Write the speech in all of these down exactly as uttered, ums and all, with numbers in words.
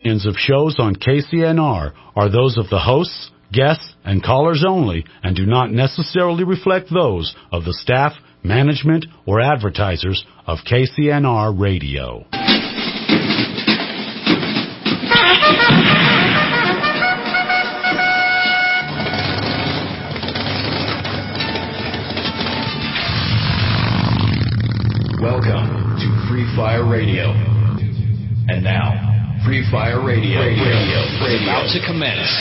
opinions of shows on K C N R are those of the hosts, guests, and callers only and do not necessarily reflect those of the staff, management, or advertisers of K C N R Radio. Welcome to Free Fire Radio. And now, Free Fire Radio, radio, radio, radio. is about to commence.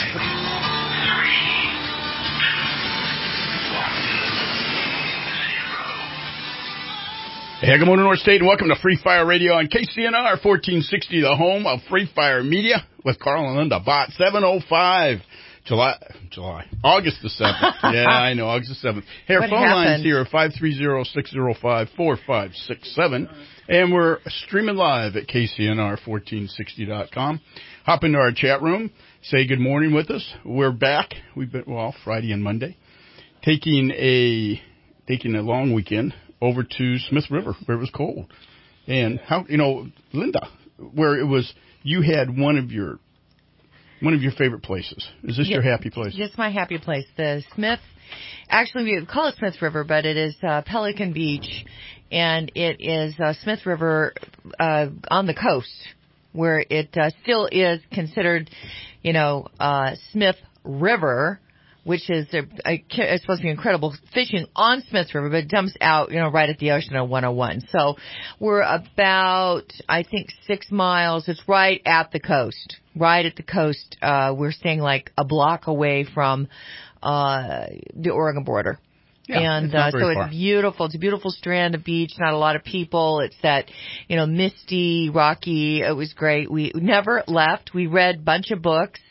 Hey, good morning, North State, and welcome to Free Fire Radio on K C N R fourteen sixty, the home of Free Fire Media, with Carl and Linda. Bot seven oh five, July, July, August the seventh. Yeah, I know, August the seventh. Hey, our what phone happened? lines here are five three zero, six zero five, four five six seven, and we're streaming live at K C N R fourteen sixty dot com. Hop into our chat room, say good morning with us. We're back. We've been, well, Friday and Monday, taking a, taking a long weekend over to Smith River, where it was cold. And how, you know, Linda, where it was, you had one of your, one of your favorite places. Is this yeah, your happy place? This is my happy place. The Smith, actually we call it Smith River, but it is uh, Pelican Beach, and it is uh, Smith River uh, on the coast, where it uh, still is considered, you know, uh, Smith River, which is a, a, it's supposed to be incredible fishing on Smith River, but it dumps out, you know, right at the ocean on one oh one. So we're about, I think, six miles. It's right at the coast, right at the coast. Uh, we're staying like a block away from uh, the Oregon border. Yeah, and it's not uh, very so far. It's beautiful. It's a beautiful strand of beach, not a lot of people. It's that, you know, misty, rocky. It was great. We never left. We read a bunch of books.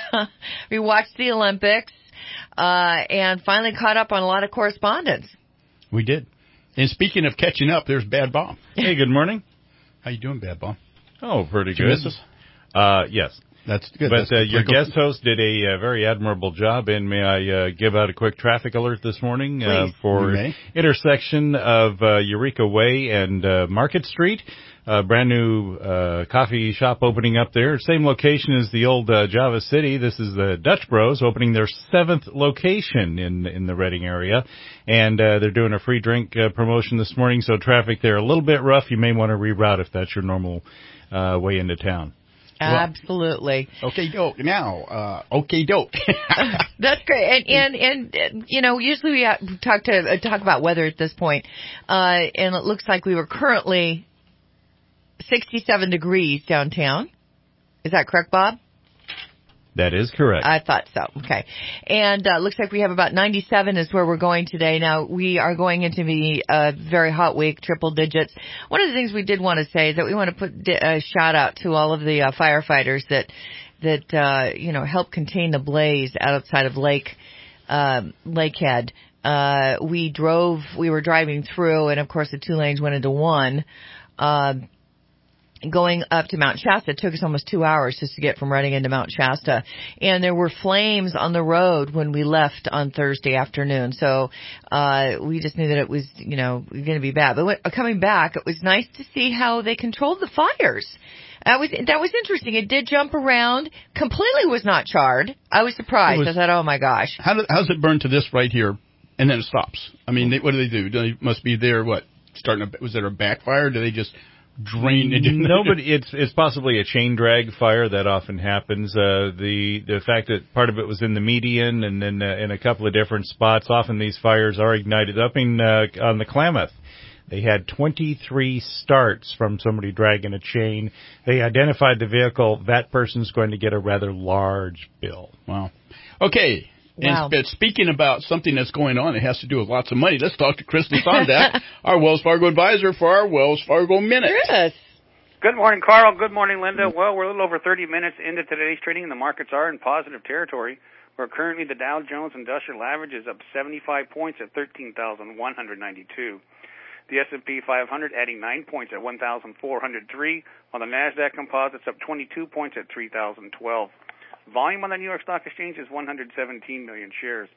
We watched the Olympics. Uh, and finally caught up on a lot of correspondence. We did. And speaking of catching up, there's Bad Bomb. Hey, good morning. How you doing, Bad Bomb? Oh, pretty Did you good. miss us? Uh, yes. That's good. But That's uh, good. your Go- guest host did a uh, very admirable job, and may I uh, give out a quick traffic alert this morning uh, Please. for You may. intersection of uh, Eureka Way and uh, Market Street. A brand new uh, coffee shop opening up there. Same location as the old uh, Java City. This is the Dutch Bros opening their seventh location in in the Reading area, and uh, they're doing a free drink uh, promotion this morning. So traffic there a little bit rough. You may want to reroute if that's your normal uh, way into town. Absolutely. Okay, doke. Now, uh, okay, doke. That's great. And, and, and, you know, usually we uh, talk to, uh, talk about weather at this point. Uh, and it looks like we were currently sixty-seven degrees downtown. Is that correct, Bob? That is correct. I thought so. Okay. And uh, looks like we have about ninety-seven is where we're going today. Now, we are going into the uh, very hot week, triple digits. One of the things we did want to say is that we want to put a shout out to all of the uh, firefighters that, that uh, you know, help contain the blaze outside of Lake, uh, Lakehead. Uh, we drove, we were driving through, and of course the two lanes went into one. Uh, Going up to Mount Shasta, it took us almost two hours just to get from Reading into Mount Shasta. And there were flames on the road when we left on Thursday afternoon. So, uh, we just knew that it was, you know, going to be bad. But when, coming back, it was nice to see how they controlled the fires. That was, that was interesting. It did jump around. Completely was not charred. I was surprised. Was, I thought, oh my gosh. How does, how's it burn to this right here, and then it stops? I mean, they, what do they do? They must be there, what, starting a, was there a backfire? Do they just drain it? Nobody. It's it's possibly a chain drag fire that often happens. Uh, the the fact that part of it was in the median and then uh, in a couple of different spots. Often these fires are ignited. Up in uh, on the Klamath, they had twenty-three starts from somebody dragging a chain. They identified the vehicle. That person's going to get a rather large bill. Wow. Okay. Wow. And speaking about something that's going on, it has to do with lots of money. Let's talk to Kristen Sondak, our Wells Fargo advisor for our Wells Fargo Minute. Yes. Good morning, Carl. Good morning, Linda. Well, we're a little over thirty minutes into today's trading, and the markets are in positive territory, where currently the Dow Jones Industrial Average is up seventy-five points at thirteen thousand one hundred ninety-two. The S and P five hundred adding nine points at one thousand four hundred three, while the NASDAQ Composite's up twenty-two points at three thousand twelve. Volume on the New York Stock Exchange is one hundred seventeen million shares.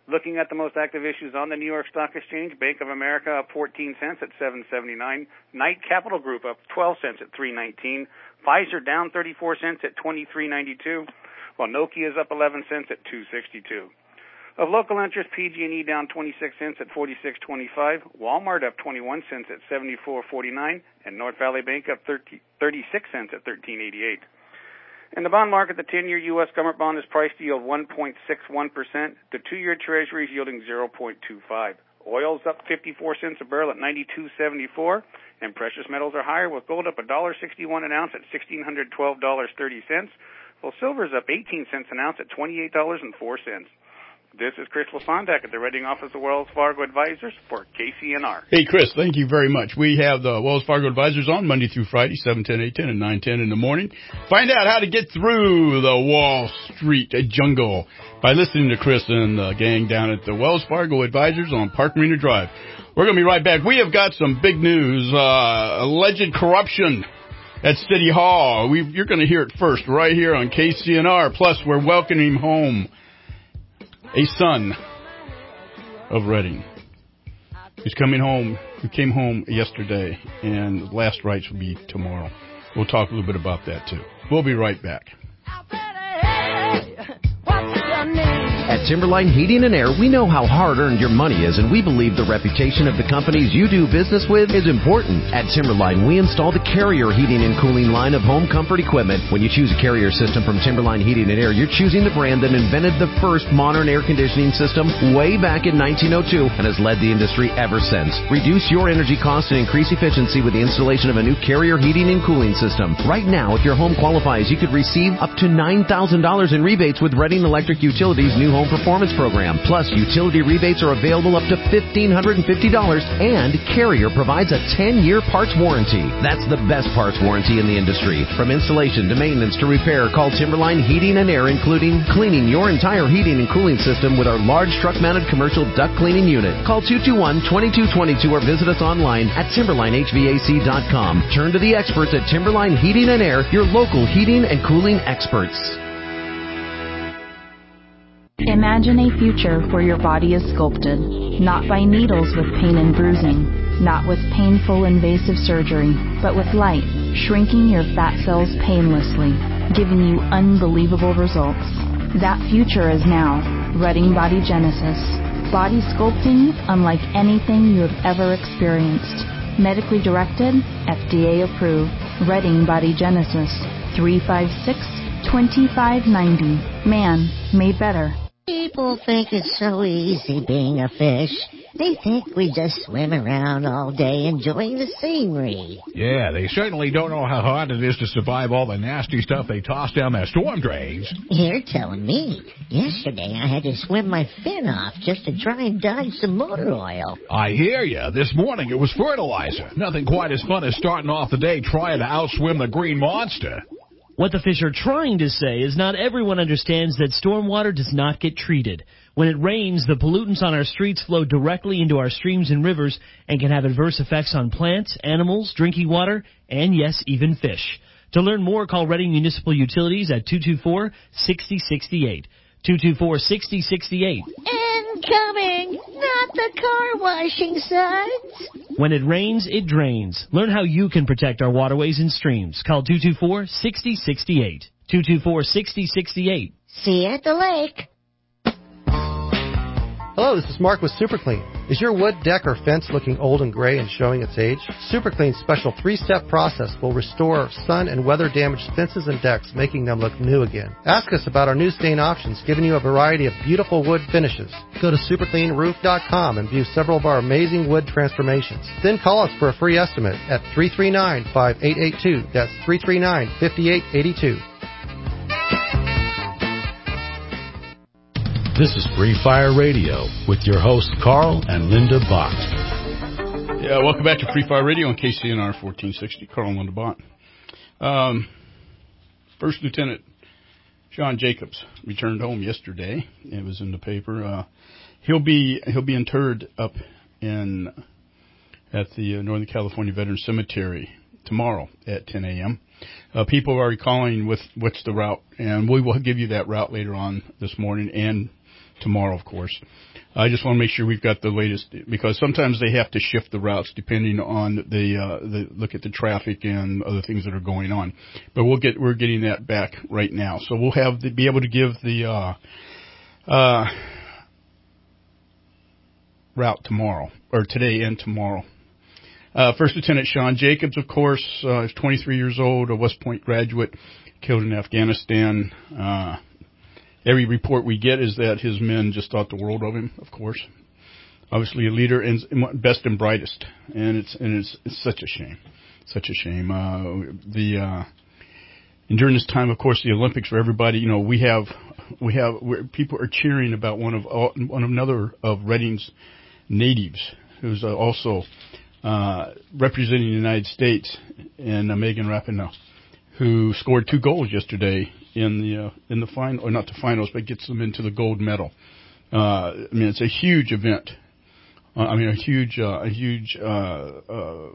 Looking at the most active issues on the New York Stock Exchange, Bank of America up fourteen cents at seven seventy-nine. Knight Capital Group up twelve cents at three nineteen. Pfizer down thirty-four cents at twenty-three ninety-two, while Nokia is up eleven cents at two sixty-two. Of local interest, P G and E down twenty-six cents at forty-six twenty-five. Walmart up twenty-one cents at seventy-four forty-nine, and North Valley Bank up thirty-six cents at thirteen eighty-eight. In the bond market, the ten-year U S government bond is priced to yield one point six one percent. The two-year Treasury is yielding zero point two five. Oil's up fifty-four cents a barrel at ninety-two seventy-four, and precious metals are higher, with gold up one dollar sixty-one an ounce at one thousand six hundred twelve dollars and thirty cents, while silver's up eighteen cents an ounce at twenty-eight dollars and four cents. This is Chris Lafondak at the Reading Office of Wells Fargo Advisors for K C N R. Hey, Chris, thank you very much. We have the Wells Fargo Advisors on Monday through Friday, seven ten, eight ten, and nine ten in the morning. Find out how to get through the Wall Street jungle by listening to Chris and the gang down at the Wells Fargo Advisors on Park Marina Drive. We're going to be right back. We have got some big news, uh, alleged corruption at City Hall. We, you're going to hear it first right here on K C N R. Plus, we're welcoming home a son of Reading. He's coming home. He came home yesterday, and last rites will be tomorrow. We'll talk a little bit about that, too. We'll be right back. At Timberline Heating and Air, we know how hard-earned your money is, and we believe the reputation of the companies you do business with is important. At Timberline, we install the Carrier heating and cooling line of home comfort equipment. When you choose a Carrier system from Timberline Heating and Air, you're choosing the brand that invented the first modern air conditioning system way back in nineteen oh two and has led the industry ever since. Reduce your energy costs and increase efficiency with the installation of a new Carrier heating and cooling system. Right now, if your home qualifies, you could receive up to nine thousand dollars in rebates with Reading Electric Utilities' new home performance program. Plus, utility rebates are available up to one thousand five hundred fifty dollars, and Carrier provides a ten-year parts warranty. That's the best parts warranty in the industry. From installation to maintenance to repair, call Timberline Heating and Air, including cleaning your entire heating and cooling system with our large truck-mounted commercial duct cleaning unit. Call two two one, two two two two or visit us online at timberline h v a c dot com. Turn to the experts at Timberline Heating and Air, your local heating and cooling experts. Imagine a future where your body is sculpted, not by needles with pain and bruising, not with painful invasive surgery, but with light, shrinking your fat cells painlessly, giving you unbelievable results. That future is now. Reading Body Genesis. Body sculpting unlike anything you have ever experienced. Medically directed, F D A approved. Reading Body Genesis. three five six, two five nine zero. Man made better. People think it's so easy being a fish. They think we just swim around all day enjoying the scenery. Yeah, they certainly don't know how hard it is to survive all the nasty stuff they toss down their storm drains. You're telling me. Yesterday I had to swim my fin off just to try and dodge some motor oil. I hear ya. This morning it was fertilizer. Nothing quite as fun as starting off the day trying to outswim the green monster. What the fish are trying to say is not everyone understands that stormwater does not get treated. When it rains, the pollutants on our streets flow directly into our streams and rivers and can have adverse effects on plants, animals, drinking water, and yes, even fish. To learn more, call Reading Municipal Utilities at two two four, six zero six eight. two two four, six zero six eight. Incoming! Not the car washing suds! When it rains, it drains. Learn how you can protect our waterways and streams. Call two two four, six zero six eight. two two four, six zero six eight. See you at the lake. Hello, this is Mark with Super Clean. Is your wood, deck, or fence looking old and gray and showing its age? Super Clean's special three-step process will restore sun and weather-damaged fences and decks, making them look new again. Ask us about our new stain options, giving you a variety of beautiful wood finishes. Go to super clean roof dot com and view several of our amazing wood transformations. Then call us for a free estimate at three three nine, five eight eight two. That's three three nine, five eight eight two. This is Free Fire Radio with your hosts Carl and Linda Bott. Yeah, welcome back to Free Fire Radio on K C N R fourteen sixty. Carl and Linda Bott. Um, First Lieutenant John Jacobs returned home yesterday. It was in the paper. Uh, he'll be he'll be interred up in at the Northern California Veterans Cemetery tomorrow at ten a.m. Uh, people are calling with what's the route, and we will give you that route later on this morning and tomorrow, of course. I just want to make sure we've got the latest, because sometimes they have to shift the routes depending on the, uh, the look at the traffic and other things that are going on. But we'll get, we're getting that back right now. So we'll have the, be able to give the, uh, uh, route tomorrow, or today and tomorrow. Uh, First Lieutenant Sean Jacobs, of course, uh, is twenty-three years old, a West Point graduate, killed in Afghanistan. Uh, Every report we get is that his men just thought the world of him, of course. Obviously a leader and best and brightest. And it's, and it's, it's such a shame. Such a shame. Uh, the, uh, and during this time, of course, the Olympics for everybody, you know, we have, we have, we're, people are cheering about one of, one of another of Reading's natives, who's uh, also, uh, representing the United States, and uh, Megan Rapinoe, who scored two goals yesterday in the uh, in the final, or not the finals, but gets them into the gold medal. Uh, I mean, it's a huge event. Uh, I mean, a huge, uh, a huge. Uh, uh,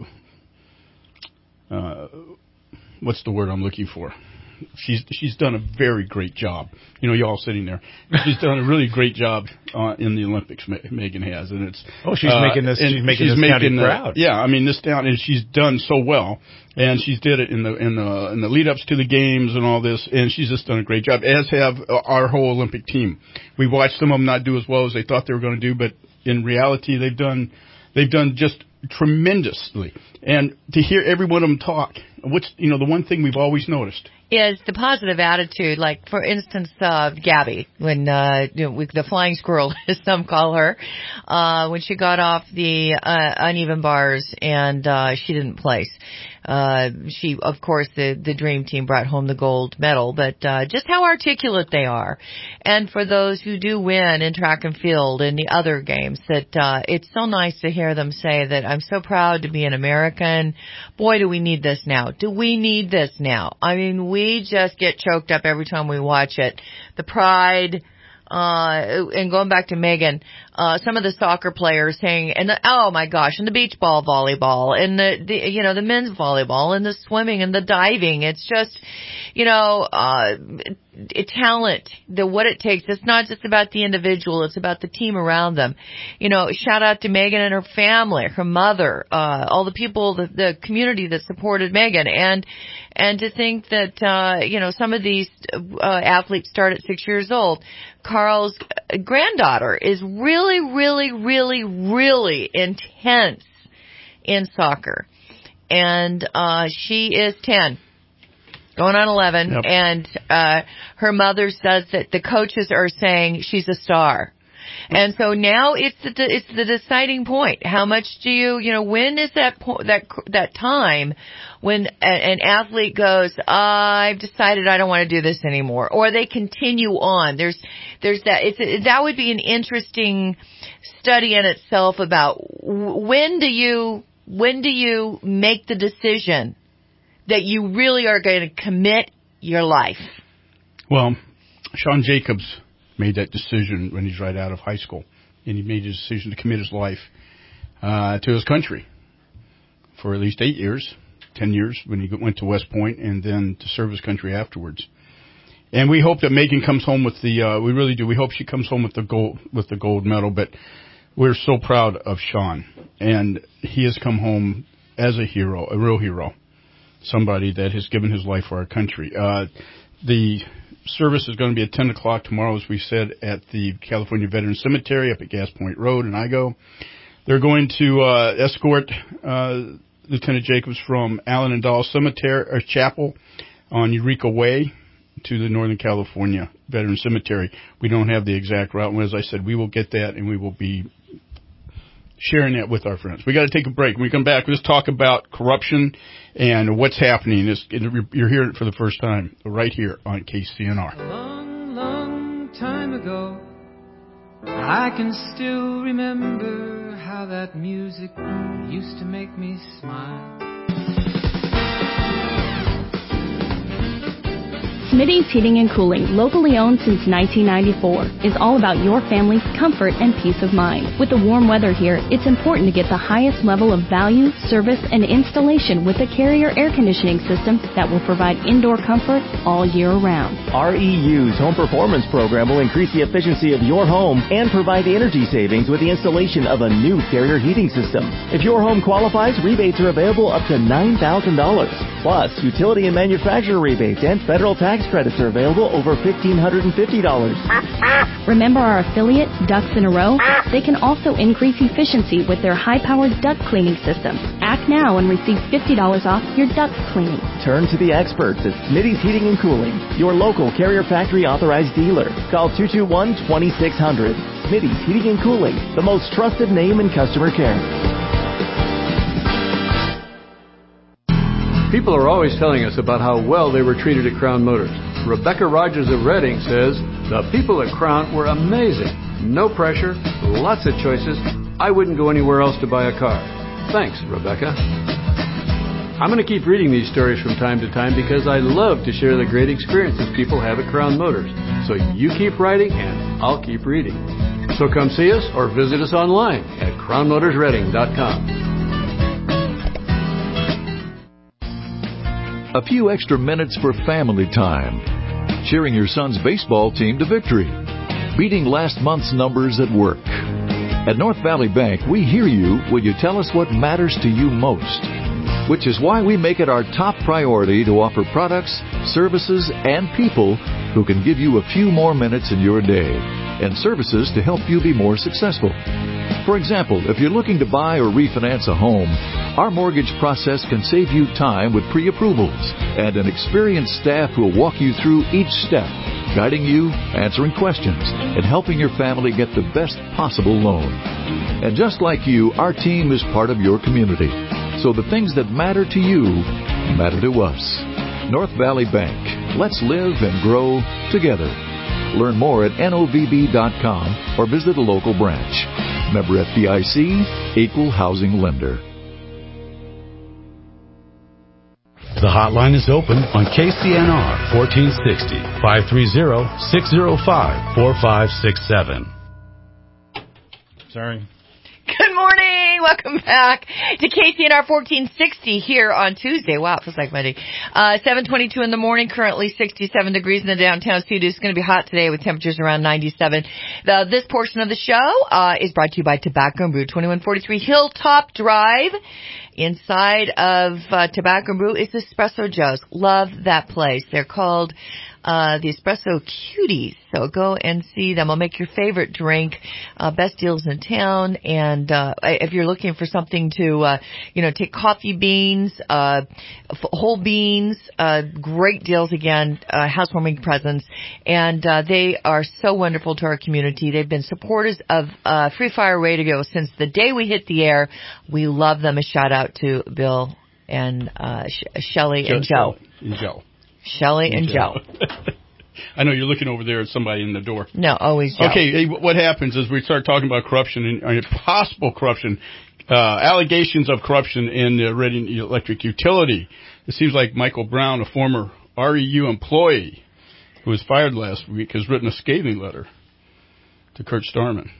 uh, what's the word I'm looking for? She's she's done a very great job. You know, you all sitting there. She's done a really great job uh, in the Olympics. Megan has, and it's oh, she's uh, making this. She's making she's this making county the, proud. Yeah, I mean, this town, and she's done so well, and she's did it in the in the in the lead ups to the games and all this, and she's just done a great job. As have our whole Olympic team. We watched some of them not do as well as they thought they were going to do, but in reality, they've done they've done just tremendously. And to hear every one of them talk, which, you know, the one thing we've always noticed is the positive attitude. Like, for instance, uh, Gabby, when, uh, you know, the flying squirrel, as some call her, uh, when she got off the, uh, uneven bars and, uh, she didn't place. Uh, she, of course, the, the dream team brought home the gold medal, but, uh, just how articulate they are. And for those who do win in track and field and the other games, that, uh, it's so nice to hear them say that I'm so proud to be an American. Boy, do we need this now. Do we need this now? I mean, we just get choked up every time we watch it. The pride, uh, and going back to Megan, uh, some of the soccer players saying, and the, oh my gosh, and the beach ball volleyball, and the, the, you know, the men's volleyball, and the swimming, and the diving. It's just, you know, uh, it, talent, the, what it takes. It's not just about the individual, it's about the team around them. You know, shout out to Megan and her family, her mother, uh, all the people, the, the community that supported Megan, and, and to think that, uh, you know, some of these, uh, athletes start at six years old. Carl's granddaughter is really, really, really, really intense in soccer. And, uh, she is ten, going on eleven. Yep. And, uh, her mother says that the coaches are saying she's a star. And so now it's the, it's the deciding point. How much do you, you know, when is that po- that that time when a, an athlete goes, I've decided I don't want to do this anymore, or they continue on? There's there's that. It's that would be an interesting study in itself about when do you when do you make the decision that you really are going to commit your life? Well, Sean Jacobs made that decision when he's right out of high school, and he made his decision to commit his life uh, to his country for at least eight years, ten years when he went to West Point, and then to serve his country afterwards. And we hope that Megan comes home with the. Uh, we really do. We hope she comes home with the gold with the gold medal. But we're so proud of Sean, and he has come home as a hero, a real hero, somebody that has given his life for our country. Uh, the service is going to be at ten o'clock tomorrow, as we said, at the California Veterans Cemetery up at Gas Point Road in Igo. They're going to uh, escort uh, Lieutenant Jacobs from Allen and Dahl Cemetery or Chapel on Eureka Way to the Northern California Veterans Cemetery. We don't have the exact route, and as I said, we will get that, and we will be sharing that with our friends. We got to take a break. When we come back, let's talk about corruption and what's happening. It's, you're hearing it for the first time right here on K C N R. A long, long time ago, I can still remember how that music used to make me smile. Smitty's Heating and Cooling, locally owned since nineteen ninety-four, is all about your family's comfort and peace of mind. With the warm weather here, it's important to get the highest level of value, service, and installation with a Carrier air conditioning system that will provide indoor comfort all year round. R E U's Home Performance Program will increase the efficiency of your home and provide energy savings with the installation of a new Carrier heating system. If your home qualifies, rebates are available up to nine thousand dollars. Plus, utility and manufacturer rebates and federal tax credits are available over one thousand five hundred fifty dollars. Remember our affiliate, Ducks in a Row? They can also increase efficiency with their high-powered duct cleaning system. Act now and receive fifty dollars off your duct cleaning. Turn to the experts at Smitty's Heating and Cooling, your local Carrier Factory authorized dealer. Call two two one, two six zero zero. Smitty's Heating and Cooling, the most trusted name in customer care. People are always telling us about how well they were treated at Crown Motors. Rebecca Rogers of Reading says, the people at Crown were amazing. No pressure, lots of choices. I wouldn't go anywhere else to buy a car. Thanks, Rebecca. I'm going to keep reading these stories from time to time because I love to share the great experiences people have at Crown Motors. So you keep writing and I'll keep reading. So come see us or visit us online at crown motors reading dot com. A few extra minutes for family time. Cheering your son's baseball team to victory. Beating last month's numbers at work. At North Valley Bank, we hear you when you tell us what matters to you most. Which is why we make it our top priority to offer products, services, and people who can give you a few more minutes in your day. And services to help you be more successful. For example, if you're looking to buy or refinance a home, our mortgage process can save you time with pre-approvals and an experienced staff who will walk you through each step, guiding you, answering questions, and helping your family get the best possible loan. And just like you, our team is part of your community. So the things that matter to you matter to us. North Valley Bank. Let's live and grow together. Learn more at N O V B dot com or visit a local branch. Member F D I C, Equal Housing Lender. The hotline is open on K C N R fourteen sixty, five three zero, six zero five, four five six seven. Sorry. Good morning. Welcome back to K C N R fourteen sixty here on Tuesday. Wow, it feels like Monday. Uh, seven twenty-two in the morning, currently sixty-seven degrees in the downtown studio. It's going to be hot today with temperatures around ninety-seven. The, this portion of the show uh, is brought to you by Tobacco and Brew, twenty-one forty-three Hilltop Drive. Inside of uh, Tobacco and Brew is Espresso Joe's. Love that place. They're called uh, the Espresso Cuties. So go and see them. I'll make your favorite drink. Uh, best deals in town. And uh, if you're looking for something to, uh, you know, take coffee beans, uh, whole beans, uh, great deals again, uh, housewarming presents. And uh, they are so wonderful to our community. They've been supporters of uh, Free Fire Radio since the day we hit the air. We love them. A shout out to Bill and uh, Sh- Shelly and Joe. And Joe. Shelly and, and Joe. Joe. I know you're looking over there at somebody in the door. No, always Joe. Okay, hey, what happens is we start talking about corruption and, and possible corruption, uh, allegations of corruption in the Reading Electric Utility. It seems like Michael Brown, a former R E U employee who was fired last week, has written a scathing letter to Kurt Starman.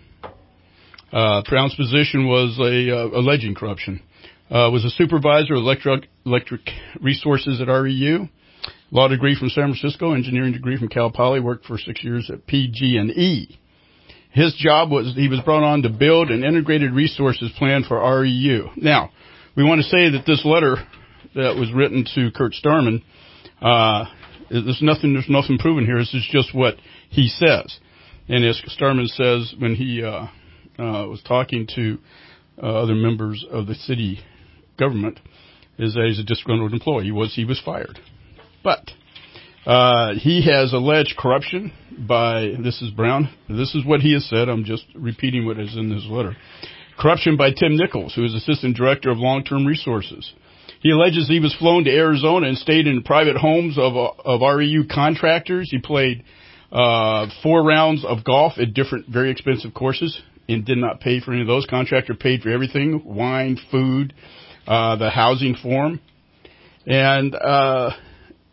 Uh, Brown's position was a uh, alleging corruption. Uh, was a supervisor of electric, electric resources at R E U. Law degree from San Francisco, engineering degree from Cal Poly, worked for six years at P G and E. His job was, he was brought on to build an integrated resources plan for R E U. Now, we want to say that this letter that was written to Kurt Starman, uh, there's nothing, there's nothing proven here. This is just what he says. And as Starman says when he, uh, uh, was talking to, uh, other members of the city government, is that he's a disgruntled employee. He was, he was fired. But uh, he has alleged corruption by, this is Brown, this is what he has said, I'm just repeating what is in his letter. Corruption by Tim Nichols, who is Assistant Director of Long-Term Resources. He alleges he was flown to Arizona and stayed in private homes of, of R E U contractors. He played uh, four rounds of golf at different very expensive courses and did not pay for any of those. Contractor paid for everything, wine, food, uh, the housing for him. And... Uh,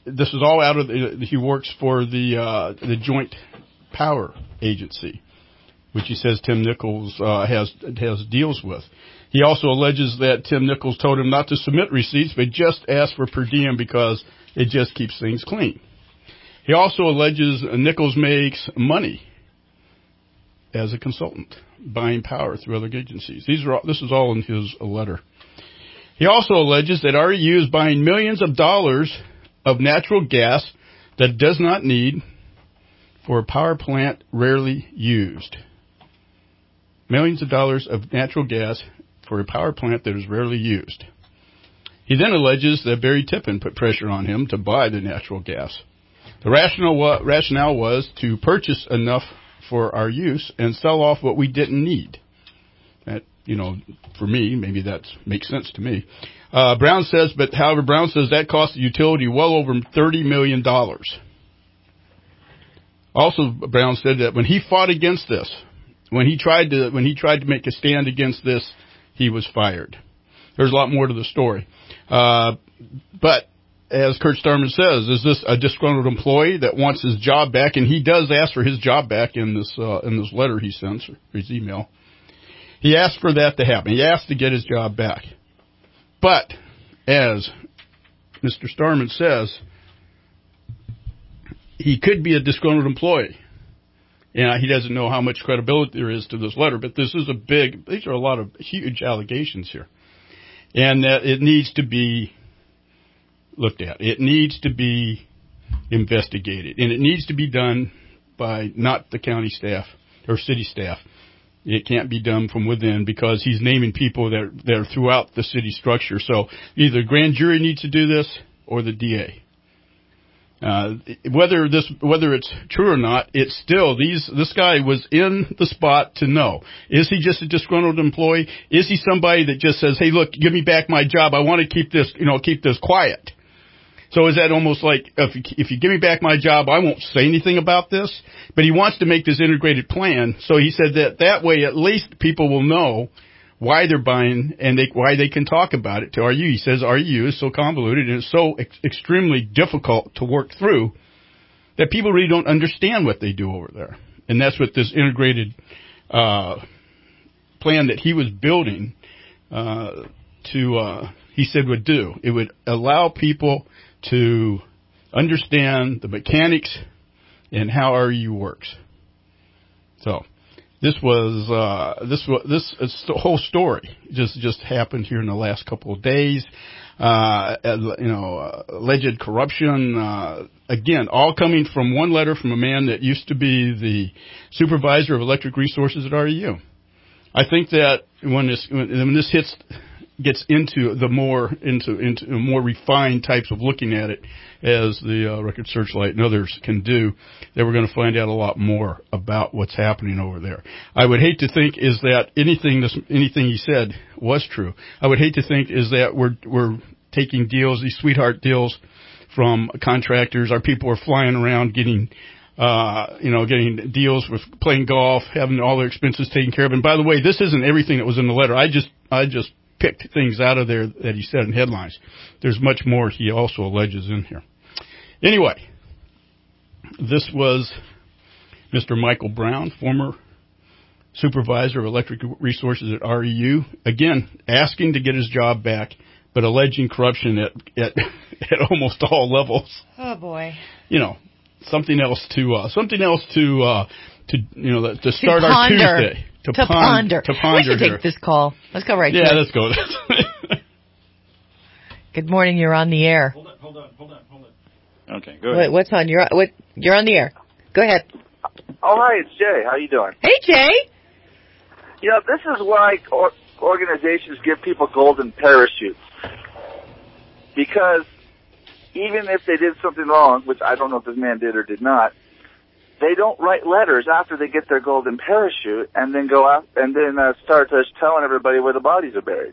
this is all out of the, he works for the uh, the Joint Power Agency, which he says Tim Nichols uh, has has deals with. He also alleges that Tim Nichols told him not to submit receipts, but just ask for per diem because it just keeps things clean. He also alleges Nichols makes money as a consultant, buying power through other agencies. These are all, this is all in his letter. He also alleges that R E U is buying millions of dollars of natural gas that it does not need for a power plant rarely used. Millions of dollars of natural gas for a power plant that is rarely used. He then alleges that Barry Tippin put pressure on him to buy the natural gas. The rationale, rationale was to purchase enough for our use and sell off what we didn't need. That, you know, for me, maybe that makes sense to me. Uh, Brown says, but however, Brown says that cost the utility well over thirty million dollars. Also, Brown said that when he fought against this, when he tried to, when he tried to make a stand against this, he was fired. There's a lot more to the story. Uh, but as Kurt Starman says, is this a disgruntled employee that wants his job back? And he does ask for his job back in this, uh, in this letter he sends, or his email. He asked for that to happen. He asked to get his job back. But, as Mister Starman says, he could be a disgruntled employee. And he doesn't know how much credibility there is to this letter, but this is a big, these are a lot of huge allegations here. And that it needs to be looked at. It needs to be investigated. And it needs to be done by not the county staff or city staff. It can't be done from within because he's naming people that are, that are throughout the city structure. So either the grand jury needs to do this or the D A. Uh, whether this, whether it's true or not, it's still these, this guy was in the spot to know. Is he just a disgruntled employee? Is he somebody that just says, hey, look, give me back my job. I want to keep this, you know, keep this quiet. So is that almost like, if you, if you give me back my job, I won't say anything about this? But he wants to make this integrated plan. So he said that that way at least people will know why they're buying and they, why they can talk about it to R E U. He says R E U is so convoluted and it's so ex- extremely difficult to work through that people really don't understand what they do over there. And that's what this integrated uh, plan that he was building uh, to, uh, he said would do. It would allow people to understand the mechanics and how R E U works. So This was uh, this was this is the whole story just just happened here in the last couple of days. Uh, you know, uh, alleged corruption uh, again, all coming from one letter from a man that used to be the supervisor of electric resources at R E U. I think that when this when this hits gets into the more into into more refined types of looking at it, as the uh, Record Searchlight and others can do, that we're going to find out a lot more about what's happening over there. I would hate to think is that anything this anything he said was true. I would hate to think is that we're we're taking deals, these sweetheart deals, from contractors. Our people are flying around getting. Uh, you know, getting deals with playing golf, having all their expenses taken care of. And by the way, this isn't everything that was in the letter. I just, I just picked things out of there that he said in headlines. There's much more he also alleges in here. Anyway, this was Mister Michael Brown, former supervisor of electric resources at R E U, again, asking to get his job back, but alleging corruption at, at, at almost all levels. Oh boy. You know, something else to, uh, something else to, uh, to, you know, to start to our ponder. Tuesday. To, to ponder. To ponder. We should here. take this call. Let's go right yeah, to it. let's go. Good morning. You're on the air. Hold on, hold on, hold on, hold on. Okay, go ahead. What, what's on? You're, what, you're on the air. Go ahead. Oh, hi, it's Jay. How you doing? Hey, Jay. You know, this is why or- organizations give people golden parachutes. Because even if they did something wrong, which I don't know if this man did or did not, they don't write letters after they get their golden parachute and then go out and then uh, start uh, telling everybody where the bodies are buried.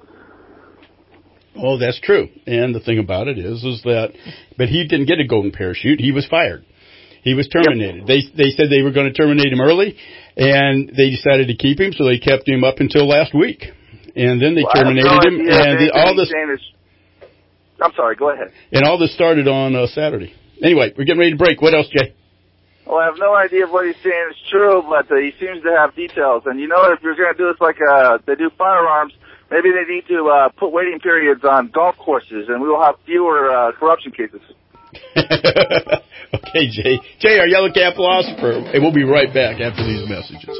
Oh, that's true. And the thing about it is, is that, but he didn't get a golden parachute. He was fired. He was terminated. Yep. They they said they were going to terminate him early, and they decided to keep him, so they kept him up until last week. And then they well, terminated no him, and the, all this. I'm sorry, go ahead. And all this started on uh, Saturday. Anyway, we're getting ready to break. What else, Jay? Well, I have no idea if what he's saying is true, but uh, he seems to have details. And you know, if you're going to do this like uh, they do firearms, maybe they need to uh, put waiting periods on golf courses, and we will have fewer uh, corruption cases. Okay, Jay. Jay, our Yellow Cap philosopher, and we'll be right back after these messages.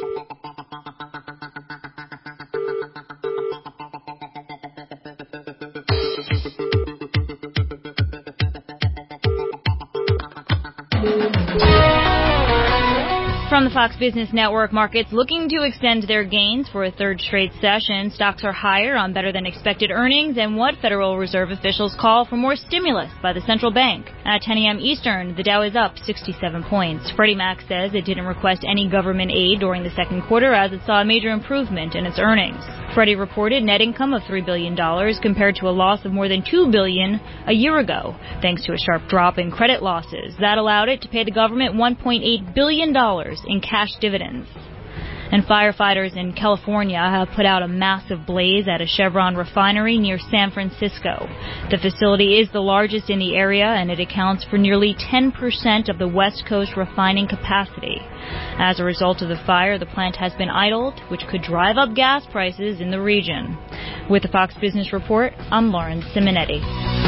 From the Fox Business Network, markets looking to extend their gains for a third straight session. Stocks are higher on better-than-expected earnings and what Federal Reserve officials call for more stimulus by the central bank. At ten a.m. Eastern, the Dow is up sixty-seven points. Freddie Mac says it didn't request any government aid during the second quarter as it saw a major improvement in its earnings. Freddie reported net income of three billion dollars compared to a loss of more than two billion dollars a year ago, thanks to a sharp drop in credit losses. That allowed it to pay the government one point eight billion dollars in cash dividends. And firefighters in California have put out a massive blaze at a Chevron refinery near San Francisco. The facility is the largest in the area, and it accounts for nearly ten percent of the West Coast refining capacity. As a result of the fire, the plant has been idled, which could drive up gas prices in the region. With the Fox Business Report, I'm Lauren Simonetti.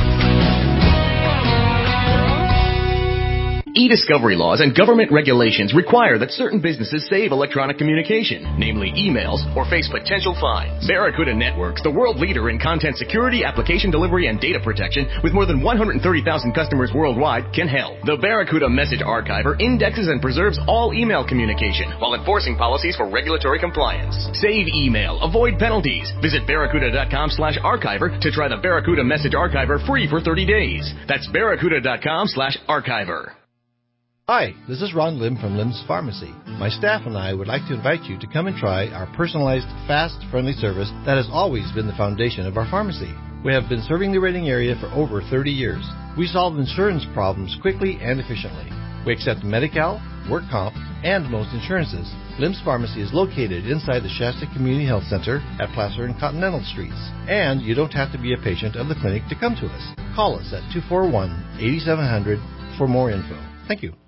E-discovery laws and government regulations require that certain businesses save electronic communication, namely emails, or face potential fines. Barracuda Networks, the world leader in content security, application delivery, and data protection, with more than one hundred thirty thousand customers worldwide, can help. The Barracuda Message Archiver indexes and preserves all email communication while enforcing policies for regulatory compliance. Save email, avoid penalties. Visit barracuda.com slash archiver to try the Barracuda Message Archiver free for thirty days. That's barracuda.com slash archiver. Hi, this is Ron Lim from Lim's Pharmacy. My staff and I would like to invite you to come and try our personalized, fast, friendly service that has always been the foundation of our pharmacy. We have been serving the Reading area for over thirty years. We solve insurance problems quickly and efficiently. We accept Medi-Cal, work comp, and most insurances. Lim's Pharmacy is located inside the Shasta Community Health Center at Placer and Continental Streets. And you don't have to be a patient of the clinic to come to us. Call us at two four one, eight seven zero zero for more info. Thank you.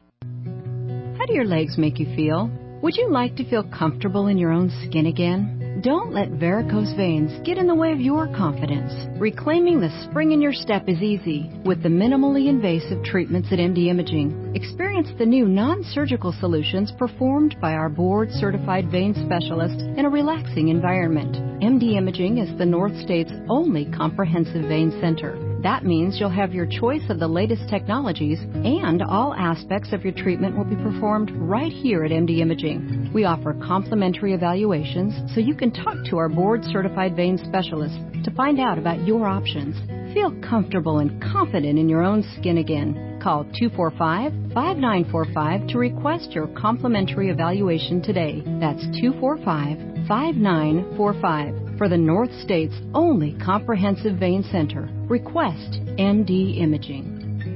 How do your legs make you feel? Would you like to feel comfortable in your own skin again? Don't let varicose veins get in the way of your confidence. Reclaiming the spring in your step is easy with the minimally invasive treatments at M D Imaging. Experience the new non-surgical solutions performed by our board-certified vein specialists in a relaxing environment. M D Imaging is the North State's only comprehensive vein center. That means you'll have your choice of the latest technologies, and all aspects of your treatment will be performed right here at M D Imaging. We offer complimentary evaluations so you can talk to our board-certified vein specialists to find out about your options. Feel comfortable and confident in your own skin again. Call two four five, five nine four five to request your complimentary evaluation today. That's two four five, five nine four five. For the North State's only comprehensive vein center. Request M D Imaging.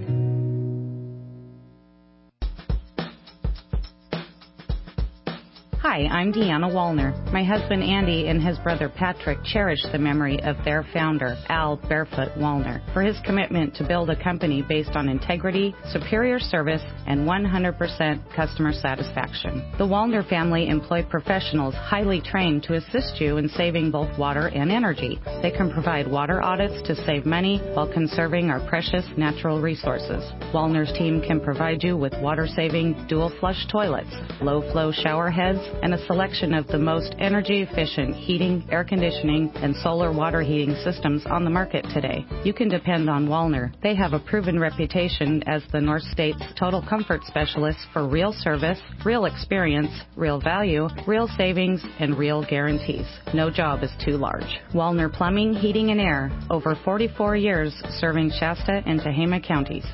Hi, I'm Deanna Wallner. My husband Andy and his brother Patrick cherish the memory of their founder, Al Barefoot Wallner, for his commitment to build a company based on integrity, superior service, and one hundred percent customer satisfaction. The Wallner family employ professionals highly trained to assist you in saving both water and energy. They can provide water audits to save money while conserving our precious natural resources. Wallner's team can provide you with water-saving dual-flush toilets, low-flow shower heads, and a selection of the most energy-efficient heating, air conditioning, and solar water heating systems on the market today. You can depend on Wallner. They have a proven reputation as the North State's total comfort specialist for real service, real experience, real value, real savings, and real guarantees. No job is too large. Wallner Plumbing, Heating, and Air. Over forty-four years serving Shasta and Tehama counties.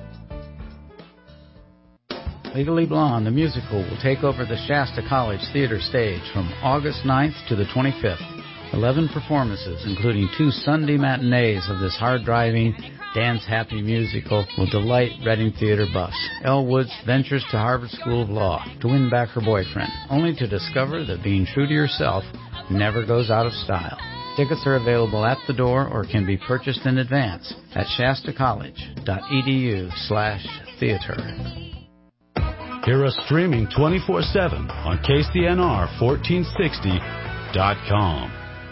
Legally Blonde, the musical, will take over the Shasta College Theater stage from August ninth to the twenty-fifth. Eleven performances, including two Sunday matinees of this hard-driving, dance-happy musical, will delight Reading theater buffs. Elle Woods ventures to Harvard School of Law to win back her boyfriend, only to discover that being true to yourself never goes out of style. Tickets are available at the door or can be purchased in advance at shastacollege.edu slash theater. Hear us streaming twenty-four seven on K C N R fourteen sixty dot com.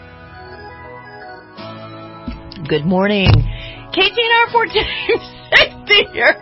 Good morning. K C N R fourteen sixty here.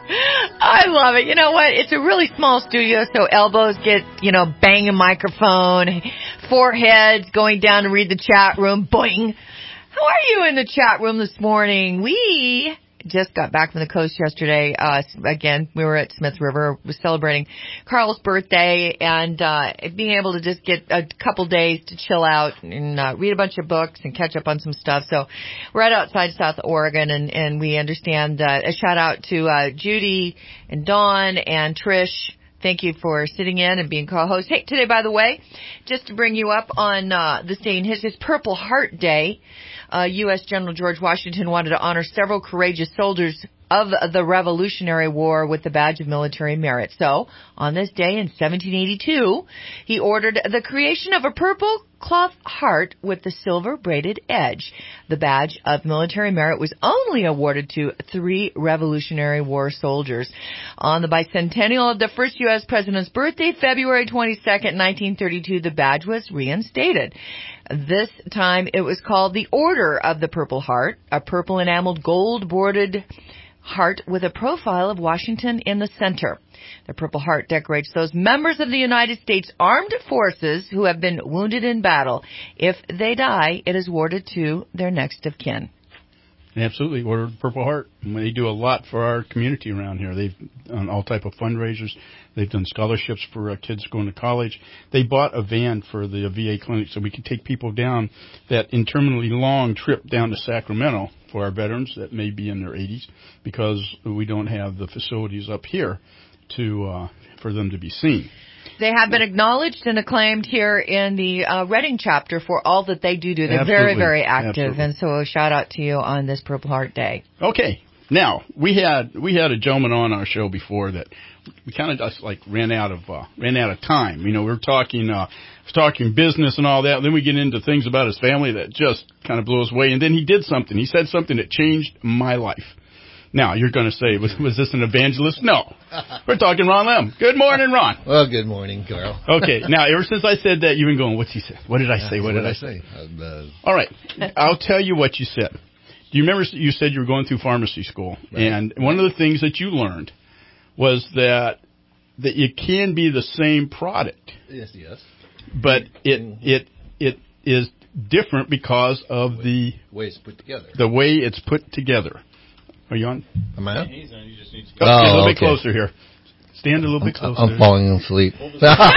I love it. You know what? It's a really small studio, so elbows get, you know, banging microphone, foreheads going down to read the chat room. Boing. How are you in the chat room this morning? We just got back from the coast yesterday. Uh, again, we were at Smith River. We're celebrating Carl's birthday and, uh, being able to just get a couple days to chill out and, uh, read a bunch of books and catch up on some stuff. So we're right outside South Oregon and, and we understand, uh, a shout out to, uh, Judy and Dawn and Trish. Thank you for sitting in and being co-host. Hey, today, by the way, just to bring you up on, uh, this day in history, it's Purple Heart Day. Uh, U S General George Washington wanted to honor several courageous soldiers of the Revolutionary War with the badge of military merit. So, on this day in seventeen eighty-two, he ordered the creation of a purple cloth heart with the silver braided edge. The badge of military merit was only awarded to three Revolutionary War soldiers. On the bicentennial of the first U S president's birthday, February twenty-second, nineteen thirty-two, the badge was reinstated. This time it was called the Order of the Purple Heart, a purple enameled gold bordered heart with a profile of Washington in the center. The Purple Heart decorates those members of the United States Armed Forces who have been wounded in battle. If they die, it is awarded to their next of kin. Absolutely, Order of the Purple Heart. They do a lot for our community around here. They've done all type of fundraisers. They've done scholarships for uh, kids going to college. They bought a van for the uh, V A clinic so we could take people down that interminably long trip down to Sacramento for our veterans that may be in their eighties because we don't have the facilities up here to uh, for them to be seen. They have been acknowledged and acclaimed here in the uh, Reading chapter for all that they do do. They're Absolutely. very, very active, Absolutely. and so a shout out to you on this Purple Heart Day. Okay, now we had we had a gentleman on our show before that we kind of just like ran out of uh, ran out of time. You know, we were talking uh, talking business and all that. And then we get into things about his family that just kind of blew us away. And then he did something. He said something that changed my life. Now, you're going to say, was, was this an evangelist? No. We're talking Ron Lim. Good morning, Ron. Well, good morning, Carl. Okay. Now, ever since I said that, you've been going, what's he say? What did I say? What did I say? Uh, All right. I'll tell you what you said. Do you remember you said you were going through pharmacy school? Right. And one of the things that you learned was that that it can be the same product. Yes, yes. But it it it is different because of the way it's put together. The way it's put together. Are you on? Am I on? Yeah, he's on. You just need to go. Oh, a little okay. bit closer here. Stand a little I'm, bit closer. I'm falling asleep. oh,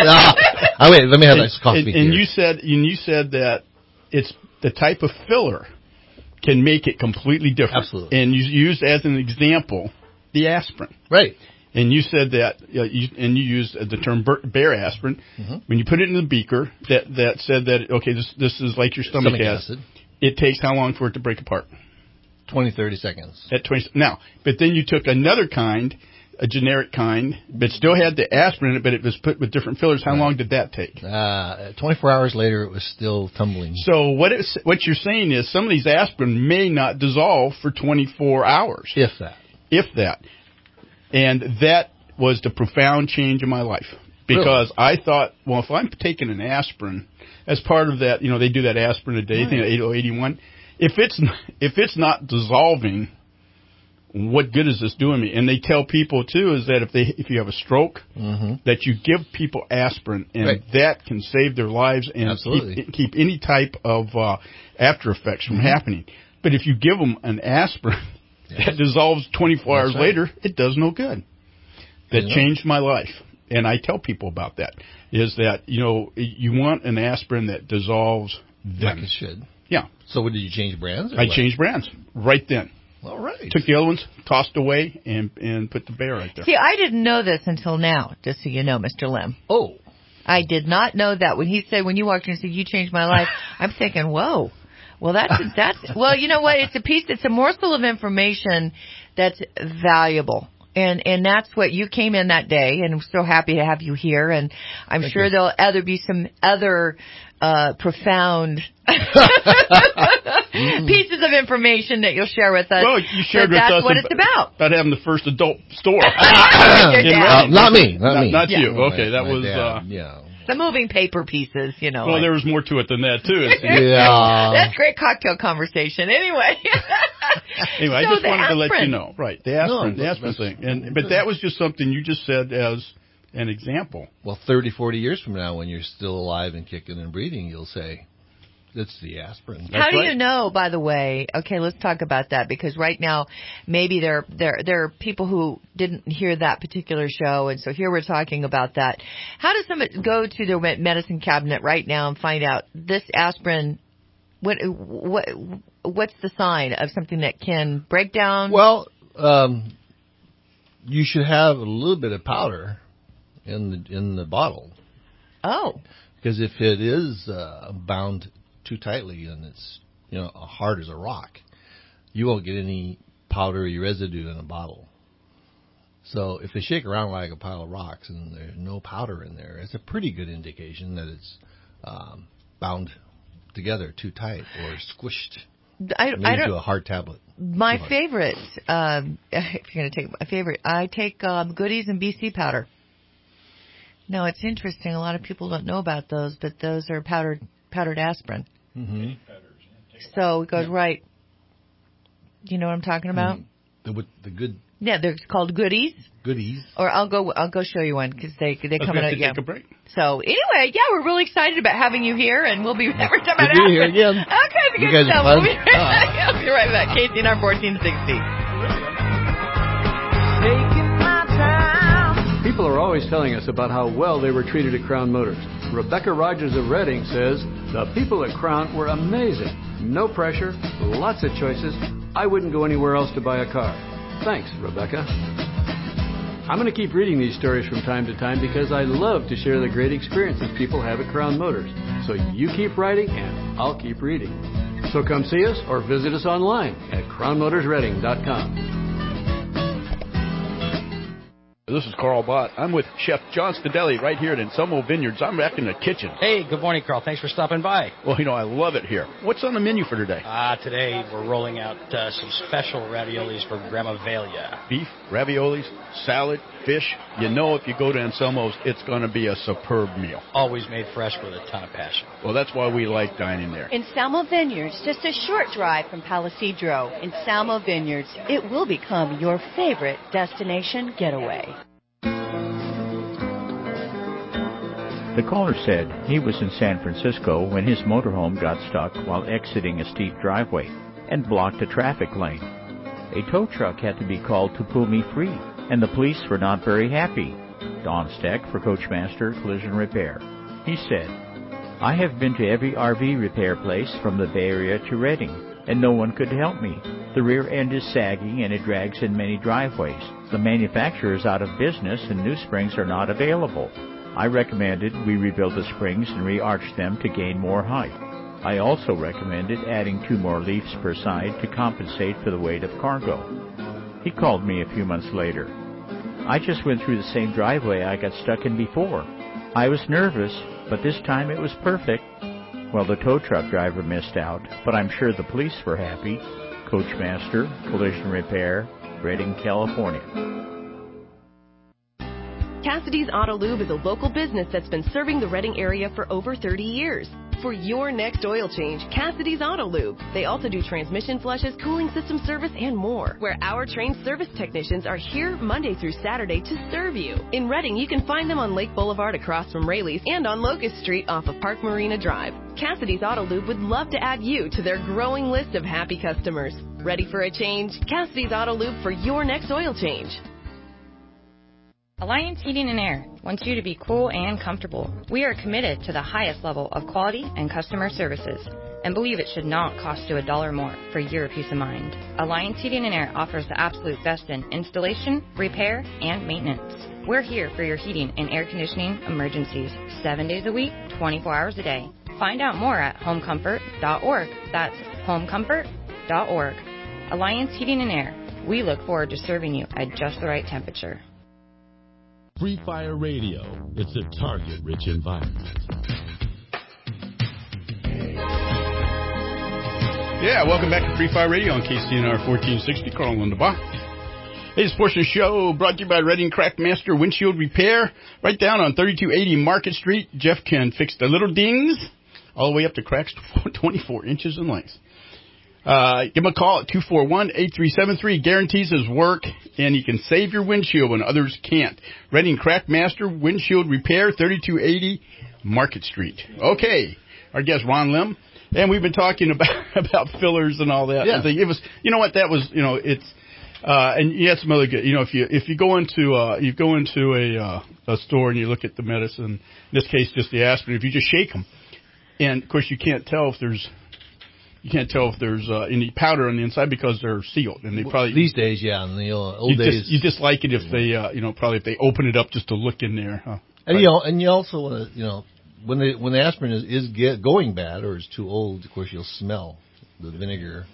wait, let me have this coffee. And, and you said and you said that it's the type of filler can make it completely different. Absolutely. And you used as an example the aspirin. Right. And you said that, uh, you, and you used the term bear aspirin. Mm-hmm. When you put it in the beaker, that that said that, okay, this this is like your stomach, Stomach acid. acid. It takes how long for it to break apart? twenty, thirty seconds. At twenty. Now, but then you took another kind, a generic kind, but still had the aspirin in it, but it was put with different fillers. How right. long did that take? Uh, twenty-four hours later, it was still tumbling. So what it's, what you're saying is some of these aspirin may not dissolve for twenty-four hours. If that. If that. And that was the profound change in my life. Because really? I thought, well, if I'm taking an aspirin as part of that, you know, they do that aspirin a day right. thing at eight oh eighty-one. If it's if it's not dissolving, what good is this doing me? And they tell people too is that if they if you have a stroke, mm-hmm. that you give people aspirin, and right. that can save their lives and Absolutely. keep, keep any type of uh, after effects from mm-hmm. happening. But if you give them an aspirin yes. that dissolves twenty-four That's hours right. later, it does no good. That yeah. changed my life. And I tell people about that, is that, you know, you want an aspirin that dissolves then. Like it should. Yeah. So what, did you change brands? Or I what? changed brands right then. All right. Took the other ones, tossed away, and and put the bear right there. See, I didn't know this until now, just so you know, Mister Lim. Oh. I did not know that. When he said, when you walked in and said, you changed my life, I'm thinking, whoa. Well, that's, that's, well, you know what? It's a piece, it's a morsel of information that's valuable. And and that's what you came in that day, and I'm so happy to have you here. And I'm Thank sure you. there'll either be some other uh, profound pieces of information that you'll share with us. Well, you shared with that's us what it's about. About having the first adult store. uh, not me, not, not me. Not yeah. you. Okay, that my was. dad, Uh, yeah. The moving paper pieces, you know. Well, like, there was more to it than that too. yeah. That's great cocktail conversation. Anyway. anyway, so I just wanted aspirin. to let you know. Right, the aspirin, No, the aspirin thing, and but that was just something you just said as an example. Well, thirty, forty years from now, when you're still alive and kicking and breathing, you'll say, "That's the aspirin." How That's do right. you know, by the way? Okay, let's talk about that, because right now maybe there there there are people who didn't hear that particular show, and so here we're talking about that. How does somebody go to their medicine cabinet right now and find out this aspirin? What what what's the sign of something that can break down? Well, um, you should have a little bit of powder in the in the bottle. Oh, because if it is uh, bound too tightly and it's, you know, hard as a rock, you won't get any powdery residue in a bottle. So if they shake around like a pile of rocks and there's no powder in there, it's a pretty good indication that it's um, bound together too tight or squished I, maybe I don't, to a hard tablet. My favorite, um, if you're going to take my favorite, I take um, Goodies and B C powder. No, it's interesting. A lot of people don't know about those, but those are powdered powdered aspirin. Mm-hmm. So it goes right. You know what I'm talking about? Mm-hmm. The, the good. Yeah, they're called Goodies. Goodies. Or I'll go. I'll go show you one because they they come in. Okay, Yeah. take a break. So anyway, yeah, we're really excited about having you here, and we'll be every time it We'll be here happens. again. Okay, the You good guys are stuff. fun. We'll be, I'll be right back. K C N R fourteen sixty. People are always telling us about how well they were treated at Crown Motors. Rebecca Rogers of Reading says, the people at Crown were amazing. No pressure, lots of choices. I wouldn't go anywhere else to buy a car. Thanks, Rebecca. I'm going to keep reading these stories from time to time because I love to share the great experiences people have at Crown Motors. So you keep writing and I'll keep reading. So come see us or visit us online at crown motors reading dot com. This is Carl Bott. I'm with Chef John Stadelli right here at Anselmo Vineyards. I'm back in the kitchen. Hey, good morning, Carl. Thanks for stopping by. Well, you know, I love it here. What's on the menu for today? Uh, today we're rolling out uh, some special raviolis from Grandma Velia. Beef, raviolis, salad, fish. You know, if you go to Anselmo's, it's going to be a superb meal. Always made fresh with a ton of passion. Well, that's why we like dining there. Anselmo Vineyards, just a short drive from Palisadro. Anselmo Vineyards, it will become your favorite destination getaway. The caller said he was in San Francisco when his motorhome got stuck while exiting a steep driveway and blocked a traffic lane. A tow truck had to be called to pull me free, and the police were not very happy. Don Steck for Coachmaster Collision Repair. He said, I have been to every R V repair place from the Bay Area to Redding, and no one could help me. The rear end is sagging and it drags in many driveways. The manufacturer is out of business and new springs are not available. I recommended we rebuild the springs and re-arch them to gain more height. I also recommended adding two more leaves per side to compensate for the weight of cargo. He called me a few months later. I just went through the same driveway I got stuck in before. I was nervous, but this time it was perfect. Well, the tow truck driver missed out, but I'm sure the police were happy. Coachmaster Collision Repair, Redding, California. Cassidy's Auto Lube is a local business that's been serving the Redding area for over thirty years. For your next oil change, Cassidy's Auto Lube. They also do transmission flushes, cooling system service, and more, where our trained service technicians are here Monday through Saturday to serve you. In Redding, you can find them on Lake Boulevard across from Rayleigh's and on Locust Street off of Park Marina Drive. Cassidy's Auto Lube would love to add you to their growing list of happy customers. Ready for a change? Cassidy's Auto Lube for your next oil change. Alliance Heating and Air wants you to be cool and comfortable. We are committed to the highest level of quality and customer services and believe it should not cost you a dollar more for your peace of mind. Alliance Heating and Air offers the absolute best in installation, repair, and maintenance. We're here for your heating and air conditioning emergencies, seven days a week, twenty-four hours a day. Find out more at home comfort dot org. That's home comfort dot org. Alliance Heating and Air. We look forward to serving you at just the right temperature. Free Fire Radio. It's a target-rich environment. Yeah, welcome back to Free Fire Radio on K C N R fourteen sixty. Carl Lindebaugh. Hey, this portion of the show brought to you by Redding Craftmaster Windshield Repair. Right down on thirty-two eighty Market Street. Jeff can fix the little dings all the way up to cracks twenty-four inches in length. Uh, give him a call at two four one, eight three seven three. Guarantees his work, and you can save your windshield when others can't. Redding Craftmaster Windshield Repair, thirty-two eighty Market Street. Okay, our guest Ron Lim. And we've been talking about about fillers and all that. Yeah. It was, you know what, that was, you know, it's, uh, and you had some other good, you know, if you if you go into uh, you go into a uh, a store and you look at the medicine, in this case just the aspirin, if you just shake them, and of course you can't tell if there's you can't tell if there's uh, any powder on the inside because they're sealed, and they probably these days, yeah, in the old you days, just, you just like it if they, uh, you know, probably if they open it up just to look in there. Huh? And you know, and you also want to, you know. When the when the aspirin is, is get going bad or is too old, of course you'll smell the vinegar.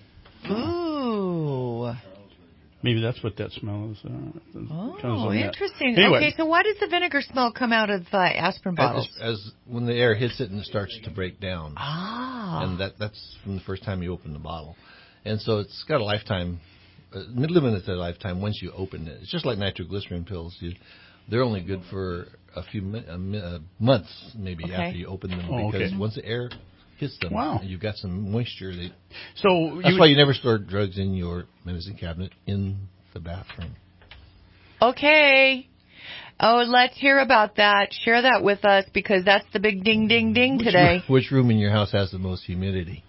Ooh. Maybe that's what that smell is. Uh, oh, interesting. Anyway. Okay, so why does the vinegar smell come out of uh, aspirin bottles? As, as when the air hits it and it starts to break down. Ah. And that that's from the first time you open the bottle. And so it's got a lifetime, uh, limited lifetime once you open it. It's just like nitroglycerin pills. You, they're only good for a few mi- uh, months, maybe, okay. after you open them, oh, because okay. once the air hits them, wow. and you've got some moisture. They, so that's you, why you never store drugs in your medicine cabinet in the bathroom. Okay. Oh, let's hear about that. Share that with us, because that's the big ding, ding, ding Which today. Room, which room in your house has the most humidity?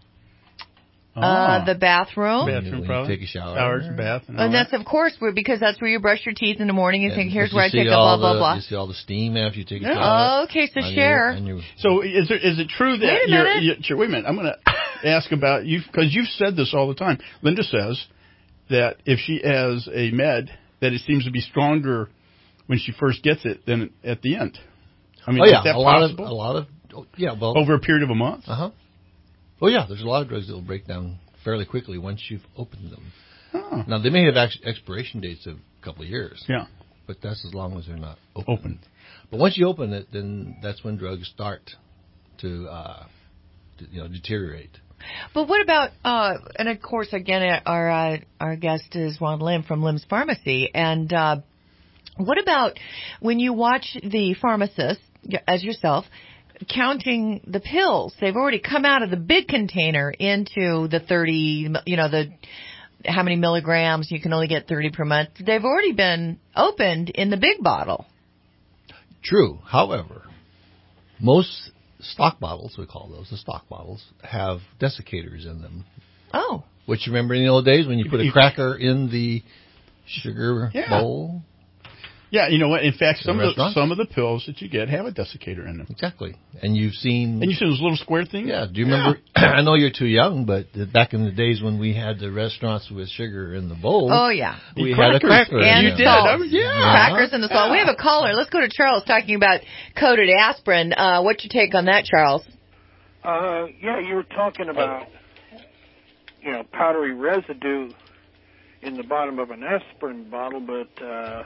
Uh, the bathroom. Bathroom, probably. Take a shower. Showers, bath. And, all and that's, that. of course, where, because that's where you brush your teeth in the morning. You and think, here's you where I take a blah, the, blah, blah. You see all the steam after you take a yeah. shower. Oh, okay, so on share. Your, your, so is, there, is it true that wait a you're, minute. you're, you're... Wait a minute. I'm going to ask about you, because you've said this all the time. Linda says that if she has a med, that it seems to be stronger when she first gets it than at the end. I mean, oh, yeah, is that a lot possible? of, a lot of, oh, yeah, well. Over a period of a month? Uh-huh. Oh, yeah, there's a lot of drugs that will break down fairly quickly once you've opened them. Oh. Now, they may have ex- expiration dates of a couple of years. Yeah. But that's as long as they're not open. Open. But once you open it, then that's when drugs start to, uh, to you know, deteriorate. But what about, uh, and of course, again, our uh, our guest is Ron Lim from Lim's Pharmacy. And uh, what about when you watch the pharmacist, as yourself, counting the pills? They've already come out of the big container into the thirty, you know, the how many milligrams, you can only get thirty per month. They've already been opened in the big bottle. True. However, most stock bottles, we call those the stock bottles, have desiccators in them. Oh. Which, remember in the old days when you put a cracker in the sugar yeah. bowl? Yeah, you know what? In fact, In some the of the, some of the pills that you get have a desiccator in them. Exactly. And you've seen... And you see those little square things? Yeah. Do you remember... Yeah. I know you're too young, but back in the days when we had the restaurants with sugar in the bowl... Oh, yeah. We crackers. had a cracker. And you did. salt. Was, yeah. Crackers and the salt. Yeah. We have a caller. Let's go to Charles talking about coated aspirin. Uh, what's your take on that, Charles? Uh, yeah, you were talking about, you know, powdery residue in the bottom of an aspirin bottle, but... Uh,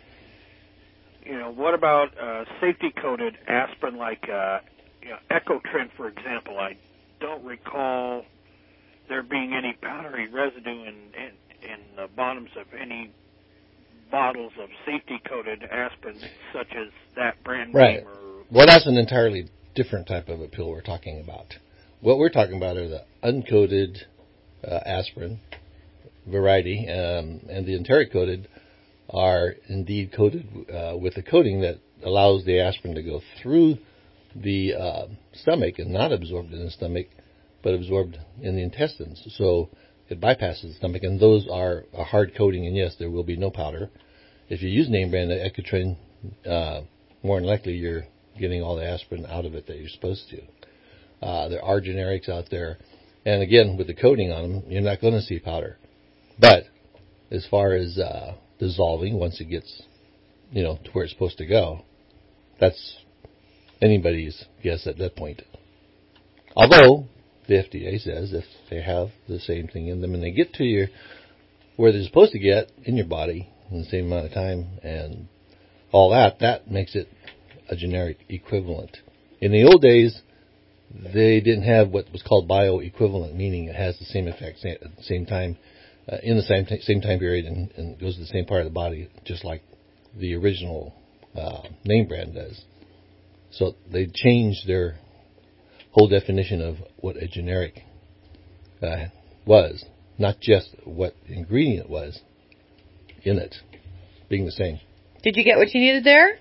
You know, what about uh, safety-coated aspirin like uh, you know, Ecotrend, for example? I don't recall there being any powdery residue in, in, in the bottoms of any bottles of safety-coated aspirin, such as that brand right. name. Or well, that's an entirely different type of a pill we're talking about. What we're talking about are the uncoated uh, aspirin variety, um, and the enteric-coated are indeed coated uh, with a coating that allows the aspirin to go through the uh, stomach and not absorbed in the stomach, but absorbed in the intestines. So it bypasses the stomach, and those are a hard coating, and yes, there will be no powder. If you use name brand Ecotrend, uh, more than likely you're getting all the aspirin out of it that you're supposed to. Uh, there are generics out there, and again, with the coating on them, you're not going to see powder. But as far as uh, dissolving, once it gets, you know, to where it's supposed to go, that's anybody's guess at that point. Although the F D A says if they have the same thing in them and they get to your where they're supposed to get in your body in the same amount of time and all that, that makes it a generic equivalent. In the old days, they didn't have what was called bioequivalent, meaning it has the same effect at the same time, uh, in the same t- same time period, and, and goes to the same part of the body, just like the original uh, name brand does. So they changed their whole definition of what a generic uh, was, not just what ingredient was in it, being the same. Did you get what you needed there?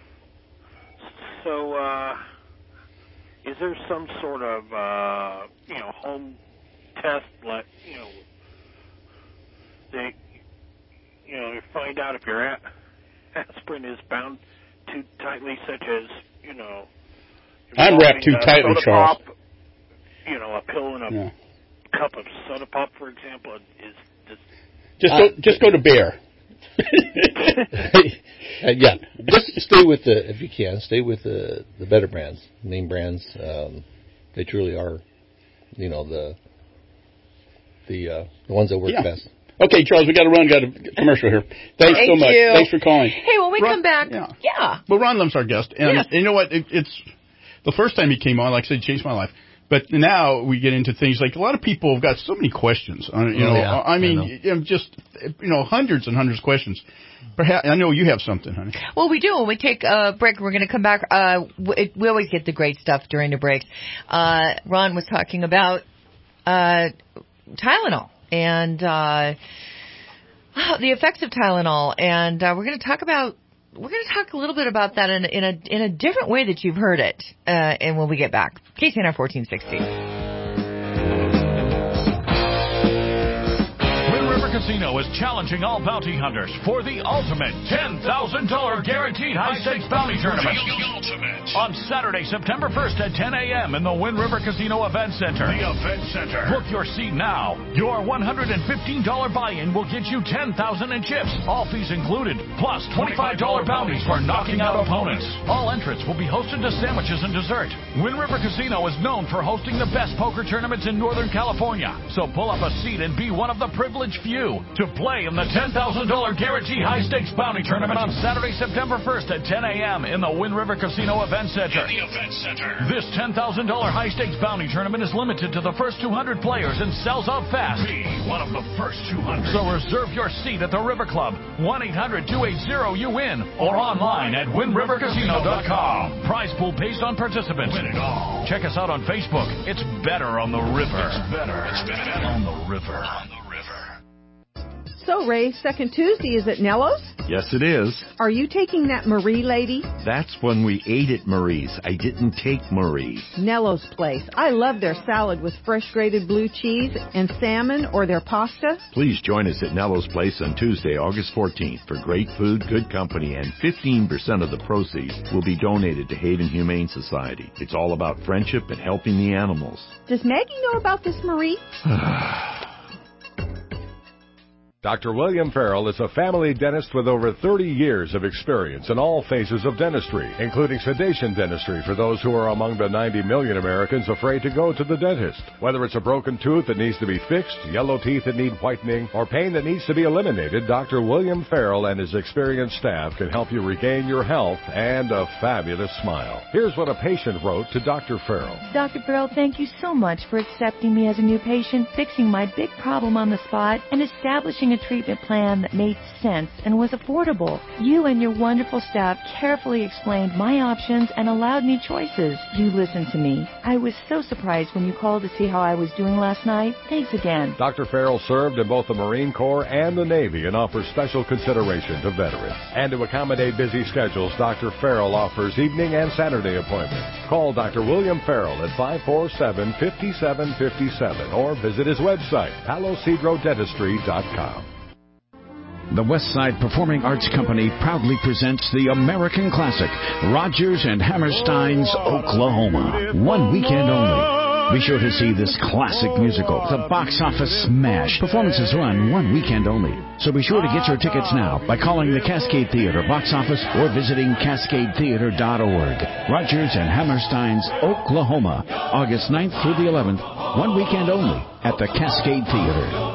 So, uh, is there some sort of, uh, you know, home test, like, you know, they, you know, to find out if your a- aspirin is bound too tightly, such as, you know, I'm wrapped too tightly, soda Charles. Pop, you know, a pill in a Yeah. cup of soda pop, for example, is just Just go, just go to Bear. uh, yeah, just stay with the, if you can, stay with the the better brands, name brands. Um, they truly are, you know, the the uh, the ones that work Yeah. best. Okay, Charles, we got to run. Got a commercial here. Thanks Thank so much. you. Thanks for calling. Hey, when we Ron, come back, yeah. yeah. Well, Ron Lem's our guest, and Yes. you know what? It, it's the first time he came on. Like I said, it changed my life. But now we get into things like a lot of people have got so many questions. Uh, you Oh, know, yeah. I mean, I know. you know, just you know, hundreds and hundreds of questions. Perhaps I know you have something, honey. Well, we do. When we take a break, we're going to come back. Uh, w- it, we always get the great stuff during the breaks. Uh, Ron was talking about uh, Tylenol and uh, the effects of Tylenol, and uh, we're going to talk about. We're going to talk a little bit about that in, in a in a different way that you've heard it. Uh, and when we get back, K C N R fourteen sixty. Casino is challenging all bounty hunters for the ultimate ten thousand dollars guaranteed high-stakes bounty tournament. The ultimate. On Saturday, September first at ten a.m. in the Wind River Casino Event Center. The Event Center. Book your seat now. Your one hundred fifteen dollars buy-in will get you ten thousand dollars in chips, all fees included, plus twenty-five dollars bounties for knocking out opponents. All entrants will be hosted to sandwiches and dessert. Wind River Casino is known for hosting the best poker tournaments in Northern California. So pull up a seat and be one of the privileged few to play in the ten thousand dollars guaranteed high-stakes bounty tournament on Saturday, September first at ten a.m. in the Wind River Casino Event Center. In the Event Center. This ten thousand dollars high-stakes bounty tournament is limited to the first two hundred players and sells out fast. Be one of the first two hundred. So reserve your seat at the River Club, one eight hundred two eight zero U W I N, or online at wind river casino dot com. Prize pool based on participants. Win it all. Check us out on Facebook. It's better on the river. It's better. It's better on the river. On the river. So, Ray, second Tuesday is at Nello's? Yes, it is. Are you taking that Marie lady? That's when we ate at Marie's. I didn't take Marie. Nello's Place. I love their salad with fresh grated blue cheese and salmon or their pasta. Please join us at Nello's Place on Tuesday, August fourteenth for great food, good company, and fifteen percent of the proceeds will be donated to Haven Humane Society. It's all about friendship and helping the animals. Does Maggie know about this Marie? Doctor William Farrell is a family dentist with over thirty years of experience in all phases of dentistry, including sedation dentistry for those who are among the ninety million Americans afraid to go to the dentist. Whether it's a broken tooth that needs to be fixed, yellow teeth that need whitening, or pain that needs to be eliminated, Doctor William Farrell and his experienced staff can help you regain your health and a fabulous smile. Here's what a patient wrote to Doctor Farrell. Doctor Farrell, thank you so much for accepting me as a new patient, fixing my big problem on the spot, and establishing a treatment plan that made sense and was affordable. You and your wonderful staff carefully explained my options and allowed me choices. You listened to me. I was so surprised when you called to see how I was doing last night. Thanks again. Doctor Farrell served in both the Marine Corps and the Navy and offers special consideration to veterans. And to accommodate busy schedules, Doctor Farrell offers evening and Saturday appointments. Call Doctor William Farrell at five four seven, five seven five seven or visit his website, palo cedro dentistry dot com. The Westside Performing Arts Company proudly presents the American classic, Rodgers and Hammerstein's Oklahoma. One weekend only. Be sure to see this classic musical, the box office smash. Performances run one weekend only. So be sure to get your tickets now by calling the Cascade Theater box office or visiting cascade theater dot org. Rodgers and Hammerstein's Oklahoma, August ninth through the eleventh. One weekend only at the Cascade Theater.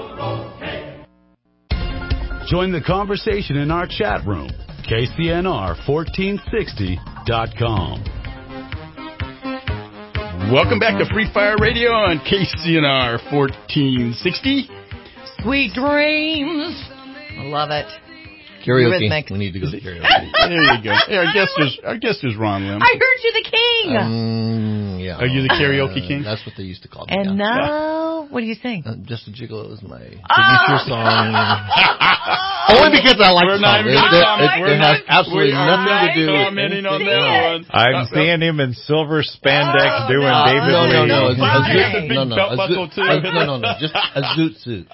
Join the conversation in our chat room, K C N R fourteen sixty dot com. Welcome back to Free Fire Radio on K C N R fourteen sixty. Sweet dreams. I love it. Karaoke. Rhythmic. We need to go to karaoke. There you go. Hey, our guest is our guest is Ron Lim. I heard you the king. Um, yeah. Are you the karaoke uh, king? That's what they used to call me. And yeah. now, what do you sing? Uh, Just a Gigolo is my signature Oh! song. Only because I like We're the not song. even It, gonna it, comment. it, We're it not- has absolutely we are nothing not to do with commenting on anything that else. one. I'm Uh, seeing him in silver spandex Oh, doing no. David No, no, Lee. no. It's Wow. a Big zoot, no, no, belt a buckle, zoot, too. a- no, no, no, just a zoot suit.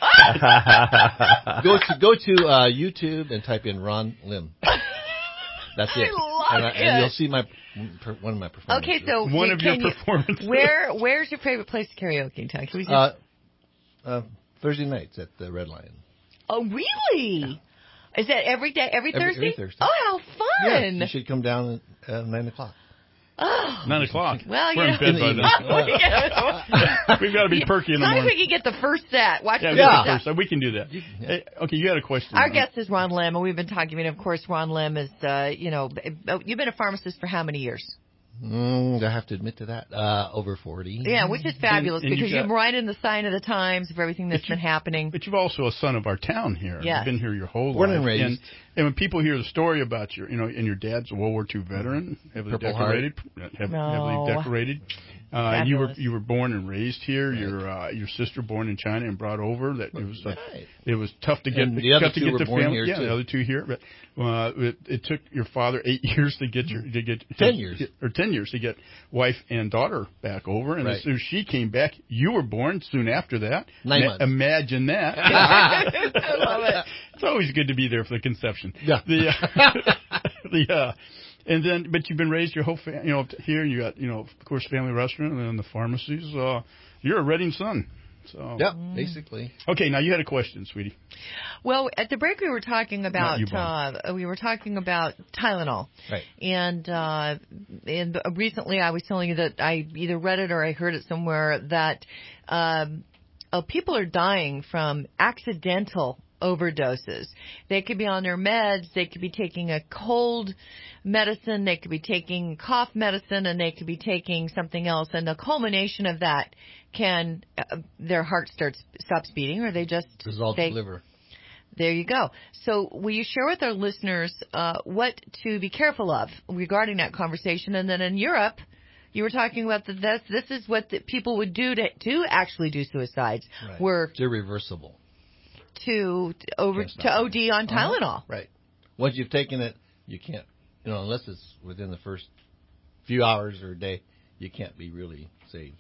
Go to go to uh, YouTube and type in Ron Lim. That's it. I love and, I, it. and you'll see my per, one of my performances. Okay, so One can of your you- performances. Where Where's your favorite place to karaoke, Ty? Can we just- Uh, uh, Thursday nights at the Red Lion. oh, really? Is that every day, every, Every- Thursday? every Thursday. Oh, how Yeah, fun! you should come down at uh, nine o'clock. Oh. Nine o'clock. Well, We're you in bed know- by then. We've got to be perky in the As long as morning. we can get the first set. Watch Yeah, the we first got the set. first, so we can do that. Hey, okay, you had a question. Our guest is Ron Lim, and we've been talking. I mean, of course, Ron Lim is, uh, you know, you've been a pharmacist for how many years? Mm, I have to admit to that. Uh, over forty. Yeah, which is fabulous And- and because you've got- you're right in the sign of the times of everything that's been happening. But you're also a son of our town here. Yes. You've been here your whole Born life. and raised. And, and when people hear the story about your, you know, and your dad's a World War Two veteran, heavily Purple decorated, hev- No. heavily decorated. Uh, you were Fabulous. you were born and raised here. Right. Your uh, your sister born in China and brought over. That it was uh, Right. it was tough to get. And the other tough to two get were the born family. here, yeah, too. the other two here. But uh, it, it took your father eight years to get your to get Ten years. or ten years to get wife and daughter back over. And Right. as soon as she came back, you were born soon after that. Nine Ma- months. Imagine that. I love it. It's always good to be there for the conception. Yeah. The, uh, the, uh, and then, but you've been raised your whole family, you know, t- here you got, you know, of course, family restaurant and then the pharmacies. Uh, you're a Reading son. So. Yep, basically. Okay, now you had a question, sweetie. Well, at the break we were talking about you, uh, we were talking about Tylenol, Right. and uh, and recently I was telling you that I either read it or I heard it somewhere that um, uh, people are dying from accidental overdoses. They could be on their meds, they could be taking a cold medicine, they could be taking cough medicine, and they could be taking something else, and the culmination of that can uh, their heart starts stops beating, or they just Dissolved they, liver. There you go. So will you share with our listeners uh, what to be careful of regarding that conversation? And then in Europe, you were talking about that this, this is what the people would do to, to actually do suicides, Right. were It's irreversible. to over Can't to stop O D on Uh-huh. Tylenol. Right. Once you've taken it, you can't, you know, unless it's within the first few hours or a day, you can't be really saved.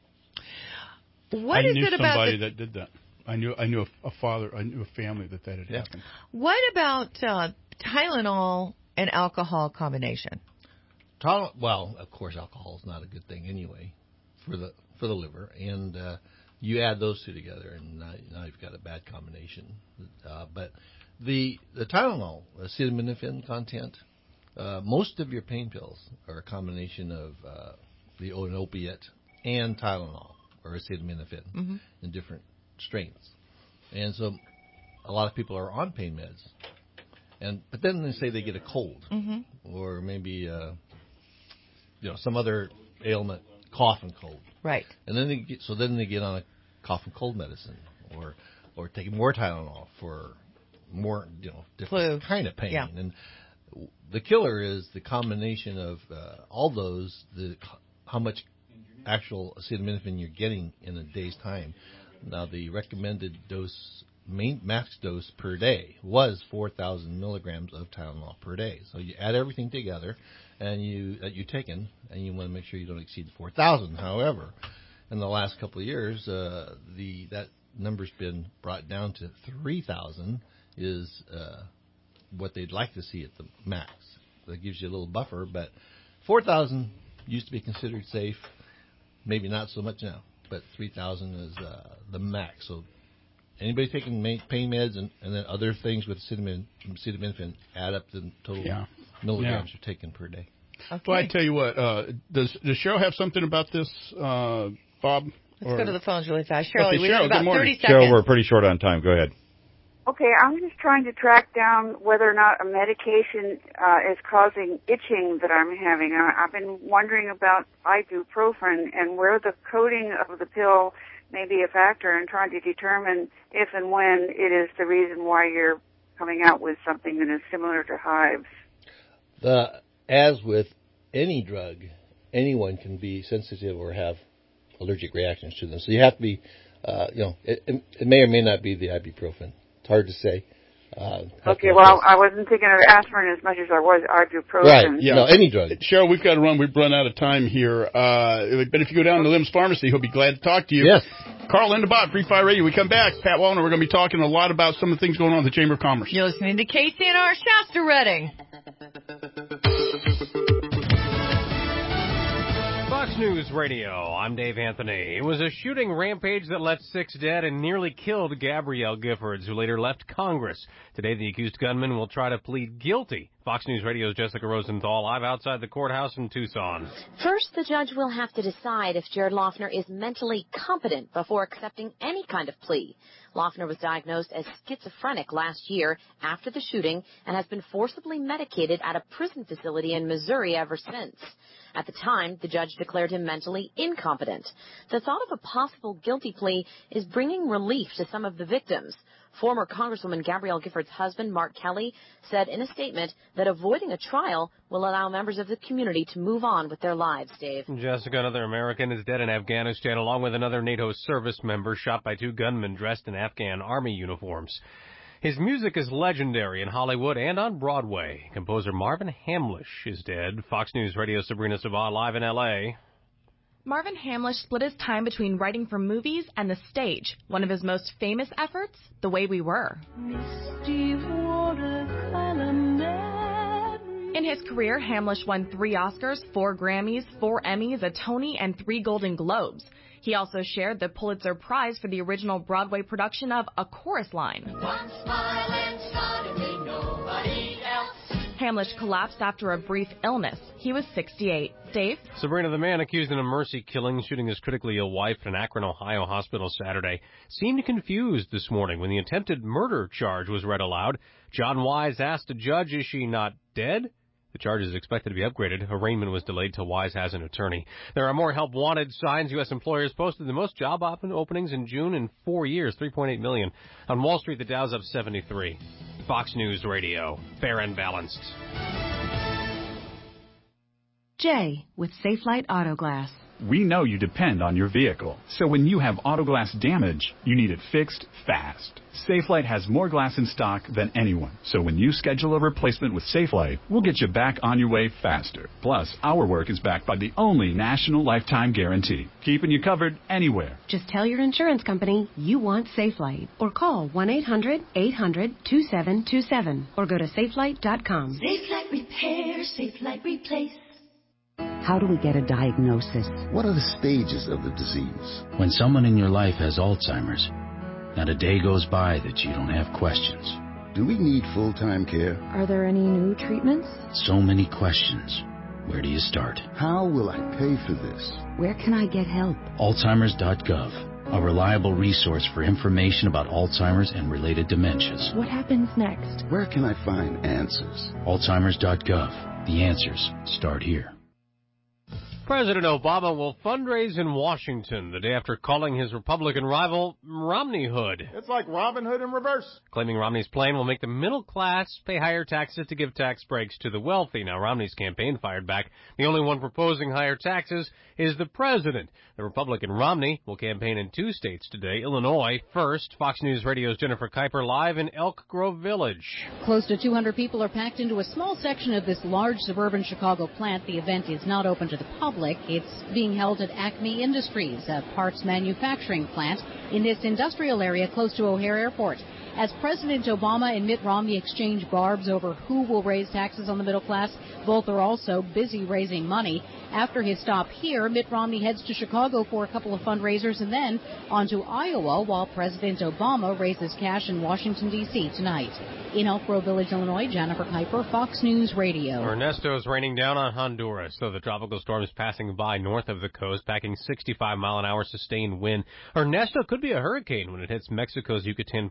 What I is knew it about somebody the, that did that. I knew I knew a, a father, I knew a family that that had Yeah. happened. what about uh, Tylenol and alcohol combination? Tylenol, well, of course, alcohol is not a good thing anyway for the for the liver, and uh, you add those two together, and now, now you've got a bad combination. Uh, but the the Tylenol, acetaminophen content, uh, most of your pain pills are a combination of uh, the an opiate and Tylenol or acetaminophen Mhm. in different strains, and so a lot of people are on pain meds, and but then they say they get a cold Mm-hmm. or maybe uh, you know some other ailment, cough and cold, Right. and then they get, so then they get on a cough and cold medicine or or taking more Tylenol for more you know different Flu. kind of pain, Yeah. and the killer is the combination of uh, all those, the how much actual acetaminophen you're getting in a day's time. Now, the recommended dose, main, max dose per day was four thousand milligrams of Tylenol per day. So you add everything together, and you that you've taken, and you want to make sure you don't exceed four thousand. However, in the last couple of years, uh, the that number's been brought down to three thousand. Is uh, what they'd like to see at the max. That gives you a little buffer, but four thousand used to be considered safe. Maybe not so much now, but three thousand is uh, the max. So anybody taking ma- pain meds and, and then other things with acetamin, acetaminophen add up the total Yeah. milligrams Yeah. you're taking per day. Okay. Well, I tell you what, uh, does does Cheryl have something about this, uh, Bob? Let's go to the phones really fast. Shirley, Okay, we Cheryl, have good about morning. thirty seconds. Cheryl, we're pretty short on time. Go ahead. Okay, I'm just trying to track down whether or not a medication uh, is causing itching that I'm having. I, I've been wondering about ibuprofen and where the coating of the pill may be a factor in trying to determine if and when it is the reason why you're coming out with something that is similar to hives. The, as with any drug, anyone can be sensitive or have allergic reactions to them. So you have to be, uh, you know, it, it may or may not be the ibuprofen. It's hard to say. Uh, okay, well, I wasn't thinking of aspirin as much as I was ibuprofen. Right, yeah. No, any drug. Cheryl, we've got to run. We've run out of time here. Uh, but if you go down to Lim's Pharmacy, he'll be glad to talk to you. Yes. Carl Endebott, Free Fire Radio. We come back. Pat Wallner, we're going to be talking a lot about some of the things going on in the Chamber of Commerce. You're listening to K C N R Shasta Redding. Fox News Radio, I'm Dave Anthony. It was a shooting rampage that left six dead and nearly killed Gabrielle Giffords, who later left Congress. Today, the accused gunman will try to plead guilty. Fox News Radio's Jessica Rosenthal, live outside the courthouse in Tucson. First, the judge will have to decide if Jared Loughner is mentally competent before accepting any kind of plea. Loughner was diagnosed as schizophrenic last year after the shooting and has been forcibly medicated at a prison facility in Missouri ever since. At the time, the judge declared him mentally incompetent. The thought of a possible guilty plea is bringing relief to some of the victims. Former Congresswoman Gabrielle Giffords' husband, Mark Kelly, said in a statement that avoiding a trial will allow members of the community to move on with their lives, Dave. Jessica, another American is dead in Afghanistan, along with another NATO service member shot by two gunmen dressed in Afghan army uniforms. His music is legendary in Hollywood and on Broadway. Composer Marvin Hamlisch is dead. Fox News Radio Sabrina Sabah live in L A Marvin Hamlisch split his time between writing for movies and the stage. One of his most famous efforts, The Way We Were. In his career, Hamlisch won three Oscars, four Grammys, four Emmys, a Tony, and three Golden Globes. He also shared the Pulitzer Prize for the original Broadway production of A Chorus Line. One smile and suddenly nobody else. Hamlisch collapsed after a brief illness. He was sixty-eight. Dave? Sabrina, the man accused in a mercy killing, shooting his critically ill wife at an Akron, Ohio hospital Saturday, seemed confused this morning when the attempted murder charge was read aloud. John Wise asked the judge, is she not dead? The charge is expected to be upgraded. Arraignment was delayed till Wise has an attorney. There are more help wanted signs. U S employers posted the most job openings in June in four years, three point eight million. On Wall Street, the Dow's up seventy-three. Fox News Radio, fair and balanced. Jay with Safelite Auto Glass. We know you depend on your vehicle, so when you have auto glass damage, you need it fixed fast. Safelite has more glass in stock than anyone, so when you schedule a replacement with Safelite, we'll get you back on your way faster. Plus, our work is backed by the only national lifetime guarantee, keeping you covered anywhere. Just tell your insurance company you want Safelite, or call one eight hundred eight hundred two seven two seven, or go to safelite dot com. Safelite Repair, Safelite Replace. How do we get a diagnosis? What are the stages of the disease? When someone in your life has Alzheimer's, not a day goes by that you don't have questions. Do we need full-time care? Are there any new treatments? So many questions. Where do you start? How will I pay for this? Where can I get help? Alzheimers dot gov, a reliable resource for information about Alzheimer's and related dementias. What happens next? Where can I find answers? Alzheimers dot gov. The answers start here. President Obama will fundraise in Washington the day after calling his Republican rival Romneyhood. It's like Robin Hood in reverse. Claiming Romney's plan will make the middle class pay higher taxes to give tax breaks to the wealthy. Now, Romney's campaign fired back. The only one proposing higher taxes is the president. The Republican Romney will campaign in two states today. Illinois first. Fox News Radio's Jennifer Kuiper live in Elk Grove Village. Close to two hundred people are packed into a small section of this large suburban Chicago plant. The event is not open to the public. It's being held at Acme Industries, a parts manufacturing plant in this industrial area close to O'Hare Airport. As President Obama and Mitt Romney exchange barbs over who will raise taxes on the middle class, both are also busy raising money. After his stop here, Mitt Romney heads to Chicago for a couple of fundraisers and then on to Iowa while President Obama raises cash in Washington, D C tonight. In Elk Grove Village, Illinois, Jennifer Kuiper, Fox News Radio. Ernesto's raining down on Honduras, so the tropical storm is passing by north of the coast, packing sixty-five mile an hour sustained wind. Ernesto could be a hurricane when it hits Mexico's Yucatan Peninsula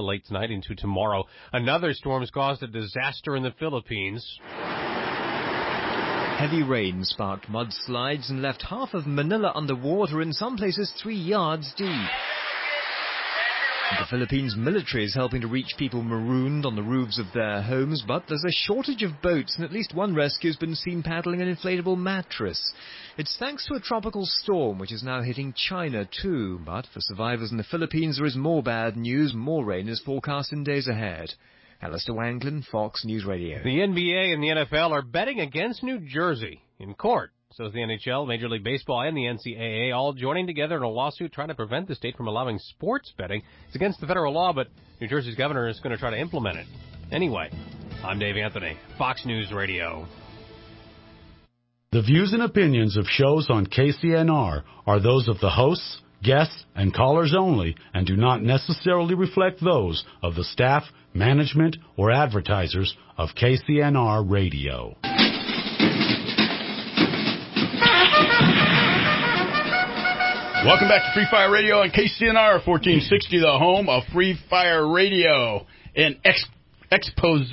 late tonight into tomorrow. Another storm's caused a disaster in the Philippines. Heavy rain sparked mudslides and left half of Manila underwater, in some places three yards deep. The Philippines military is helping to reach people marooned on the roofs of their homes, but there's a shortage of boats, and at least one rescue has been seen paddling an inflatable mattress. It's thanks to a tropical storm which is now hitting China too, but for survivors in the Philippines there is more bad news. More rain is forecast in days ahead. Alistair Wanglin, Fox News Radio. The N B A and the N F L are betting against New Jersey in court. So is the N H L, Major League Baseball, and the N C double A, all joining together in a lawsuit trying to prevent the state from allowing sports betting. It's against the federal law, but New Jersey's governor is going to try to implement it. Anyway, I'm Dave Anthony, Fox News Radio. The views and opinions of shows on K C N R are those of the hosts, guests, and callers only, and do not necessarily reflect those of the staff, management, or advertisers of K C N R Radio. Welcome back to Free Fire Radio on K C N R fourteen sixty, the home of Free Fire Radio and Ex- Expose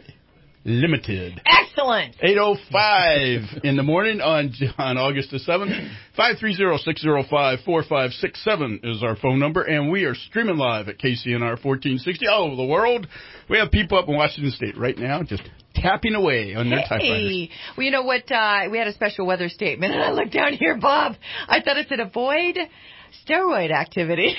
Limited. Excellent. eight oh five in the morning on, on August the seventh. five three zero, six zero five, four five six seven is our phone number, and we are streaming live at K C N R fourteen sixty all over the world. We have people up in Washington State right now just tapping away on their hey. typewriters. Well, you know what? Uh, we had a special weather statement, and I looked down here, Bob. I thought it said avoid steroid activity.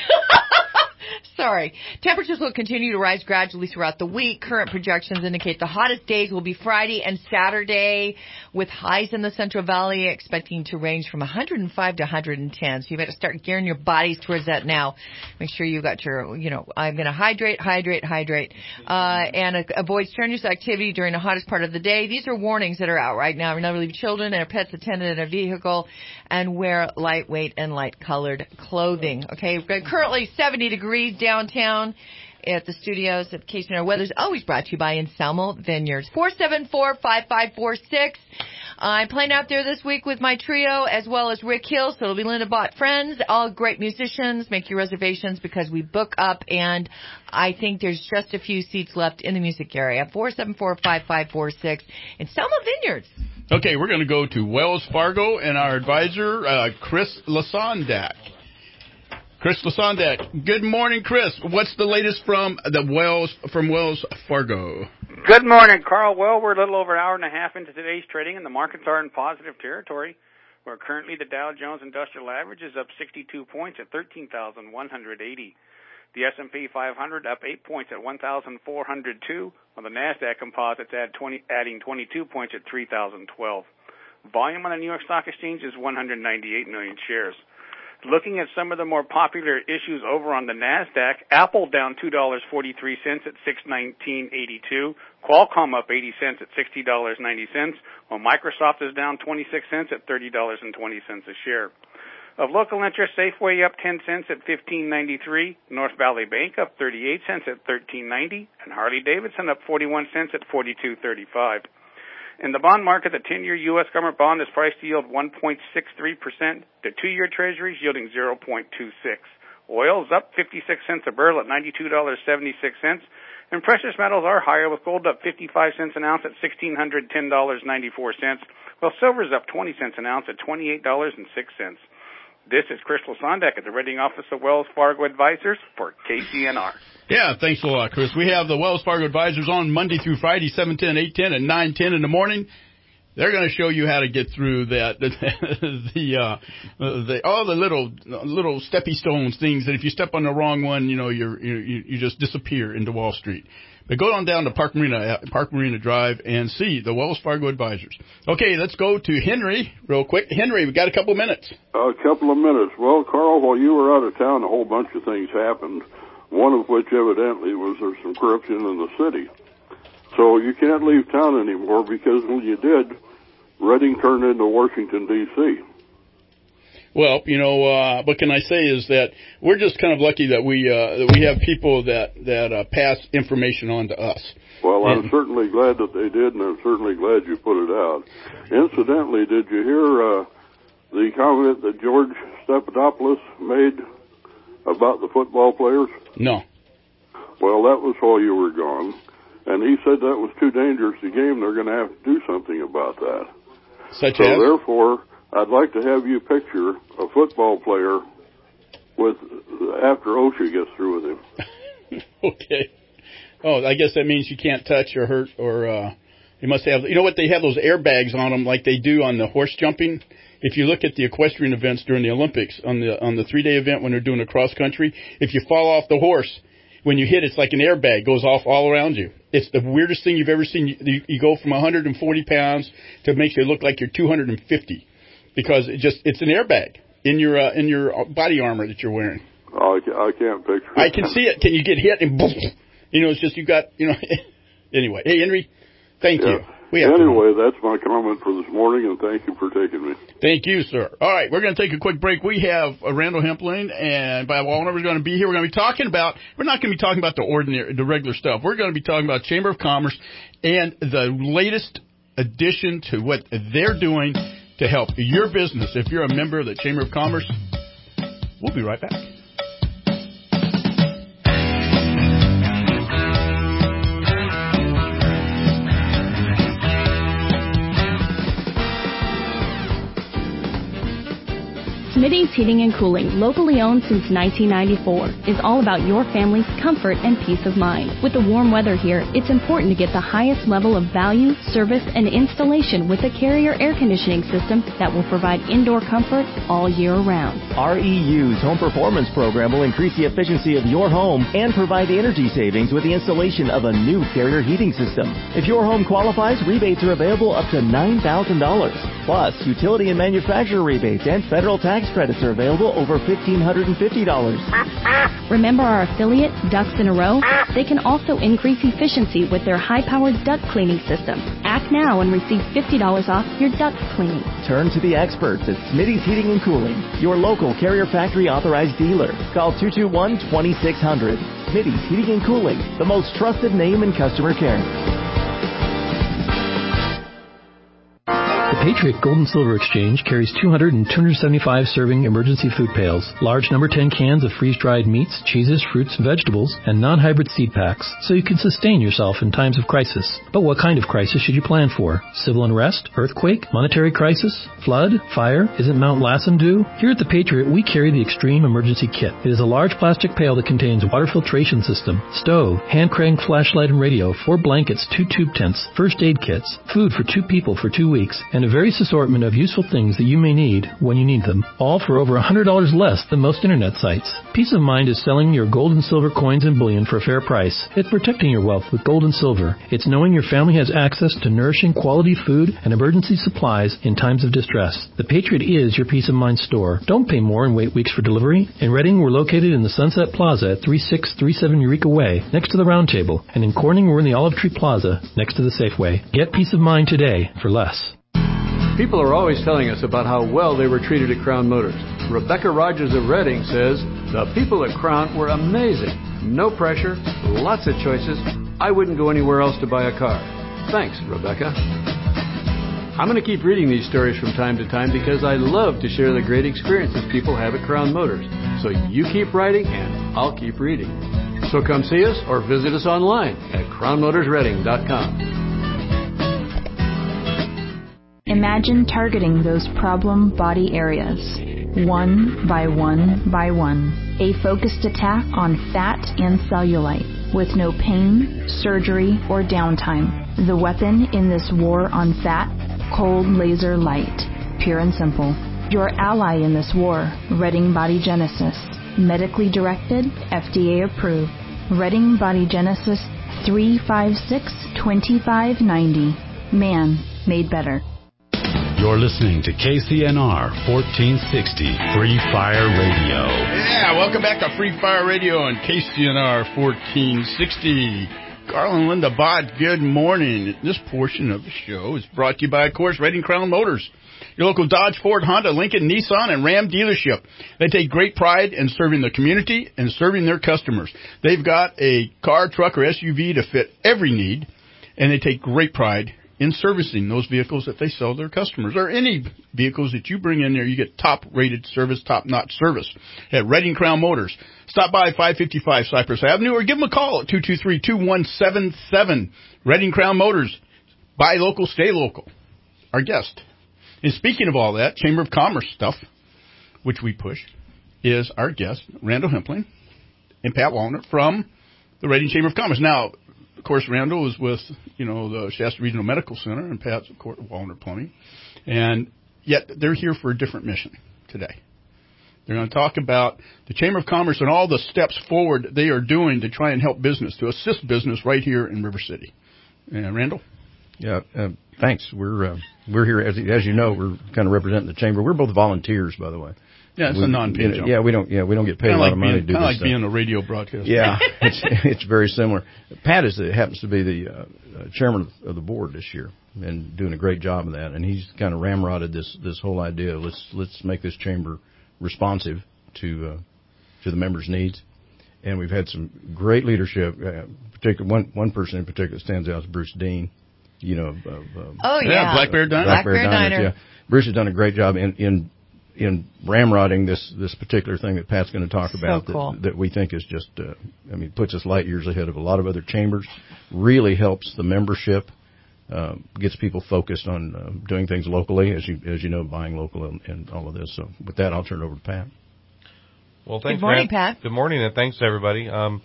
Sorry. Temperatures will continue to rise gradually throughout the week. Current projections indicate the hottest days will be Friday and Saturday, with highs in the Central Valley expecting to range from one hundred five to one hundred ten. So you better start gearing your bodies towards that now. Make sure you got your, you know, I'm going to hydrate, hydrate, hydrate, uh, and uh, avoid strenuous activity during the hottest part of the day. These are warnings that are out right now. Remember, leave children and pets attended in a vehicle, and wear lightweight and light-colored clothing. Okay, we've got currently seventy degrees downtown at the studios of K C N R. Weather's always brought to you by Anselmo Vineyards. four seven four, five five four six. I'm playing out there this week with my trio as well as Rick Hill, so it'll be Linda Bott Friends, all great musicians. Make your reservations because we book up, and I think there's just a few seats left in the music area. four seven four, five five four six. Anselmo Vineyards. Okay, we're going to go to Wells Fargo and our advisor, uh, Chris Lasondak. Chris Lasondak. Good morning, Chris. What's the latest from the Wells from Wells Fargo? Good morning, Carl. Well, we're a little over an hour and a half into today's trading, and the markets are in positive territory, where currently the Dow Jones Industrial Average is up sixty-two points at thirteen thousand one hundred eighty. The S and P five hundred up eight points at one thousand four hundred two, while the NASDAQ Composites add twenty, adding twenty-two points at three thousand twelve. Volume on the New York Stock Exchange is one hundred ninety-eight million shares. Looking at some of the more popular issues over on the NASDAQ, Apple down two dollars and forty-three cents at six nineteen eighty-two. Qualcomm up eighty cents at sixty dollars and ninety cents, while Microsoft is down twenty-six cents at thirty dollars and twenty cents a share. Of local interest, Safeway up ten cents at fifteen ninety-three, North Valley Bank up thirty-eight cents at thirteen ninety, and Harley-Davidson up forty-one cents at forty-two thirty-five. In the bond market, the ten-year U S government bond is priced to yield one point six three percent. The two-year Treasuries yielding zero point two six. Oil is up fifty-six cents a barrel at ninety-two dollars and seventy-six cents. And precious metals are higher, with gold up fifty-five cents an ounce at one thousand six hundred ten dollars and ninety-four cents, while silver is up twenty cents an ounce at twenty-eight dollars and six cents. This is Chris Lasondak at the Reading Office of Wells Fargo Advisors for K C N R. Yeah, thanks a lot, Chris. We have the Wells Fargo Advisors on Monday through Friday, seven ten, eight ten, and nine ten in the morning. They're going to show you how to get through that, the, the, uh, the, all the little, little steppy stones, things that if you step on the wrong one, you know, you're, you, you just disappear into Wall Street. But go on down to Park Marina, Park Marina Drive and see the Wells Fargo Advisors. Okay, let's go to Henry real quick. Henry, we got a couple of minutes. A couple of minutes. Well, Carl, while you were out of town, a whole bunch of things happened, one of which evidently was there's some corruption in the city. So you can't leave town anymore because when you did, Reading turned into Washington, D C Well, you know, uh, what can I say is that we're just kind of lucky that we uh, that we have people that that uh, pass information on to us. Well, and, I'm certainly glad that they did, and I'm certainly glad you put it out. Incidentally, did you hear uh, the comment that George Stephanopoulos made about the football players? No. Well, that was while you were gone. And he said that was too dangerous a game. They're going to have to do something about that. Such so as? therefore, I'd like to have you picture a football player with after OSHA gets through with him. Okay. Oh, I guess that means you can't touch or hurt or uh, you must have, you know what, they have those airbags on them like they do on the horse jumping. If you look at the equestrian events during the Olympics, on the on the three-day event when they're doing a cross-country, if you fall off the horse, when you hit, it's like an airbag goes off all around you. It's the weirdest thing you've ever seen. You, you go from one hundred forty pounds to it makes you look like you're two hundred fifty because it just it's an airbag in your uh, in your body armor that you're wearing. Oh, I can't picture it. I can see it. Can you get hit and boom? You know, it's just you got, you know. Anyway, hey, Henry, thank yeah. you. We have anyway, that's my comment for this morning, and thank you for taking me. Thank you, sir. All right, we're going to take a quick break. We have uh, Randall Hempling and Bob Wallner is going to be here. We're going to be talking about, we're not going to be talking about the ordinary, the regular stuff. We're going to be talking about Chamber of Commerce and the latest addition to what they're doing to help your business. If you're a member of the Chamber of Commerce, we'll be right back. Smitty's Heating and Cooling, locally owned since nineteen ninety-four, is all about your family's comfort and peace of mind. With the warm weather here, it's important to get the highest level of value, service, and installation with a Carrier air conditioning system that will provide indoor comfort all year round. R E U's Home Performance Program will increase the efficiency of your home and provide energy savings with the installation of a new Carrier heating system. If your home qualifies, rebates are available up to nine thousand dollars. Plus, utility and manufacturer rebates and federal tax credits are available over one thousand five hundred fifty dollars. Remember our affiliate, Ducks in a Row? They can also increase efficiency with their high-powered duct cleaning system. Act now and receive fifty dollars off your duct cleaning. Turn to the experts at Smitty's Heating and Cooling, your local Carrier Factory authorized dealer. Call two two one, two six zero zero. Smitty's Heating and Cooling, the most trusted name in customer care. The Patriot Gold and Silver Exchange carries two hundred and two hundred seventy-five serving emergency food pails, large number ten cans of freeze-dried meats, cheeses, fruits, vegetables, and non-hybrid seed packs, so you can sustain yourself in times of crisis. But what kind of crisis should you plan for? Civil unrest? Earthquake? Monetary crisis? Flood? Fire? Isn't Mount Lassen due? Here at the Patriot, we carry the Extreme Emergency Kit. It is a large plastic pail that contains water filtration system, stove, hand-cranked flashlight and radio, four blankets, two tube tents, first aid kits, food for two people for two weeks, and a various assortment of useful things that you may need when you need them, all for over one hundred dollars less than most internet sites. Peace of Mind is selling your gold and silver coins and bullion for a fair price. It's protecting your wealth with gold and silver. It's knowing your family has access to nourishing quality food and emergency supplies in times of distress. The Patriot is your Peace of Mind store. Don't pay more and wait weeks for delivery. In Reading, we're located in the Sunset Plaza at thirty-six thirty-seven Eureka Way, next to the Round Table. And in Corning, we're in the Olive Tree Plaza, next to the Safeway. Get Peace of Mind today for less. People are always telling us about how well they were treated at Crown Motors. Rebecca Rogers of Reading says, the people at Crown were amazing. No pressure, lots of choices. I wouldn't go anywhere else to buy a car. Thanks, Rebecca. I'm going to keep reading these stories from time to time because I love to share the great experiences people have at Crown Motors. So you keep writing and I'll keep reading. So come see us or visit us online at crown motors reading dot com. Imagine targeting those problem body areas, one by one by one. A focused attack on fat and cellulite, with no pain, surgery, or downtime. The weapon in this war on fat? Cold laser light. Pure and simple. Your ally in this war, Reading Body Genesis. Medically directed, F D A approved. Reading Body Genesis three five six, two five nine zero. Man made better. You're listening to K C N R fourteen sixty Free Fire Radio. Yeah, welcome back to Free Fire Radio on K C N R fourteen sixty. Carl and Linda Bott, good morning. This portion of the show is brought to you by, of course, Reading Crown Motors, your local Dodge, Ford, Honda, Lincoln, Nissan, and Ram dealership. They take great pride in serving the community and serving their customers. They've got a car, truck, or S U V to fit every need, and they take great pride in servicing those vehicles that they sell to their customers, or any vehicles that you bring in there. You get top-rated service, top-notch service at Redding Crown Motors. Stop by five fifty-five Cypress Avenue or give them a call at two two three, two one seven seven. Redding Crown Motors. Buy local, stay local. Our guest. And speaking of all that, Chamber of Commerce stuff, which we push, is our guest, Randall Hempling and Pat Wallner from the Redding Chamber of Commerce. Now, of course, Randall is with, you know, the Shasta Regional Medical Center, and Pat's, of course, Wallner Plumbing. And yet they're here for a different mission today. They're going to talk about the Chamber of Commerce and all the steps forward they are doing to try and help business, to assist business right here in River City. And Randall? Yeah, uh, thanks. We're uh, we're here, as, as you know, we're kind of representing the Chamber. We're both volunteers, by the way. Yeah, it's we, a non-paid job. Yeah, we don't. Yeah, we don't get paid kinda a lot like of money being, to do Kind of this like stuff. being a radio broadcaster. Yeah, it's it's very similar. Pat is the, happens to be the uh, uh, chairman of the board this year and doing a great job of that. And he's kind of ramrodded this this whole idea. Let's let's make this chamber responsive to uh, to the members' needs. And we've had some great leadership. Uh, particular one one person in particular that stands out is Bruce Dean. You know, of, of, oh yeah, yeah Black Bear Diner. Black Bear, Bear Diners, Diner. yeah. Bruce has done a great job in in in ramrodding this this particular thing that Pat's going to talk So about cool. that, that we think is just, uh, I mean, puts us light years ahead of a lot of other chambers. Really helps the membership, uh, gets people focused on uh, doing things locally, as you as you know, buying local and, and all of this. So with that, I'll turn it over to Pat. Well, thanks, Good morning, Grant. Pat. Good morning, and thanks to everybody. Um,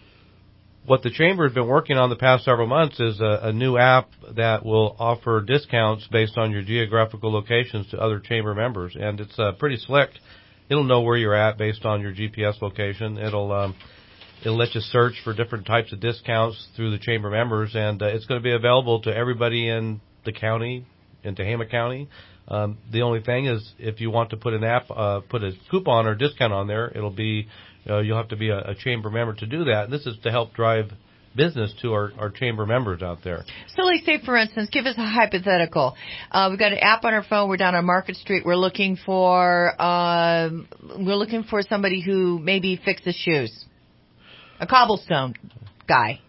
what the Chamber has been working on the past several months is a, a new app that will offer discounts based on your geographical locations to other Chamber members, and it's uh, pretty slick. It'll know where you're at based on your G P S location. It'll um, it'll let you search for different types of discounts through the Chamber members, and uh, it's going to be available to everybody in the county, in Tehama County. Um, the only thing is, if you want to put an app, uh, put a coupon or discount on there, it'll be, uh, you'll have to be a, a chamber member to do that. And this is to help drive business to our, our chamber members out there. So, like, say, for instance, give us a hypothetical. Uh, we've got an app on our phone. We're down on Market Street. We're looking for, um, we're looking for somebody who maybe fixes shoes. A cobblestone guy.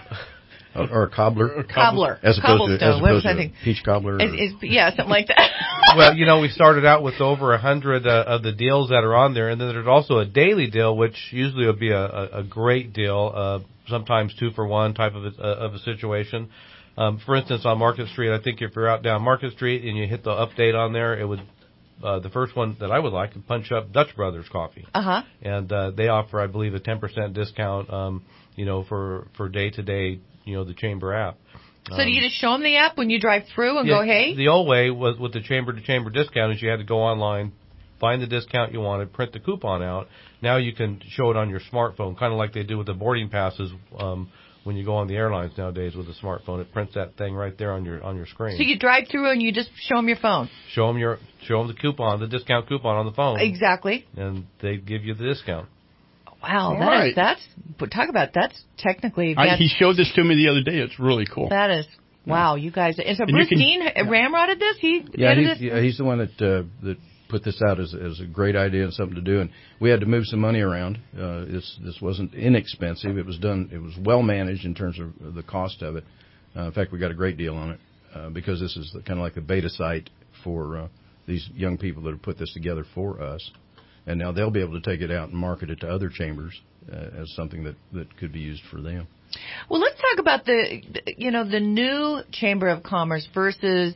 Or, or a cobbler. A cobbler. As opposed Cobblestone. to, as What was opposed I to think? peach cobbler. It's, it's, yeah, something like that. Well, you know, we started out with over a hundred uh, of the deals that are on there, and then there's also a daily deal, which usually would be a, a, a great deal, uh, sometimes two for one type of a, of a situation. Um, for instance, on Market Street, I think if you're out down Market Street and you hit the update on there, it would, uh, the first one that I would like to punch up Dutch Brothers Coffee. Uh-huh. And, uh, they offer, I believe, a ten percent discount, um, you know, for, for day to day, you know, the Chamber app. So um, do you just show them the app when you drive through and yeah, go, hey? The old way was with the chamber-to-chamber discount is you had to go online, find the discount you wanted, print the coupon out. Now you can show it on your smartphone, kind of like they do with the boarding passes um, when you go on the airlines nowadays with a smartphone. It prints that thing right there on your on your screen. So you drive through and you just show them your phone? Show them, your, show them the coupon, the discount coupon on the phone. Exactly. And they give you the discount. Wow, All that right. is, that's, talk about, that's technically. I, That's, he showed this to me the other day. It's really cool. That is, wow, you guys. And so And you Bruce can- Dean ramrodded this? He Yeah, did he's, this? yeah, he's the one that uh, that put this out as, as a great idea and something to do. And we had to move some money around. Uh, this this wasn't inexpensive. It was done. It was well managed in terms of the cost of it. Uh, in fact, we got a great deal on it uh, because this is kind of like the beta site for uh, these young people that have put this together for us. And now they'll be able to take it out and market it to other chambers uh, as something that, that could be used for them. Well, let's talk about the, you know, the new Chamber of Commerce versus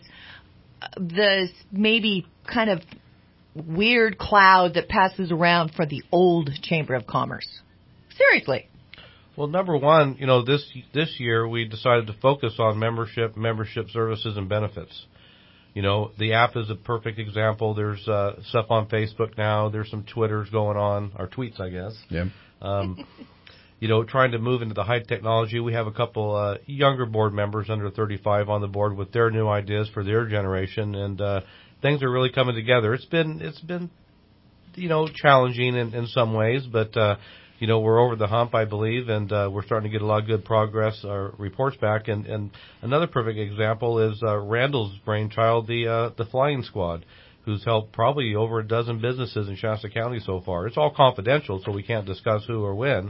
the maybe kind of weird cloud that passes around for the old Chamber of Commerce. Seriously. Well, number one, you know, this this year we decided to focus on membership, membership services, and benefits. You know, the app is a perfect example. There's uh, stuff on Facebook now. There's some Twitters going on, or tweets, I guess. Yeah. Um, you know, trying to move into the high technology. We have a couple uh, younger board members under thirty-five on the board with their new ideas for their generation, and uh, things are really coming together. It's been it's been, you know, challenging in, in some ways, but uh, you know, we're over the hump, I believe, and uh, we're starting to get a lot of good progress or reports back. And, and another perfect example is uh, Randall's brainchild, the uh, the Flying Squad, who's helped probably over a dozen businesses in Shasta County so far. It's all confidential, so we can't discuss who or when.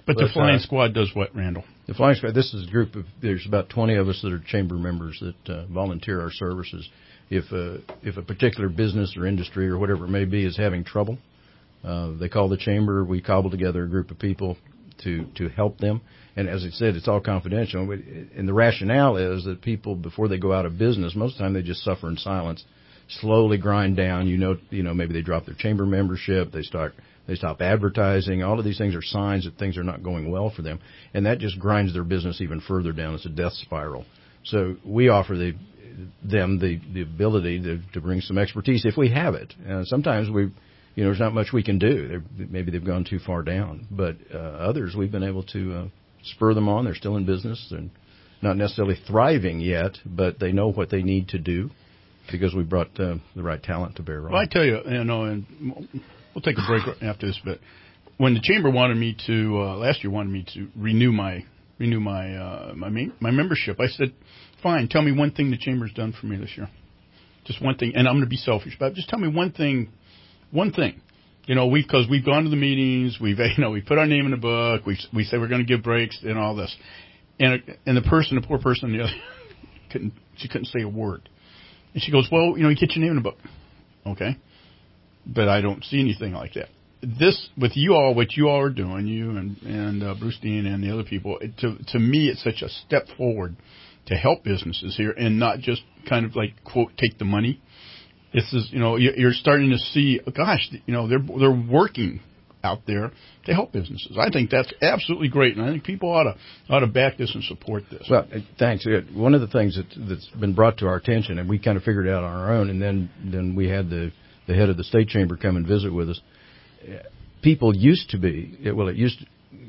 But, but the Flying uh, Squad does what, Randall? The Flying Squad, this is a group of, there's about twenty of us that are chamber members that uh, volunteer our services. If a, if a particular business or industry or whatever it may be is having trouble, uh, they call the chamber. We cobble together a group of people to, to help them. And as I said, it's all confidential. And the rationale is that people, before they go out of business, most of the time they just suffer in silence, slowly grind down. You know, you know, maybe they drop their chamber membership, they start, they stop advertising. All of these things are signs that things are not going well for them. And that just grinds their business even further down. It's a death spiral. So we offer the, them the, the ability to, to bring some expertise if we have it. Uh, sometimes we, you know, there's not much we can do. They're, maybe they've gone too far down. But uh, others, we've been able to uh, spur them on. They're still in business. They're not necessarily thriving yet, but they know what they need to do because we brought uh, the right talent to bear on. Well, I tell you, you know, and we'll take a break after this, but when the chamber wanted me to, uh, last year wanted me to renew my renew my uh, my my membership, I said, fine, tell me one thing the chamber's done for me this year. Just one thing, and I'm going to be selfish, but just tell me one thing, one thing. You know, we because we've gone to the meetings, we've you know we put our name in the book, we we say we're going to give breaks and all this, and and the person, the poor person, the other, couldn't she couldn't say a word, and she goes, well, you know, you get your name in the book, okay, but I don't see anything like that. This with you all, what you all are doing, you and and uh, Bruce Dean and the other people, it, to to me, it's such a step forward to help businesses here and not just kind of like quote take the money. This is, you know, you're starting to see, gosh, you know, they're they're working out there to help businesses. I think that's absolutely great, and I think people ought to ought to back this and support this. Well, thanks. One of the things that, that's been brought to our attention, and we kind of figured it out on our own, and then then we had the the head of the state chamber come and visit with us. People used to be, well, it used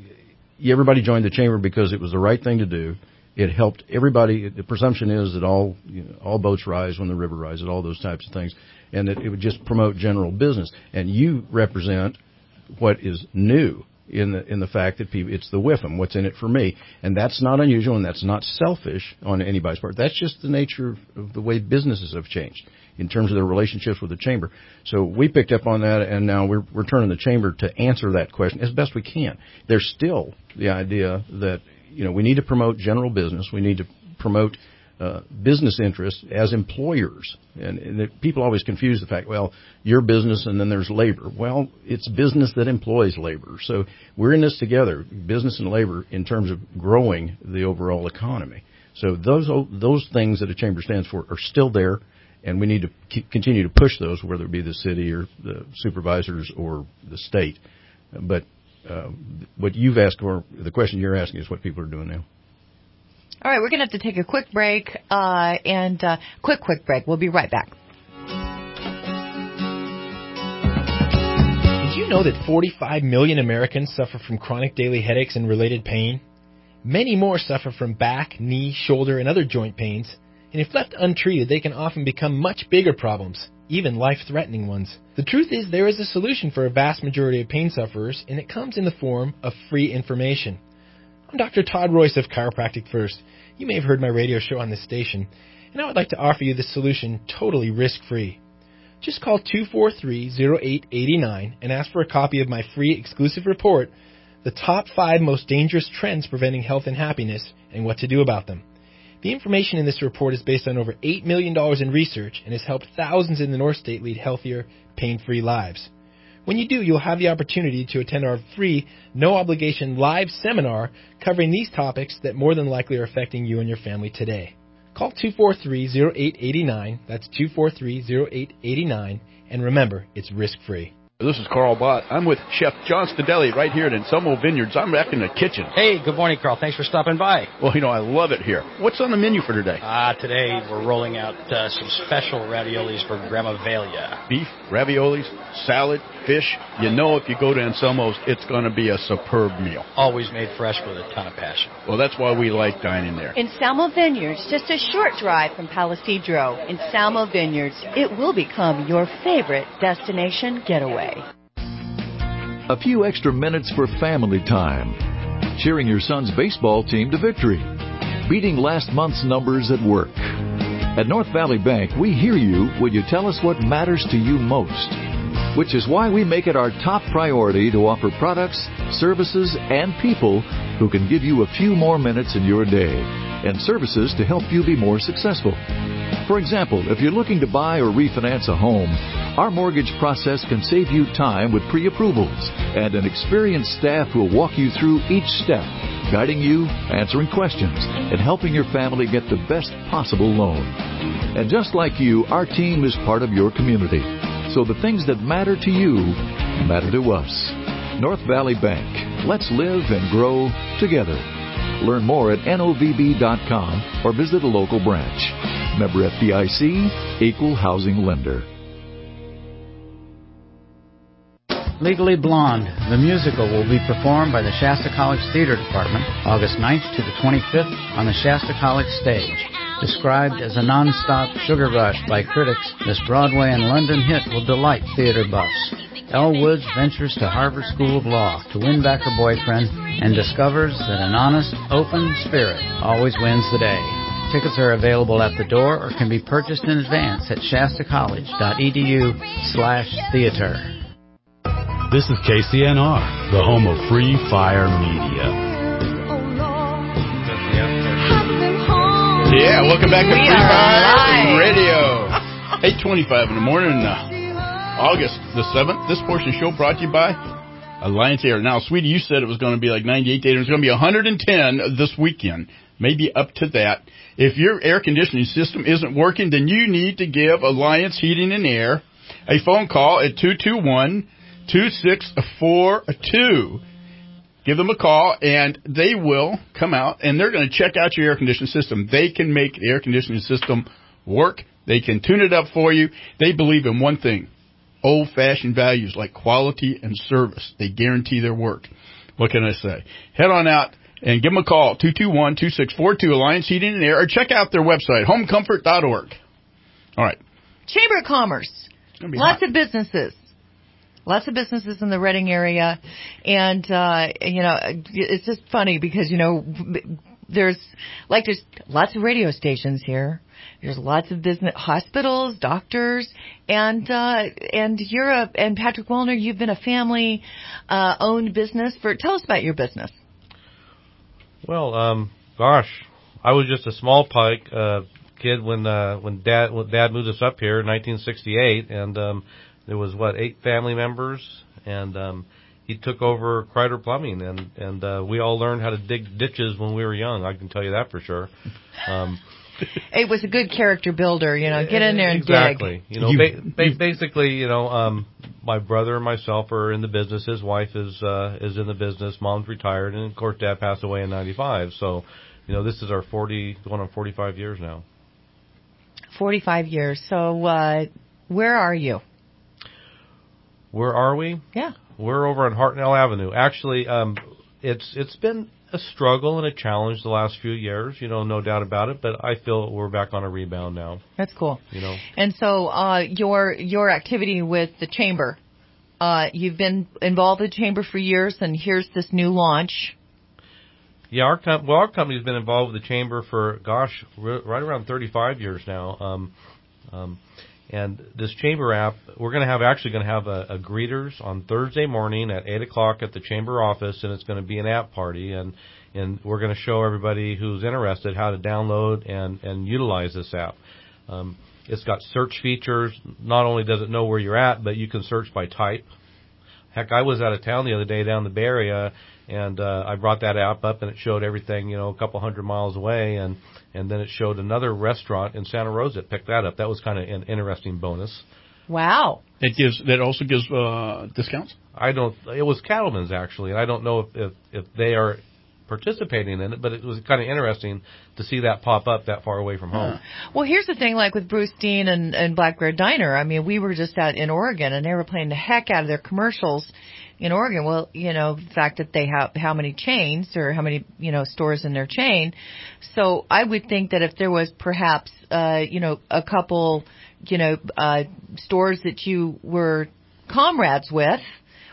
to, everybody joined the chamber because it was the right thing to do. It helped everybody. The presumption is that all you know, all boats rise when the river rises, all those types of things, and that it would just promote general business. And you represent what is new in the in the fact that people, it's the W I F M, what's in it for me, and that's not unusual, and that's not selfish on anybody's part. That's just the nature of the way businesses have changed in terms of their relationships with the chamber. So we picked up on that, and now we're we're turning the chamber to answer that question as best we can. There's still the idea that, you know, we need to promote general business. We need to promote uh, business interests as employers. And, and it, people always confuse the fact, well, your business and then there's labor. Well, it's business that employs labor. So we're in this together, business and labor, in terms of growing the overall economy. So those those things that a chamber stands for are still there, and we need to keep, continue to push those, whether it be the city or the supervisors or the state. But Uh, what you've asked for, the question you're asking is what people are doing now. All right, we're going to have to take a quick break, uh, and uh, quick, quick break. We'll be right back. Did you know that forty-five million Americans suffer from chronic daily headaches and related pain? Many more suffer from back, knee, shoulder, and other joint pains, and if left untreated, they can often become much bigger problems, even life-threatening ones. The truth is there is a solution for a vast majority of pain sufferers, and it comes in the form of free information. I'm Doctor Todd Royce of Chiropractic First. You may have heard my radio show on this station, and I would like to offer you this solution totally risk-free. Just call two four three, zero eight eight nine and ask for a copy of my free exclusive report, The Top five Most Dangerous Trends Preventing Health and Happiness and What to Do About Them. The information in this report is based on over eight million dollars in research and has helped thousands in the North State lead healthier, pain-free lives. When you do, you'll have the opportunity to attend our free, no-obligation live seminar covering these topics that more than likely are affecting you and your family today. Call two four three, zero eight eight nine, that's two four three, zero eight eight nine, and remember, it's risk-free. This is Carl Bott. I'm with Chef John Stadelli right here at Anselmo Vineyards. I'm back in the kitchen. Hey, good morning, Carl. Thanks for stopping by. Well, you know, I love it here. What's on the menu for today? Ah, uh, today we're rolling out uh, some special raviolis for Grandma Velia. Beef, raviolis, salad, fish. You know if you go to Anselmo's, it's going to be a superb meal. Always made fresh with a ton of passion. Well, that's why we like dining there. Anselmo Vineyards, just a short drive from Palisadro. Anselmo Vineyards, it will become your favorite destination getaway. A few extra minutes for family time. Cheering your son's baseball team to victory. Beating last month's numbers at work. At North Valley Bank, we hear you when you tell us what matters to you most. which is why we make it our top priority to offer products, services, and people who can give you a few more minutes in your day, and services to help you be more successful. For example, if you're looking to buy or refinance a home, our mortgage process can save you time with pre-approvals and an experienced staff who will walk you through each step, guiding you, answering questions, and helping your family get the best possible loan. And just like you, our team is part of your community. So the things that matter to you matter to us. North Valley Bank. Let's live and grow together. Learn more at N O V B dot com or visit a local branch. Member F D I C, Equal Housing Lender. Legally Blonde, the musical, will be performed by the Shasta College Theater Department August ninth to the twenty-fifth on the Shasta College stage. Described as a non-stop sugar rush by critics, this Broadway and London hit will delight theater buffs. Elle Woods ventures to Harvard School of Law to win back her boyfriend and discovers that an honest, open spirit always wins the day. Tickets are available at the door or can be purchased in advance at shastacollege.edu slash theater. This is K C N R, the home of Free Fire Media. Yeah, welcome back to We Free are Fire live. Radio. eight twenty-five in the morning, uh, August the seventh. This portion show brought to you by Alliance Air. Now, Sweetie, you said it was going to be like ninety-eight days. It's going to be one hundred ten this weekend, maybe up to that. If your air conditioning system isn't working, then you need to give Alliance Heating and Air a phone call at two two one, two six four two. Give them a call, and they will come out, and they're going to check out your air conditioning system. They can make the air conditioning system work. They can tune it up for you. They believe in one thing, old-fashioned values like quality and service. They guarantee their work. What can I say? Head on out and give them a call, two two one, two six four two, Alliance Heating and Air, or check out their website, home comfort dot org. All right. Chamber of Commerce. Lots hot. of businesses. Lots of businesses in the Reading area, and, uh, you know, it's just funny because, you know, there's, like, there's lots of radio stations here. There's lots of business, hospitals, doctors, and, uh, and you're a, and Patrick Wellner, you've been a family, uh, owned business for, tell us about your business. Well, um, gosh, I was just a small pike, uh, kid when, uh, when dad, when dad moved us up here in nineteen sixty-eight, and, um, there was, what, eight family members, and um, he took over Kreider Plumbing, and, and uh, we all learned how to dig ditches when we were young, I can tell you that for sure. Um, it was a good character builder, you know, get in there and exactly. dig. You know, ba- ba- basically, you know, um, my brother and myself are in the business. His wife is uh, is in the business. Mom's retired, and, of course, Dad passed away in ninety-five. So, you know, this is our forty, going on forty-five years now. forty-five years. So uh, where are you? Where are we? Yeah. We're over on Hartnell Avenue. Actually, um, it's it's been a struggle and a challenge the last few years, you know, no doubt about it, but I feel we're back on a rebound now. That's cool. You know. And so uh, your your activity with the Chamber, uh, you've been involved with the Chamber for years, and here's this new launch. Yeah, our com- well, our company's been involved with the Chamber for, gosh, r- right around thirty-five years now. Um, um, And this Chamber app, we're going to have actually going to have a, a greeters on Thursday morning at eight o'clock at the Chamber office, and it's going to be an app party, and and we're going to show everybody who's interested how to download and, and utilize this app. Um, it's got search features. Not only does it know where you're at, but you can search by type. Heck, I was out of town the other day down in the Bay Area, and uh, I brought that app up, and it showed everything, you know, a couple hundred miles away, and and then it showed another restaurant in Santa Rosa. It picked that up. That was kind of an interesting bonus. Wow. It gives. That also gives uh, discounts? I don't. It was Cattleman's, actually, and I don't know if, if, if they are participating in it, but it was kind of interesting to see that pop up that far away from home. Well, here's the thing, like with Bruce Dean and, and Black Bear Diner, I mean, we were just out in Oregon, and they were playing the heck out of their commercials in Oregon. Well, you know, the fact that they have how many chains or how many, you know, stores in their chain. So I would think that if there was perhaps, uh, you know, a couple, you know, uh, stores that you were comrades with,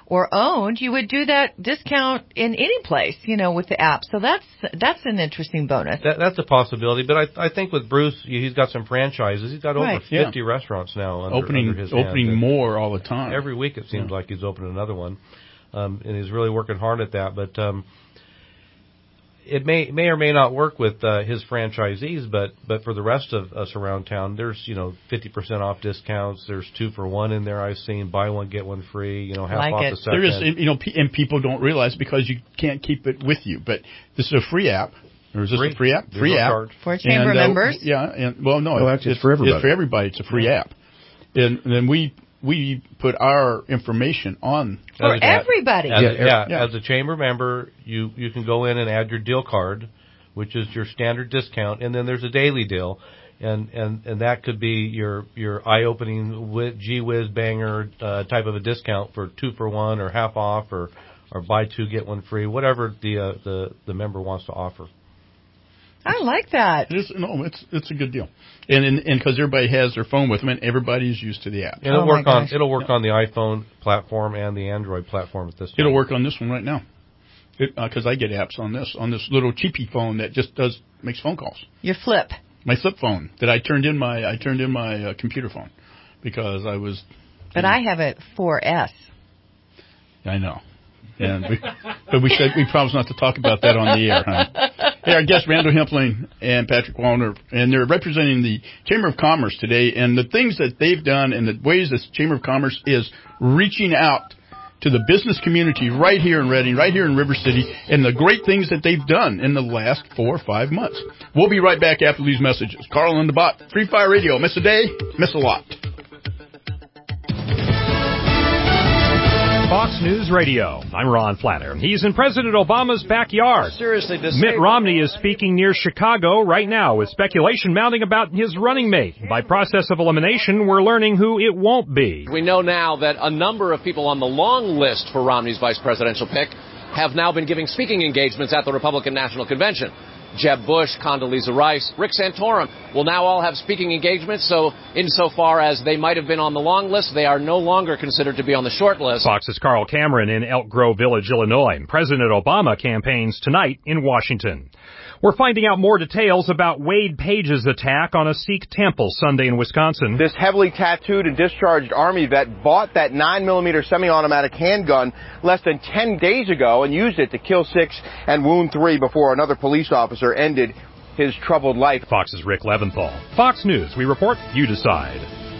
or owned, you would do that discount in any place, you know, with the app. So that's that's an interesting bonus. That, that's a possibility. But I I think with Bruce, he's got some franchises. He's got over Right. fifty Yeah. restaurants now under, Opening under his opening hands. more all the time. Every week it seems Yeah. like he's opening another one, um, and he's really working hard at that. But um, it may may or may not work with uh, his franchisees, but but for the rest of us around town, there's you know fifty percent off discounts. There's two for one in there. I've seen buy one get one free. You know half Like off it. the second. There is, you know, pe- and people don't realize because you can't keep it with you. But this is a free app. Or is this Free. a free app? There's Free no app. charge. For chamber And, uh, members? Yeah, and well, no, Oh, actually, it's for everybody. It's for everybody. It's a free app, and then we we put our information on For As a- everybody. As Yeah, a, yeah, yeah. as a chamber member, you you can go in and add your deal card, which is your standard discount, and then there's a daily deal, and and and that could be your your eye-opening wi- gee whiz banger uh, type of a discount for two for one or half off or or buy two get one free, whatever the uh, the the member wants to offer. I like that. It's, no, it's it's a good deal, and and because everybody has their phone with them, and everybody's used to the app. And it'll Oh, my work on gosh. it'll work on the iPhone platform and the Android platform at this time. It'll work on this one right now, because I get apps on this on this little cheapy phone that just does makes phone calls. Your flip. My flip phone that I turned in my I turned in my uh, computer phone because I was. But I have a four S. I know. And we, but we said we promised not to talk about that on the air, honey. Hey, our guests, Randall Hempling and Patrick Wallner, and they're representing the Chamber of Commerce today, and the things that they've done and the ways this Chamber of Commerce is reaching out to the business community right here in Reading, right here in River City, and the great things that they've done in the last four or five months. We'll be right back after these messages. Carl and the Bot, Free Fire Radio. Miss a day, miss a lot. Fox News Radio. I'm Ron Flatter. He's in President Obama's backyard. Seriously, this Mitt Romney is speaking near Chicago right now with speculation mounting about his running mate. By process of elimination, we're learning who it won't be. We know now that a number of people on the long list for Romney's vice presidential pick have now been giving speaking engagements at the Republican National Convention. Jeb Bush, Condoleezza Rice, Rick Santorum will now all have speaking engagements, so insofar as they might have been on the long list, they are no longer considered to be on the short list. Fox's Carl Cameron in Elk Grove Village, Illinois. President Obama campaigns tonight in Washington. We're finding out more details about Wade Page's attack on a Sikh temple Sunday in Wisconsin. This heavily tattooed and discharged Army vet bought that nine millimeter semi-automatic handgun less than ten days ago and used it to kill six and wound three before another police officer ended his troubled life. Fox's Rick Leventhal. Fox News. We report, you decide.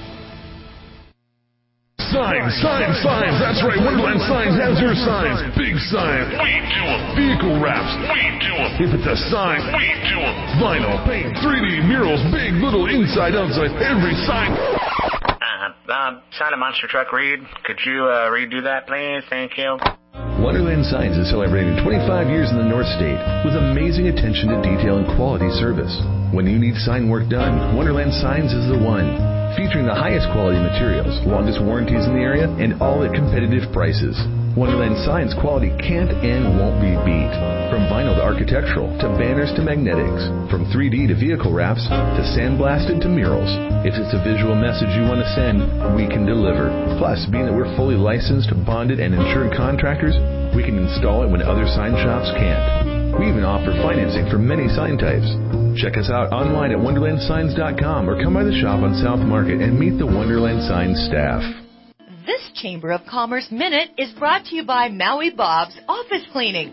Signs, signs, signs. That's right. Wonderland Signs has your signs. Big signs. We do them. Vehicle wraps. We do them. If it's a sign, we do them. Vinyl, paint, three D murals, big, little, inside, outside, every sign. Uh, uh, sign a monster truck read. Could you uh, redo that, please? Thank you. Wonderland Signs is celebrating twenty-five years in the North State with amazing attention to detail and quality service. When you need sign work done, Wonderland Signs is the one. Featuring the highest quality materials, longest warranties in the area, and all at competitive prices. Wonderland Signs quality can't and won't be beat. From vinyl to architectural, to banners to magnetics. From three D to vehicle wraps, to sandblasted to murals. If it's a visual message you want to send, we can deliver. Plus, being that we're fully licensed, bonded, and insured contractors, we can install it when other sign shops can't. We even offer financing for many sign types. Check us out online at wonderland signs dot com or come by the shop on South Market and meet the Wonderland Signs staff. This Chamber of Commerce Minute is brought to you by Maui Bob's Office Cleaning.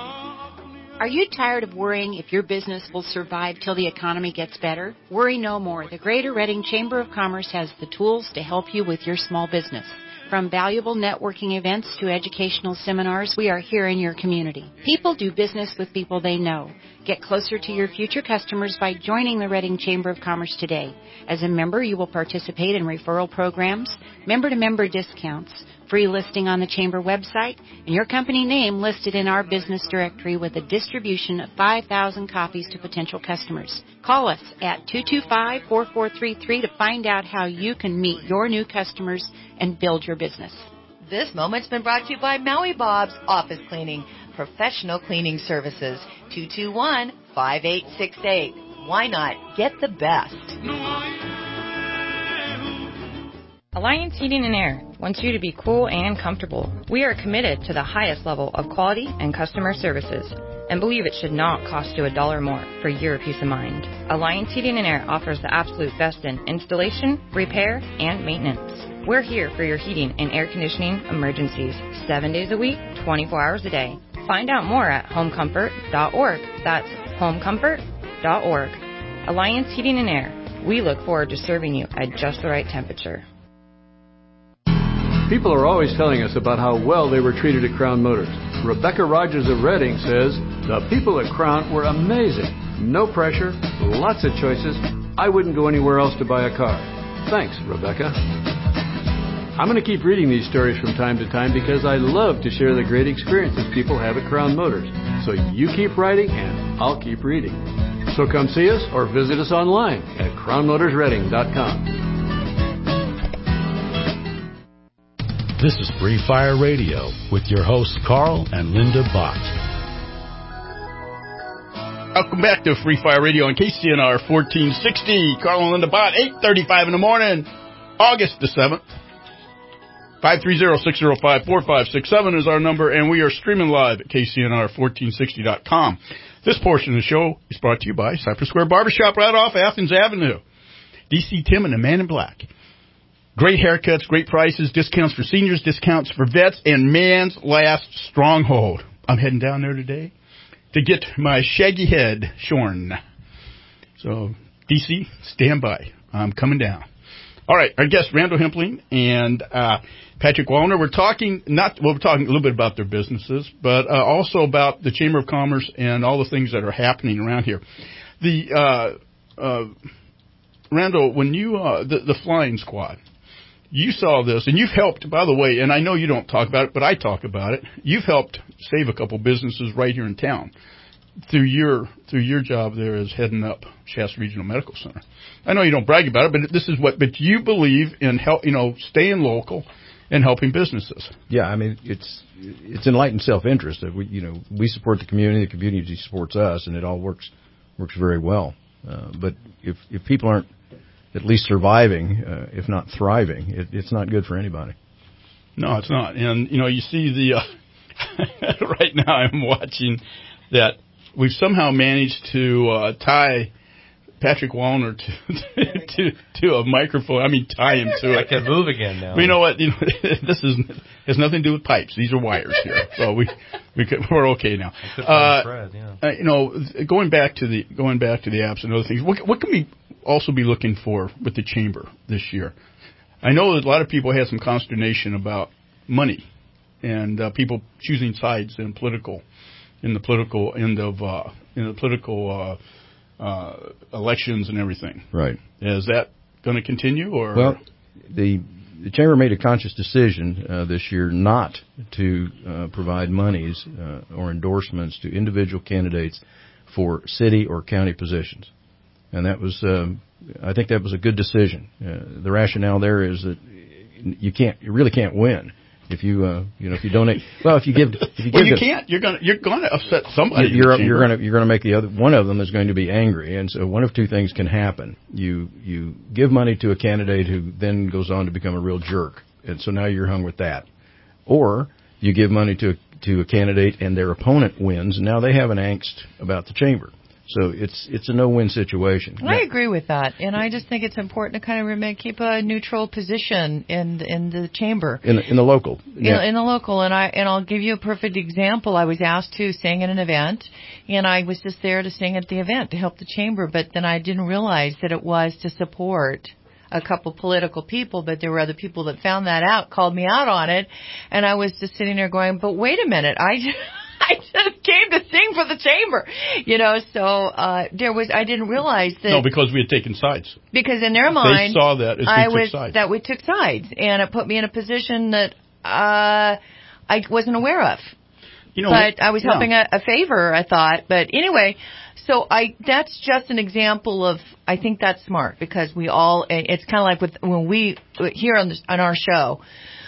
Are you tired of worrying if your business will survive till the economy gets better? Worry no more. The Greater Reading Chamber of Commerce has the tools to help you with your small business. From valuable networking events to educational seminars, we are here in your community. People do business with people they know. Get closer to your future customers by joining the Reading Chamber of Commerce today. As a member, you will participate in referral programs, member-to-member discounts, free listing on the Chamber website, and your company name listed in our business directory with a distribution of five thousand copies to potential customers. Call us at two two five, four four three three to find out how you can meet your new customers and build your business. This moment's been brought to you by Maui Bob's Office Cleaning, professional cleaning services, two two one, five eight six eight. Why not get the best? Alliance Heating and Air wants you to be cool and comfortable. We are committed to the highest level of quality and customer services and believe it should not cost you a dollar more for your peace of mind. Alliance Heating and Air offers the absolute best in installation, repair, and maintenance. We're here for your heating and air conditioning emergencies, seven days a week, twenty-four hours a day. Find out more at home comfort dot org. That's home comfort dot org. Alliance Heating and Air. We look forward to serving you at just the right temperature. People are always telling us about how well they were treated at Crown Motors. Rebecca Rogers of Reading says, the people at Crown were amazing. No pressure, lots of choices. I wouldn't go anywhere else to buy a car. Thanks, Rebecca. I'm going to keep reading these stories from time to time because I love to share the great experiences people have at Crown Motors. So you keep writing and I'll keep reading. So come see us or visit us online at crown motors reading dot com. This is Free Fire Radio with your hosts Carl and Linda Bott. Welcome back to Free Fire Radio on K C N R fourteen sixty. Carl and Linda Bott, eight thirty-five in the morning, August the seventh. five three zero, six zero five, four five six seven is our number, and we are streaming live at K C N R fourteen sixty dot com. This portion of the show is brought to you by Cypress Square Barbershop right off Athens Avenue. D C Tim and the Man in Black. Great haircuts, great prices, discounts for seniors, discounts for vets, and man's last stronghold. I'm heading down there today to get my shaggy head shorn. So, D C, stand by. I'm coming down. All right, our guests, Randall Hempling and uh, Patrick Wallner. We're talking not well, we're talking a little bit about their businesses, but uh, also about the Chamber of Commerce and all the things that are happening around here. The uh, uh, Randall, when you uh, the, the flying squad. You saw this, and you've helped, by the way, and I know you don't talk about it, but I talk about it. You've helped save a couple businesses right here in town through your through your job there as heading up Shasta Regional Medical Center. I know you don't brag about it, but this is what. But you believe in help, you know, staying local and helping businesses. Yeah, I mean it's it's enlightened self-interest that we you know we support the community, the community supports us, and it all works works very well. Uh, but if if people aren't at least surviving, uh, if not thriving, it, it's not good for anybody. No, it's not. And, you know, you see the, uh, right now I'm watching that we've somehow managed to uh, tie Patrick Wallner to, to to a microphone. I mean, tie him to it. I can move again now. But you know what? You know, this is has nothing to do with pipes. These are wires here. So we we could, we're okay now. Uh, Fred, yeah. uh, you know, going back to the going back to the apps and other things. What, what can we also be looking for with the chamber this year? I know that a lot of people had some consternation about money and uh, people choosing sides in political, in the political end of uh, in the political uh, uh, elections and everything. Right. Is that going to continue, or? Well, the the chamber made a conscious decision uh, this year not to uh, provide monies uh, or endorsements to individual candidates for city or county positions. And that was, um, I think that was a good decision. Uh, the rationale there is that you can't, you really can't win if you, uh, you know, if you donate. Well, if you give, if you give, well, you the, can't. You're gonna, you're gonna upset somebody. You're, you're gonna, you're gonna make the other. One of them is going to be angry, and so one of two things can happen. You, you give money to a candidate who then goes on to become a real jerk, and so now you're hung with that. Or you give money to to a candidate and their opponent wins, and now they have an angst about the chamber. So it's it's a no-win situation. I agree with that, and I just think it's important to kind of remain, keep a neutral position in in the chamber, in the, in the local, yeah. in, in the local. And I and I'll give you a perfect example. I was asked to sing at an event, and I was just there to sing at the event to help the chamber. But then I didn't realize that it was to support a couple political people, but there were other people that found that out, called me out on it, and I was just sitting there going, "But wait a minute, I." I just came to sing for the chamber, you know, so uh, there was, I didn't realize that. No, because we had taken sides. Because in their mind, they saw that as we I took was, sides. that we took sides, and it put me in a position that uh, I wasn't aware of. You know, but I was yeah. helping a, a favor, I thought. But anyway, so I that's just an example of, I think that's smart, because we all, it's kind of like with when we, here on, this, on our show.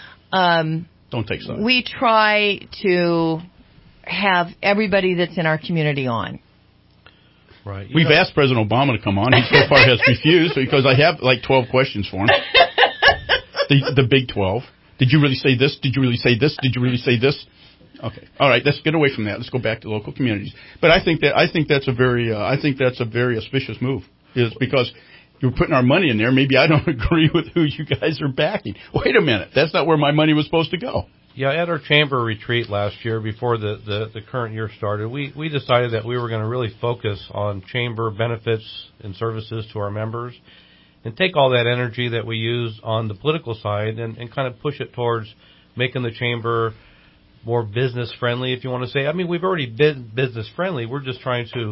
Um, Don't take sides. We try to have everybody that's in our community on. Right. You We've know, asked President Obama to come on. He so far has refused because I have like twelve questions for him. the, the Big twelve. Did you really say this? Did you really say this? Did you really say this? Okay. All right. Let's get away from that. Let's go back to local communities. But I think that I think that's a very uh, I think that's a very auspicious move. Is because you're putting our money in there. Maybe I don't agree with who you guys are backing. Wait a minute. That's not where my money was supposed to go. Yeah, at our chamber retreat last year, before the, the, the current year started, we, we decided that we were going to really focus on chamber benefits and services to our members and take all that energy that we use on the political side and, and kind of push it towards making the chamber more business-friendly, if you want to say. I mean, we've already been business-friendly. We're just trying to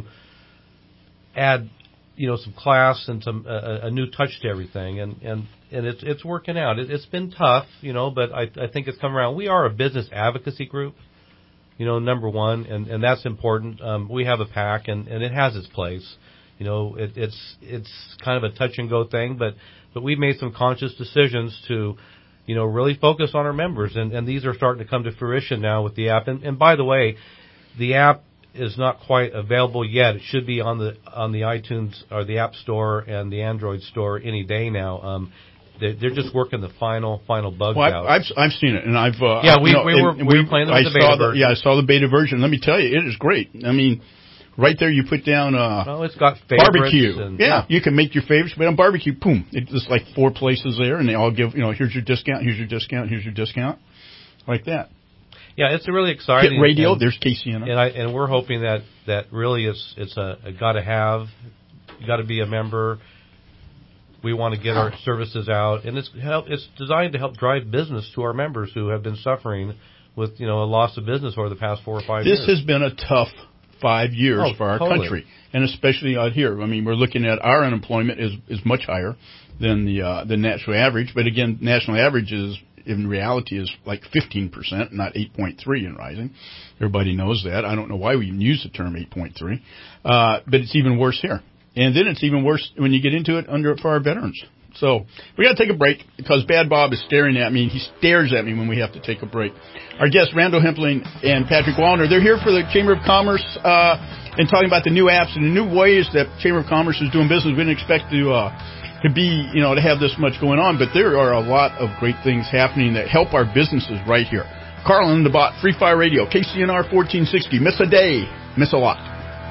add, you know, some class and some uh, a new touch to everything, and and and it's it's working out. It, it's been tough, you know, but I I think it's come around. We are a business advocacy group, you know, number one, and and that's important. Um, we have a PAC, and and it has its place. You know, it, it's it's kind of a touch and go thing, but but we've made some conscious decisions to, you know, really focus on our members, and and these are starting to come to fruition now with the app. And and by the way, the app is not quite available yet. It should be on the on the iTunes or the App Store and the Android Store any day now. Um, they're, they're just working the final final bugs well, out. I've I've seen it, and I've uh, yeah we you know, we were and we were playing I with the saw beta the, version. Yeah, I saw the beta version. Let me tell you, it is great. I mean, right there you put down uh, well, it's got favorites barbecue. And, yeah, yeah, you can make your favorites, but on barbecue, boom, it's just like four places there, and they all give you know here's your discount, here's your discount, here's your discount, like that. Yeah, it's really exciting. Hit radio, and, there's K C N R. And I and we're hoping that that really is it's a, a got to have, you got to be a member. We want to get our services out, and it's help. It's designed to help drive business to our members who have been suffering with you know a loss of business over the past four or five this years. This has been a tough five years oh, for our totally. country, and especially out here. I mean, we're looking at our unemployment is is much higher than the uh, the national average, but again, national average is. In reality is like fifteen percent, not eight point three and rising. Everybody knows that. I don't know why we even use the term eight point three. Uh, but it's even worse here. And then it's even worse when you get into it under for our veterans. So we got to take a break because Bad Bob is staring at me. He stares at me when we have to take a break. Our guests, Randall Hempling and Patrick Wallner, they're here for the Chamber of Commerce uh, and talking about the new apps and the new ways that Chamber of Commerce is doing business. We didn't expect to... Uh, to be, you know, to have this much going on, but there are a lot of great things happening that help our businesses right here. Carlin the Bot, Free Fire Radio, K C N R fourteen sixty. Miss a day, miss a lot.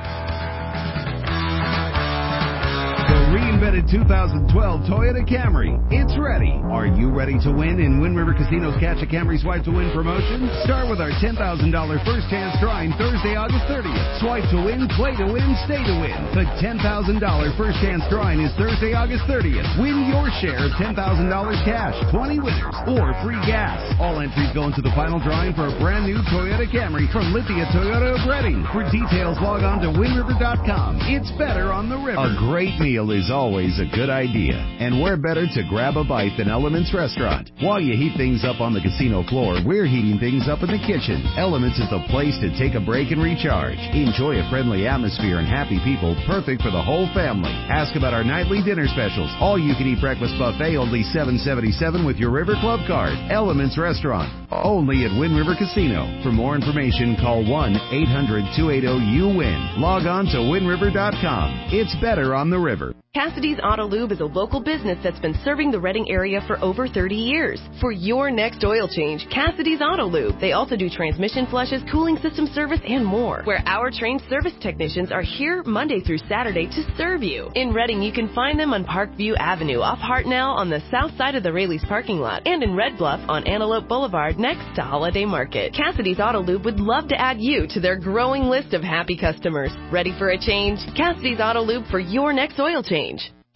Reinvented two thousand twelve Toyota Camry. It's ready. Are you ready to win in Wind River Casino's Catch a Camry Swipe to Win promotion? Start with our ten thousand dollars first chance drawing Thursday, August thirtieth. Swipe to win, play to win, stay to win. The ten thousand dollars first chance drawing is Thursday, August thirtieth. Win your share of ten thousand dollars cash, twenty winners, or free gas. All entries go into the final drawing for a brand new Toyota Camry from Lithia Toyota of Reading. For details, log on to wind river dot com. It's better on the river. A great meal is always a good idea. And where better to grab a bite than Elements Restaurant? While you heat things up on the casino floor, we're heating things up in the kitchen. Elements is the place to take a break and recharge. Enjoy a friendly atmosphere and happy people, perfect for the whole family. Ask about our nightly dinner specials. All you can eat breakfast buffet, only seven seventy-seven with your River Club card. Elements Restaurant, only at Wind River Casino. For more information, call one eight hundred two eight zero U W I N. Log on to wind river dot com. It's better on the river. Cassidy's Auto Lube is a local business that's been serving the Reading area for over thirty years. For your next oil change, Cassidy's Auto Lube. They also do transmission flushes, cooling system service, and more. Where our trained service technicians are here Monday through Saturday to serve you. In Reading, you can find them on Parkview Avenue off Hartnell on the south side of the Raley's parking lot, and in Red Bluff on Antelope Boulevard next to Holiday Market. Cassidy's Auto Lube would love to add you to their growing list of happy customers. Ready for a change? Cassidy's Auto Lube for your next oil change.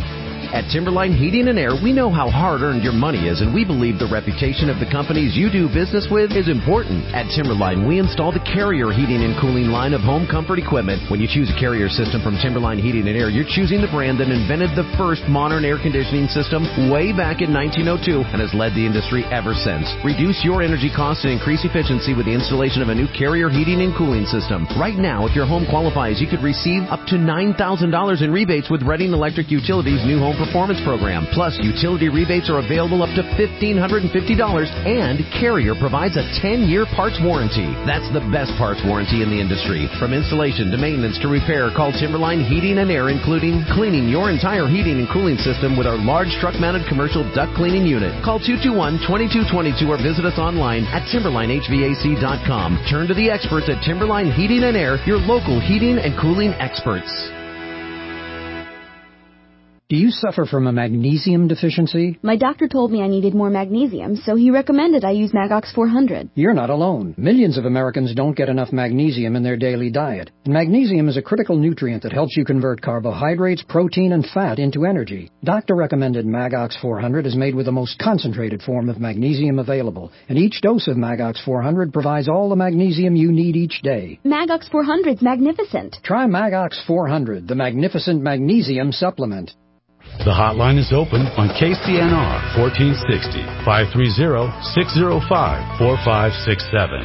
At Timberline Heating and Air, we know how hard-earned your money is, and we believe the reputation of the companies you do business with is important. At Timberline, we install the Carrier heating and cooling line of home comfort equipment. When you choose a Carrier system from Timberline Heating and Air, you're choosing the brand that invented the first modern air conditioning system way back in nineteen oh two and has led the industry ever since. Reduce your energy costs and increase efficiency with the installation of a new Carrier heating and cooling system. Right now, if your home qualifies, you could receive up to nine thousand dollars in rebates with Reading Electric Utilities' new home Performance Program. Plus, utility rebates are available up to one thousand five hundred fifty dollars, and Carrier provides a ten-year parts warranty. That's the best parts warranty in the industry. From installation to maintenance to repair, call Timberline Heating and Air, including cleaning your entire heating and cooling system with our large truck-mounted commercial duct cleaning unit. Call two two one, two two two two or visit us online at timberline h v a c dot com. Turn to the experts at Timberline Heating and Air, your local heating and cooling experts. Do you suffer from a magnesium deficiency? My doctor told me I needed more magnesium, so he recommended I use Magox four hundred. You're not alone. Millions of Americans don't get enough magnesium in their daily diet. And magnesium is a critical nutrient that helps you convert carbohydrates, protein, and fat into energy. Doctor-recommended Magox four hundred is made with the most concentrated form of magnesium available, and each dose of Magox four hundred provides all the magnesium you need each day. Magox four hundred's magnificent. Try Magox four hundred, the magnificent magnesium supplement. The hotline is open on K C N R fourteen sixty, five three zero, six zero five, four five six seven.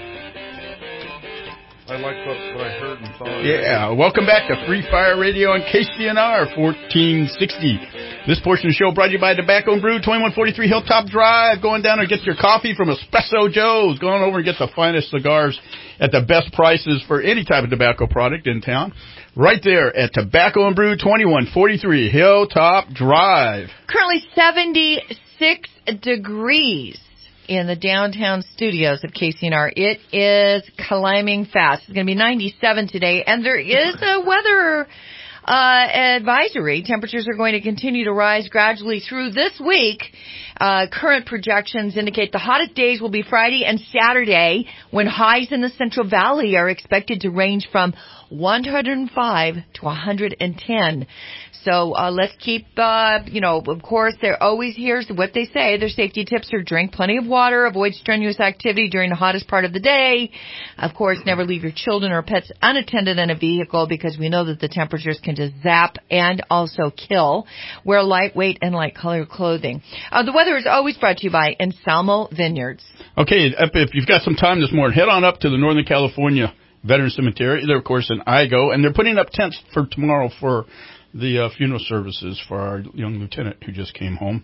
I like what, what I heard and saw. Yeah, welcome back to Free Fire Radio on K C N R fourteen sixty. This portion of the show brought to you by Tobacco and Brew, twenty-one forty-three Hilltop Drive. Going down and get your coffee from Espresso Joe's. Going over and get the finest cigars at the best prices for any type of tobacco product in town. Right there at Tobacco and Brew, twenty-one forty-three Hilltop Drive. Currently seventy-six degrees in the downtown studios of K C N R. It is climbing fast. It's going to be ninety-seven today, and there is a weather uh, advisory. Temperatures are going to continue to rise gradually through this week. Uh, current projections indicate the hottest days will be Friday and Saturday, when highs in the Central Valley are expected to range from one hundred five to one hundred ten. So uh, let's keep, uh, you know, of course, they're always, here's what they say. Their safety tips are drink plenty of water, avoid strenuous activity during the hottest part of the day. Of course, never leave your children or pets unattended in a vehicle, because we know that the temperatures can just zap and also kill. Wear lightweight and light colored clothing. Uh, the weather is always brought to you by Anselmo Vineyards. Okay, if you've got some time this morning, head on up to the Northern California Veteran Cemetery. They're, of course, in Igo, and they're putting up tents for tomorrow for the uh, funeral services for our young lieutenant who just came home.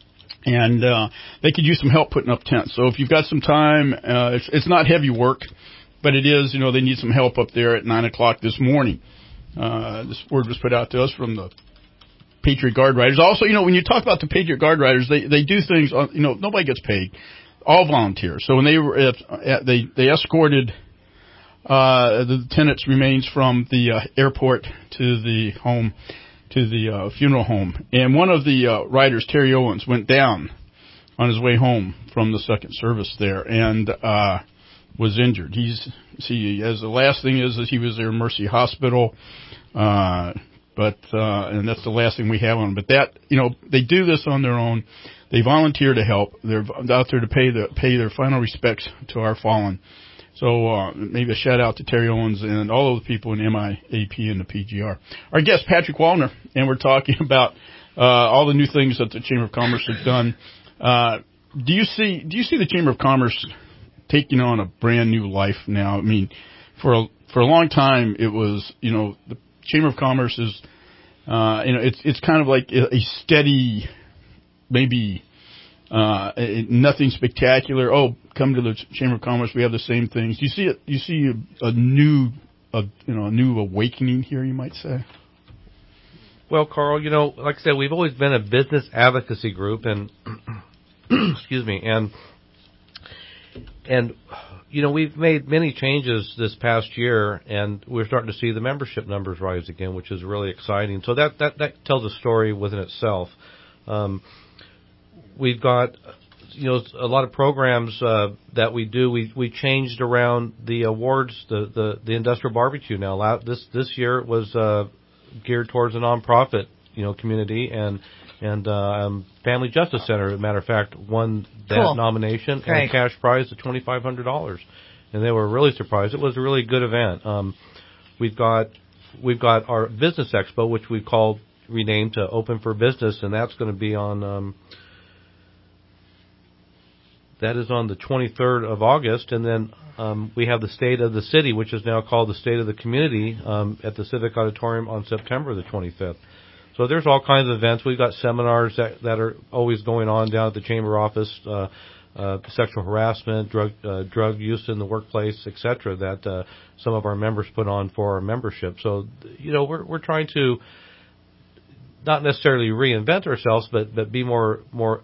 And uh, they could use some help putting up tents. So if you've got some time, uh, it's, it's not heavy work, but it is, you know, they need some help up there at nine o'clock this morning. Uh, this word was put out to us from the Patriot Guard Riders. Also, you know, when you talk about the Patriot Guard Riders, they, they do things, on, you know, nobody gets paid. All volunteers. So when they were at, at they, they escorted Uh, the lieutenant's remains from the uh, airport to the home, to the uh, funeral home. And one of the uh, riders, Terry Owens, went down on his way home from the second service there and uh, was injured. He's, see, as the last thing is, is he was there in Mercy Hospital, uh, but uh, and that's the last thing we have on him. But that, you know, they do this on their own. They volunteer to help. They're out there to pay the pay their final respects to our fallen. So uh, maybe a shout-out to Terry Owens and all of the people in M I A P and the P G R. Our guest, Patrick Wallner, and we're talking about uh, all the new things that the Chamber of Commerce has done. Uh, do you see do you see the Chamber of Commerce taking on a brand-new life now? I mean, for a, for a long time, it was, you know, the Chamber of Commerce is, uh, you know, it's it's kind of like a, a steady, maybe uh, nothing spectacular. Oh, come to the Chamber of Commerce, we have the same things. Do you see it? Do you see a, a new, a, you know, a new awakening here, you might say? Well, Carl, you know, like I said, we've always been a business advocacy group, and excuse me, and and you know, we've made many changes this past year, and we're starting to see the membership numbers rise again, which is really exciting. So that that, that tells a story within itself. Um, we've got, you know, a lot of programs uh, that we do. We we changed around the awards, the the, the industrial barbecue. Now, this this year was uh, geared towards a nonprofit, you know, community, and and uh, um, Family Justice Center, as a matter of fact, won that cool. nomination. Great. And a cash prize of twenty-five hundred dollars, and they were really surprised. It was a really good event. Um, we've got we've got our business expo, which we called renamed to Open for Business, and that's going to be on. Um, That is on the twenty-third of August, and then um, we have the State of the City, which is now called the State of the Community, um, at the Civic Auditorium on September the twenty-fifth. So there's all kinds of events. We've got seminars that, that are always going on down at the chamber office, uh, uh, sexual harassment, drug uh, drug use in the workplace, et cetera, that uh, some of our members put on for our membership. So, you know, we're we're trying to not necessarily reinvent ourselves, but, but be more more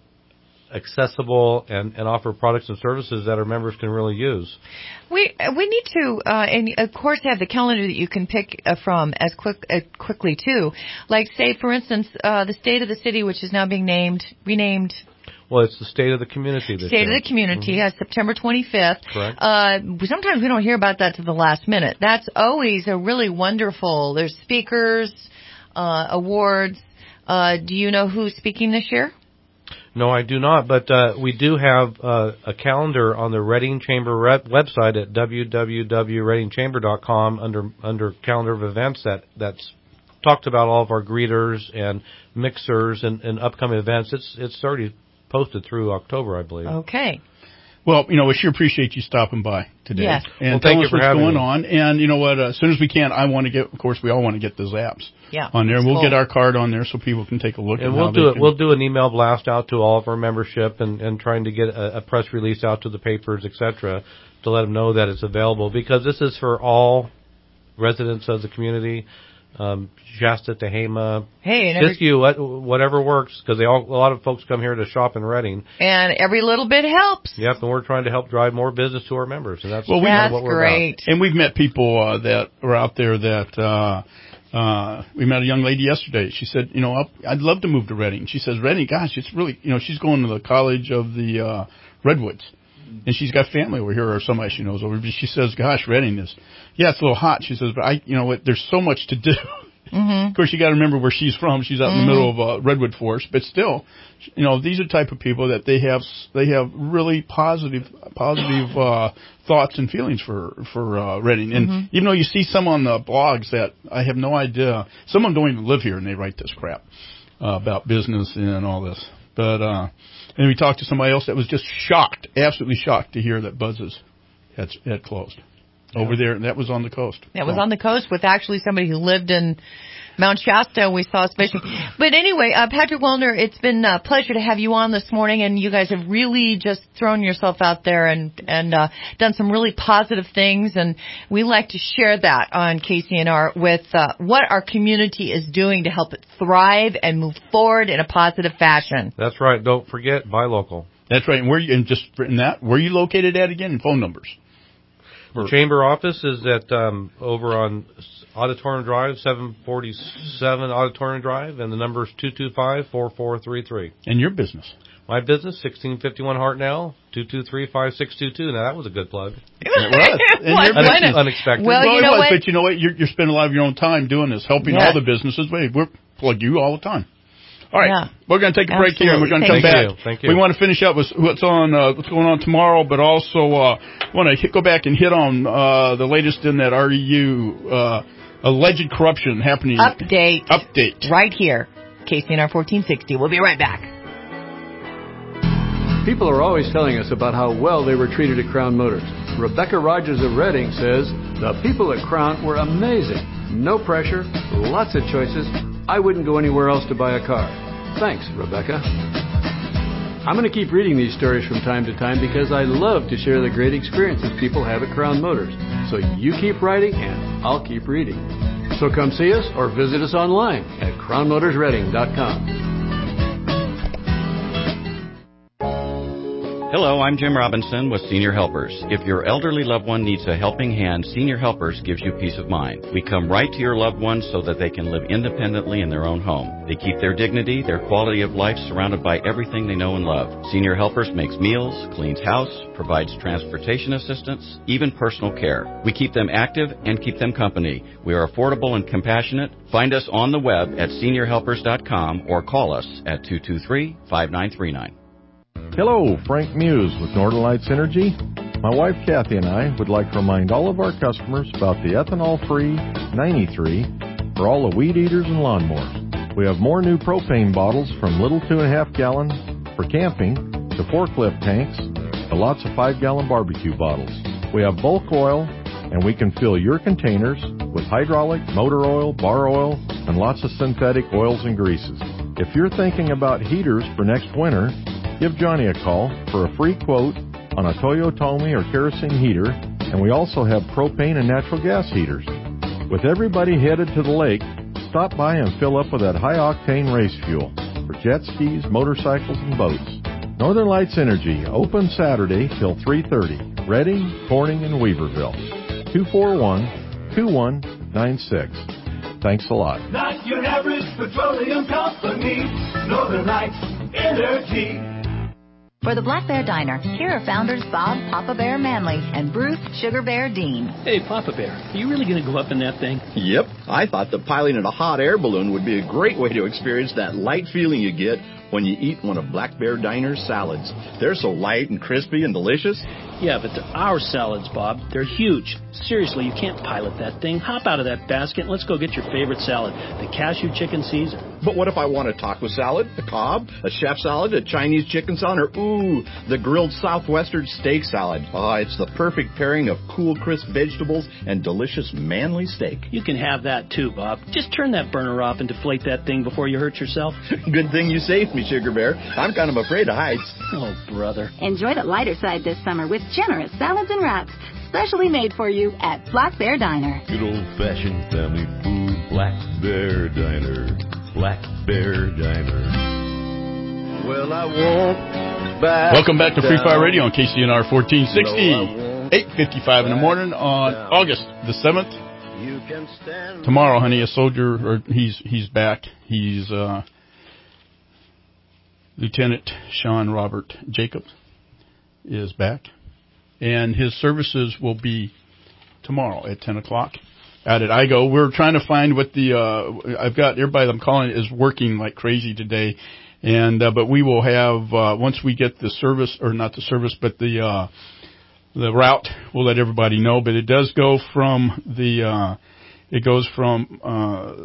accessible and, and offer products and services that our members can really use. We we need to, uh, and of course, have the calendar that you can pick uh, from as quick uh, quickly too. Like, say, for instance, uh, the State of the City, which is now being named renamed. Well, it's the State of the Community. This State year. of the Community, mm-hmm. uh, September twenty-fifth. Correct. Uh, sometimes we don't hear about that to the last minute. That's always a really wonderful. There's speakers, uh, awards. Uh, do you know who's speaking this year? No, I do not, but uh, we do have uh, a calendar on the Reading Chamber rep- website at w w w dot reading chamber dot com under under calendar of events that that's talked about all of our greeters and mixers and, and upcoming events. It's it's already posted through October, I believe. Okay. Well, you know, we sure appreciate you stopping by today. Yes. And well, telling thank us you for what's having going me. on. And you know what, uh, as soon as we can, I want to get, of course, we all want to get the Zaps yeah, on there. We'll cool. get our card on there so people can take a look and at we'll how do they it. can. We'll do an email blast out to all of our membership and, and trying to get a, a press release out to the papers, et cetera, to let them know that it's available, because this is for all residents of the community. Um, Shasta, Tehama, hey, and every, Siskiyou, what, whatever works, because they all, a lot of folks come here to shop in Reading. And every little bit helps. Yep, and we're trying to help drive more business to our members, and that's, well, we, kind that's of what we're great. about. And we've met people uh, that are out there that uh, uh, we met a young lady yesterday. She said, you know, I'd love to move to Reading. She says, Reading, gosh, it's really, you know, she's going to the College of the uh, Redwoods. And she's got family over here, or somebody she knows over. But she says, gosh, Reading is, yeah, it's a little hot. She says, but I, you know what, there's so much to do. Mm-hmm. Of course, you got to remember where she's from. She's out mm-hmm. in the middle of uh, Redwood Forest, but still, you know, these are the type of people that they have they have really positive positive uh, thoughts and feelings for for uh, Reading. And mm-hmm. even though you see some on the blogs that I have no idea, some of them don't even live here and they write this crap uh, about business and all this. But uh, and we talked to somebody else that was just shocked, absolutely shocked to hear that Buzz's had had closed. Over there, that was on the coast. That was on the coast with actually somebody who lived in Mount Shasta. We saw us fishing. But anyway, uh, Patrick Wellner, it's been a pleasure to have you on this morning, and you guys have really just thrown yourself out there and and uh, done some really positive things, and we like to share that on K C N R with uh, what our community is doing to help it thrive and move forward in a positive fashion. That's right. Don't forget, buy local. That's right. And where you, and just in that, where are you located at again? And phone numbers. The chamber office is at um, over on Auditorium Drive, seven forty-seven Auditorium Drive, and the number is two two five, four four three three. And your business? My business, sixteen fifty-one Hartnell, two two three, five six two two. Now, that was a good plug. It was. And well, your Unex- unexpected. Well, well you it know was, what? but you know what? You're, you're spending a lot of your own time doing this, helping yeah. all the businesses. We we plug you all the time. All right, yeah. we're going to take a break Absolutely. here, and we're going to come Thank back. you. Thank you. We want to finish up with what's on, uh, what's going on tomorrow, but also uh, want to hit, go back and hit on uh, the latest in that R E U uh, alleged corruption happening. Update. Update. Right here, K C N R fourteen sixty. We'll be right back. People are always telling us about how well they were treated at Crown Motors. Rebecca Rogers of Reading says, the people at Crown were amazing. No pressure, lots of choices. I wouldn't go anywhere else to buy a car. Thanks, Rebecca. I'm going to keep reading these stories from time to time because I love to share the great experiences people have at Crown Motors. So you keep writing and I'll keep reading. So come see us or visit us online at crown motors reading dot com. Hello, I'm Jim Robinson with Senior Helpers. If your elderly loved one needs a helping hand, Senior Helpers gives you peace of mind. We come right to your loved ones so that they can live independently in their own home. They keep their dignity, their quality of life surrounded by everything they know and love. Senior Helpers makes meals, cleans house, provides transportation assistance, even personal care. We keep them active and keep them company. We are affordable and compassionate. Find us on the web at senior helpers dot com or call us at two two three, five nine three nine. Hello, Frank Muse with Northern Lights Energy. My wife Kathy and I would like to remind all of our customers about the ethanol-free ninety-three for all the weed eaters and lawnmowers. We have more new propane bottles from little two and a half gallon for camping to forklift tanks to lots of five gallon barbecue bottles. We have bulk oil and we can fill your containers with hydraulic, motor oil, bar oil, and lots of synthetic oils and greases. If you're thinking about heaters for next winter, give Johnny a call for a free quote on a Toyotomi or kerosene heater, and we also have propane and natural gas heaters. With everybody headed to the lake, stop by and fill up with that high-octane race fuel for jet skis, motorcycles, and boats. Northern Lights Energy, open Saturday till three thirty. Reading, Corning, and Weaverville. two four one, two one nine six. Thanks a lot. Not your average petroleum company. Northern Lights Energy. For the Black Bear Diner, here are founders Bob Papa Bear Manley and Bruce Sugar Bear Dean. Hey, Papa Bear, are you really going to go up in that thing? Yep. I thought that piloting a hot air balloon would be a great way to experience that light feeling you get when you eat one of Black Bear Diner's salads. They're so light and crispy and delicious. Yeah, but they're our salads, Bob. They're huge. Seriously, you can't pilot that thing. Hop out of that basket and let's go get your favorite salad, the cashew chicken Caesar. But what if I want a taco salad, a Cobb, a chef salad, a Chinese chicken salad, or, ooh, the grilled Southwestern steak salad? Ah, oh, it's the perfect pairing of cool, crisp vegetables and delicious Manly steak. You can have that too, Bob. Just turn that burner off and deflate that thing before you hurt yourself. Good thing you saved me, Sugar Bear. I'm kind of afraid of heights. Oh, brother. Enjoy the lighter side this summer with generous salads and wraps, specially made for you at Black Bear Diner. Good old-fashioned family food, Black Bear Diner. Black Bear Diner. Well, I won't back Welcome back to Free Fire down. Radio on K C N R fourteen sixty. No, eight fifty-five in the morning on down. August the seventh. You can stand Tomorrow, honey, a soldier, or he's he's back. He's uh, Lieutenant Sean Robert Jacobs is back, and his services will be tomorrow at ten o'clock out at I G O. We're trying to find what the uh, I've got everybody I'm calling is working like crazy today, and uh, but we will have uh, once we get the service, or not the service, but the uh, the route, we'll let everybody know. But it does go from the uh, it goes from uh,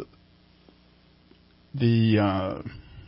the uh,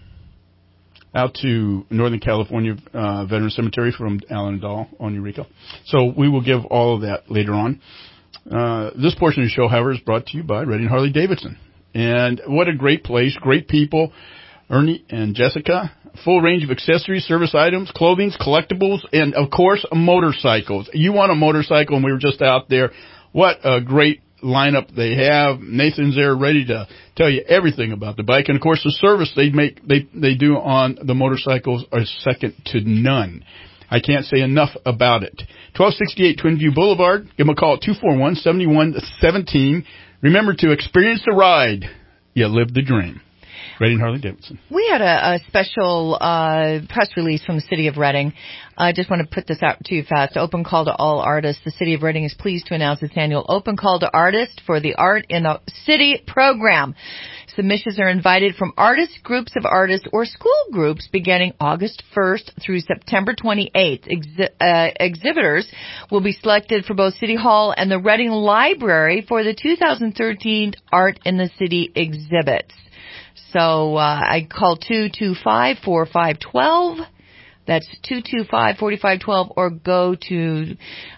out to Northern California uh, Veteran Cemetery from Allen and Dahl on Eureka. So we will give all of that later on. Uh, this portion of the show, however, is brought to you by Redding Harley Davidson. And what a great place, great people. Ernie and Jessica, full range of accessories, service items, clothing, collectibles, and, of course, motorcycles. You want a motorcycle, and we were just out there. What a great lineup they have. Nathan's there ready to tell you everything about the bike. And, of course, the service they make they they do on the motorcycles are second to none. I can't say enough about it. twelve sixty-eight Twin View Boulevard. Give them a call at two four one, seven one one seven. Remember to experience the ride. You live the dream. Redding Harley Davidson. We had a, a special uh, press release from the City of Redding. I just want to put this out to you fast. Open call to all artists. The City of Redding is pleased to announce its annual Open Call to Artists for the Art in the City program. Submissions are invited from artists, groups of artists, or school groups beginning August first through September twenty-eighth. Exhi- uh, exhibitors will be selected for both City Hall and the Redding Library for the two thousand thirteen Art in the City exhibits. So uh, I call two two five, four five one two. That's two two five, four five one two, or go to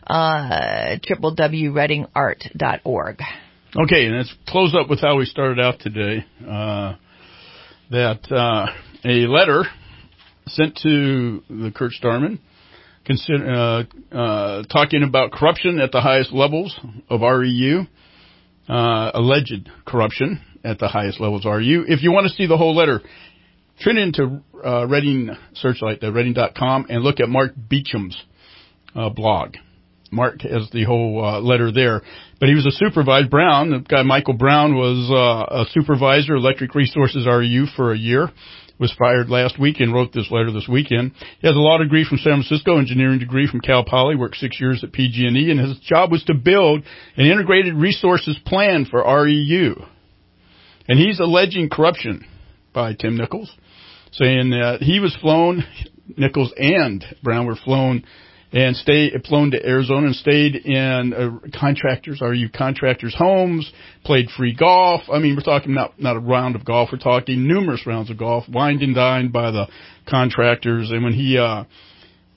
uh, w w w dot reading art dot org. Okay, and let's close up with how we started out today. Uh, that uh, a letter sent to the Kurt Starman consider, uh, uh, talking about corruption at the highest levels of R E U, uh, alleged corruption at the highest levels of R E U. If you want to see the whole letter, turn into uh, Redding Searchlight, uh, reading dot com, and look at Mark Beecham's uh, blog. Mark has the whole uh, letter there. But he was a supervisor. Brown, the guy Michael Brown, was uh, a supervisor, Electric Resources R E U, for a year. Was fired last week and wrote this letter this weekend. He has a law degree from San Francisco, engineering degree from Cal Poly, worked six years at P G and E, and his job was to build an integrated resources plan for R E U. And he's alleging corruption by Tim Nichols, saying that he was flown, Nichols and Brown were flown and stay, flown to Arizona and stayed in uh, contractors, R E U contractors' homes, played free golf. I mean, we're talking not, not a round of golf, we're talking numerous rounds of golf, wined and dined by the contractors. And when he, uh,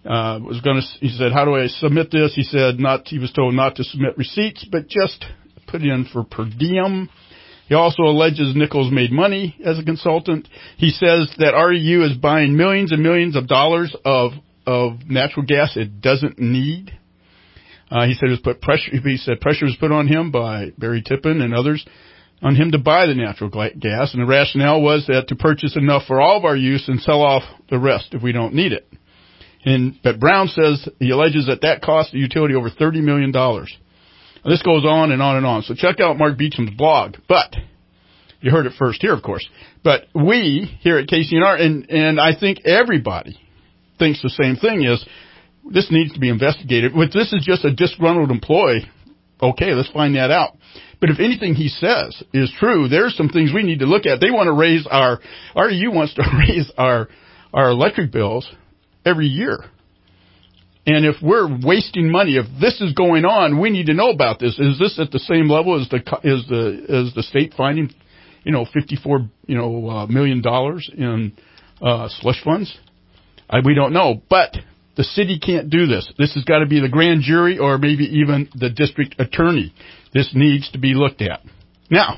Uh, was going to. He said, "How do I submit this?" He said, "Not." He was told not to submit receipts, but just put in for per diem. He also alleges Nichols made money as a consultant. He says that R E U is buying millions and millions of dollars of of natural gas it doesn't need. Uh, he said it was put pressure. He said pressure was put on him by Barry Tippin and others on him to buy the natural gas, and the rationale was that to purchase enough for all of our use and sell off the rest if we don't need it. And but Brown says he alleges that that cost the utility over thirty million dollars. This goes on and on and on. So check out Mark Beecham's blog. But you heard it first here, of course. But we here at K C N R, and, and I think everybody thinks the same thing, is this needs to be investigated. If this is just a disgruntled employee, okay, let's find that out. But if anything he says is true, there's some things we need to look at. They want to raise our, R E U wants to raise our, our electric bills every year. And if we're wasting money, if this is going on, we need to know about this. Is this at the same level as the as the as the state finding, you know, fifty-four you know uh, million dollars in uh, slush funds? I, we don't know, but the city can't do this. This has got to be the grand jury or maybe even the district attorney. This needs to be looked at. Now,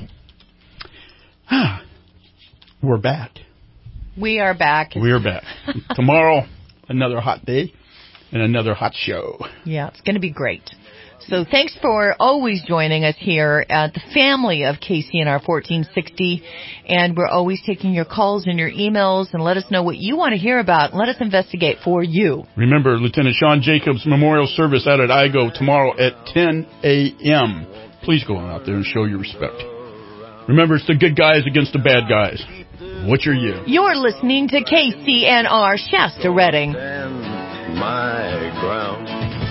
we're back. We are back. We are back. Tomorrow, another hot day. And another hot show. Yeah, it's going to be great. So thanks for always joining us here at the family of K C N R fourteen sixty. And we're always taking your calls and your emails, and let us know what you want to hear about. Let us investigate for you. Remember, Lieutenant Sean Jacobs Memorial Service out at I G O tomorrow at ten a.m. Please go on out there and show your respect. Remember, it's the good guys against the bad guys. What's your you? You're listening to K C N R Shasta Redding. My ground.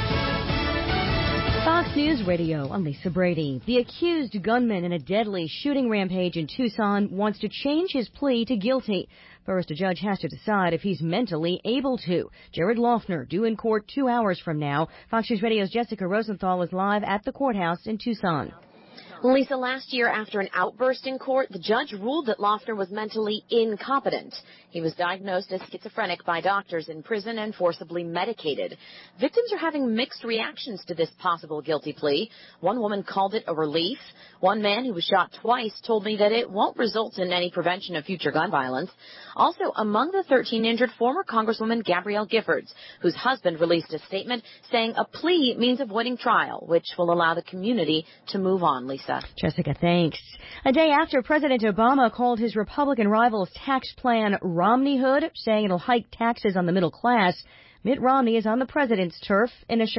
Fox News Radio, I'm Lisa Brady. The accused gunman in a deadly shooting rampage in Tucson wants to change his plea to guilty. First, a judge has to decide if he's mentally able to. Jared Loeffner, due in court two hours from now. Fox News Radio's Jessica Rosenthal is live at the courthouse in Tucson. Lisa, last year after an outburst in court, the judge ruled that Loeffner was mentally incompetent. He was diagnosed as schizophrenic by doctors in prison and forcibly medicated. Victims are having mixed reactions to this possible guilty plea. One woman called it a relief. One man who was shot twice told me that it won't result in any prevention of future gun violence. Also, among the thirteen injured, former Congresswoman Gabrielle Giffords, whose husband released a statement saying a plea means avoiding trial, which will allow the community to move on. Lisa. Jessica, thanks. A day after President Obama called his Republican rival's tax plan Romneyhood, saying it'll hike taxes on the middle class, Mitt Romney is on the president's turf in a Chicago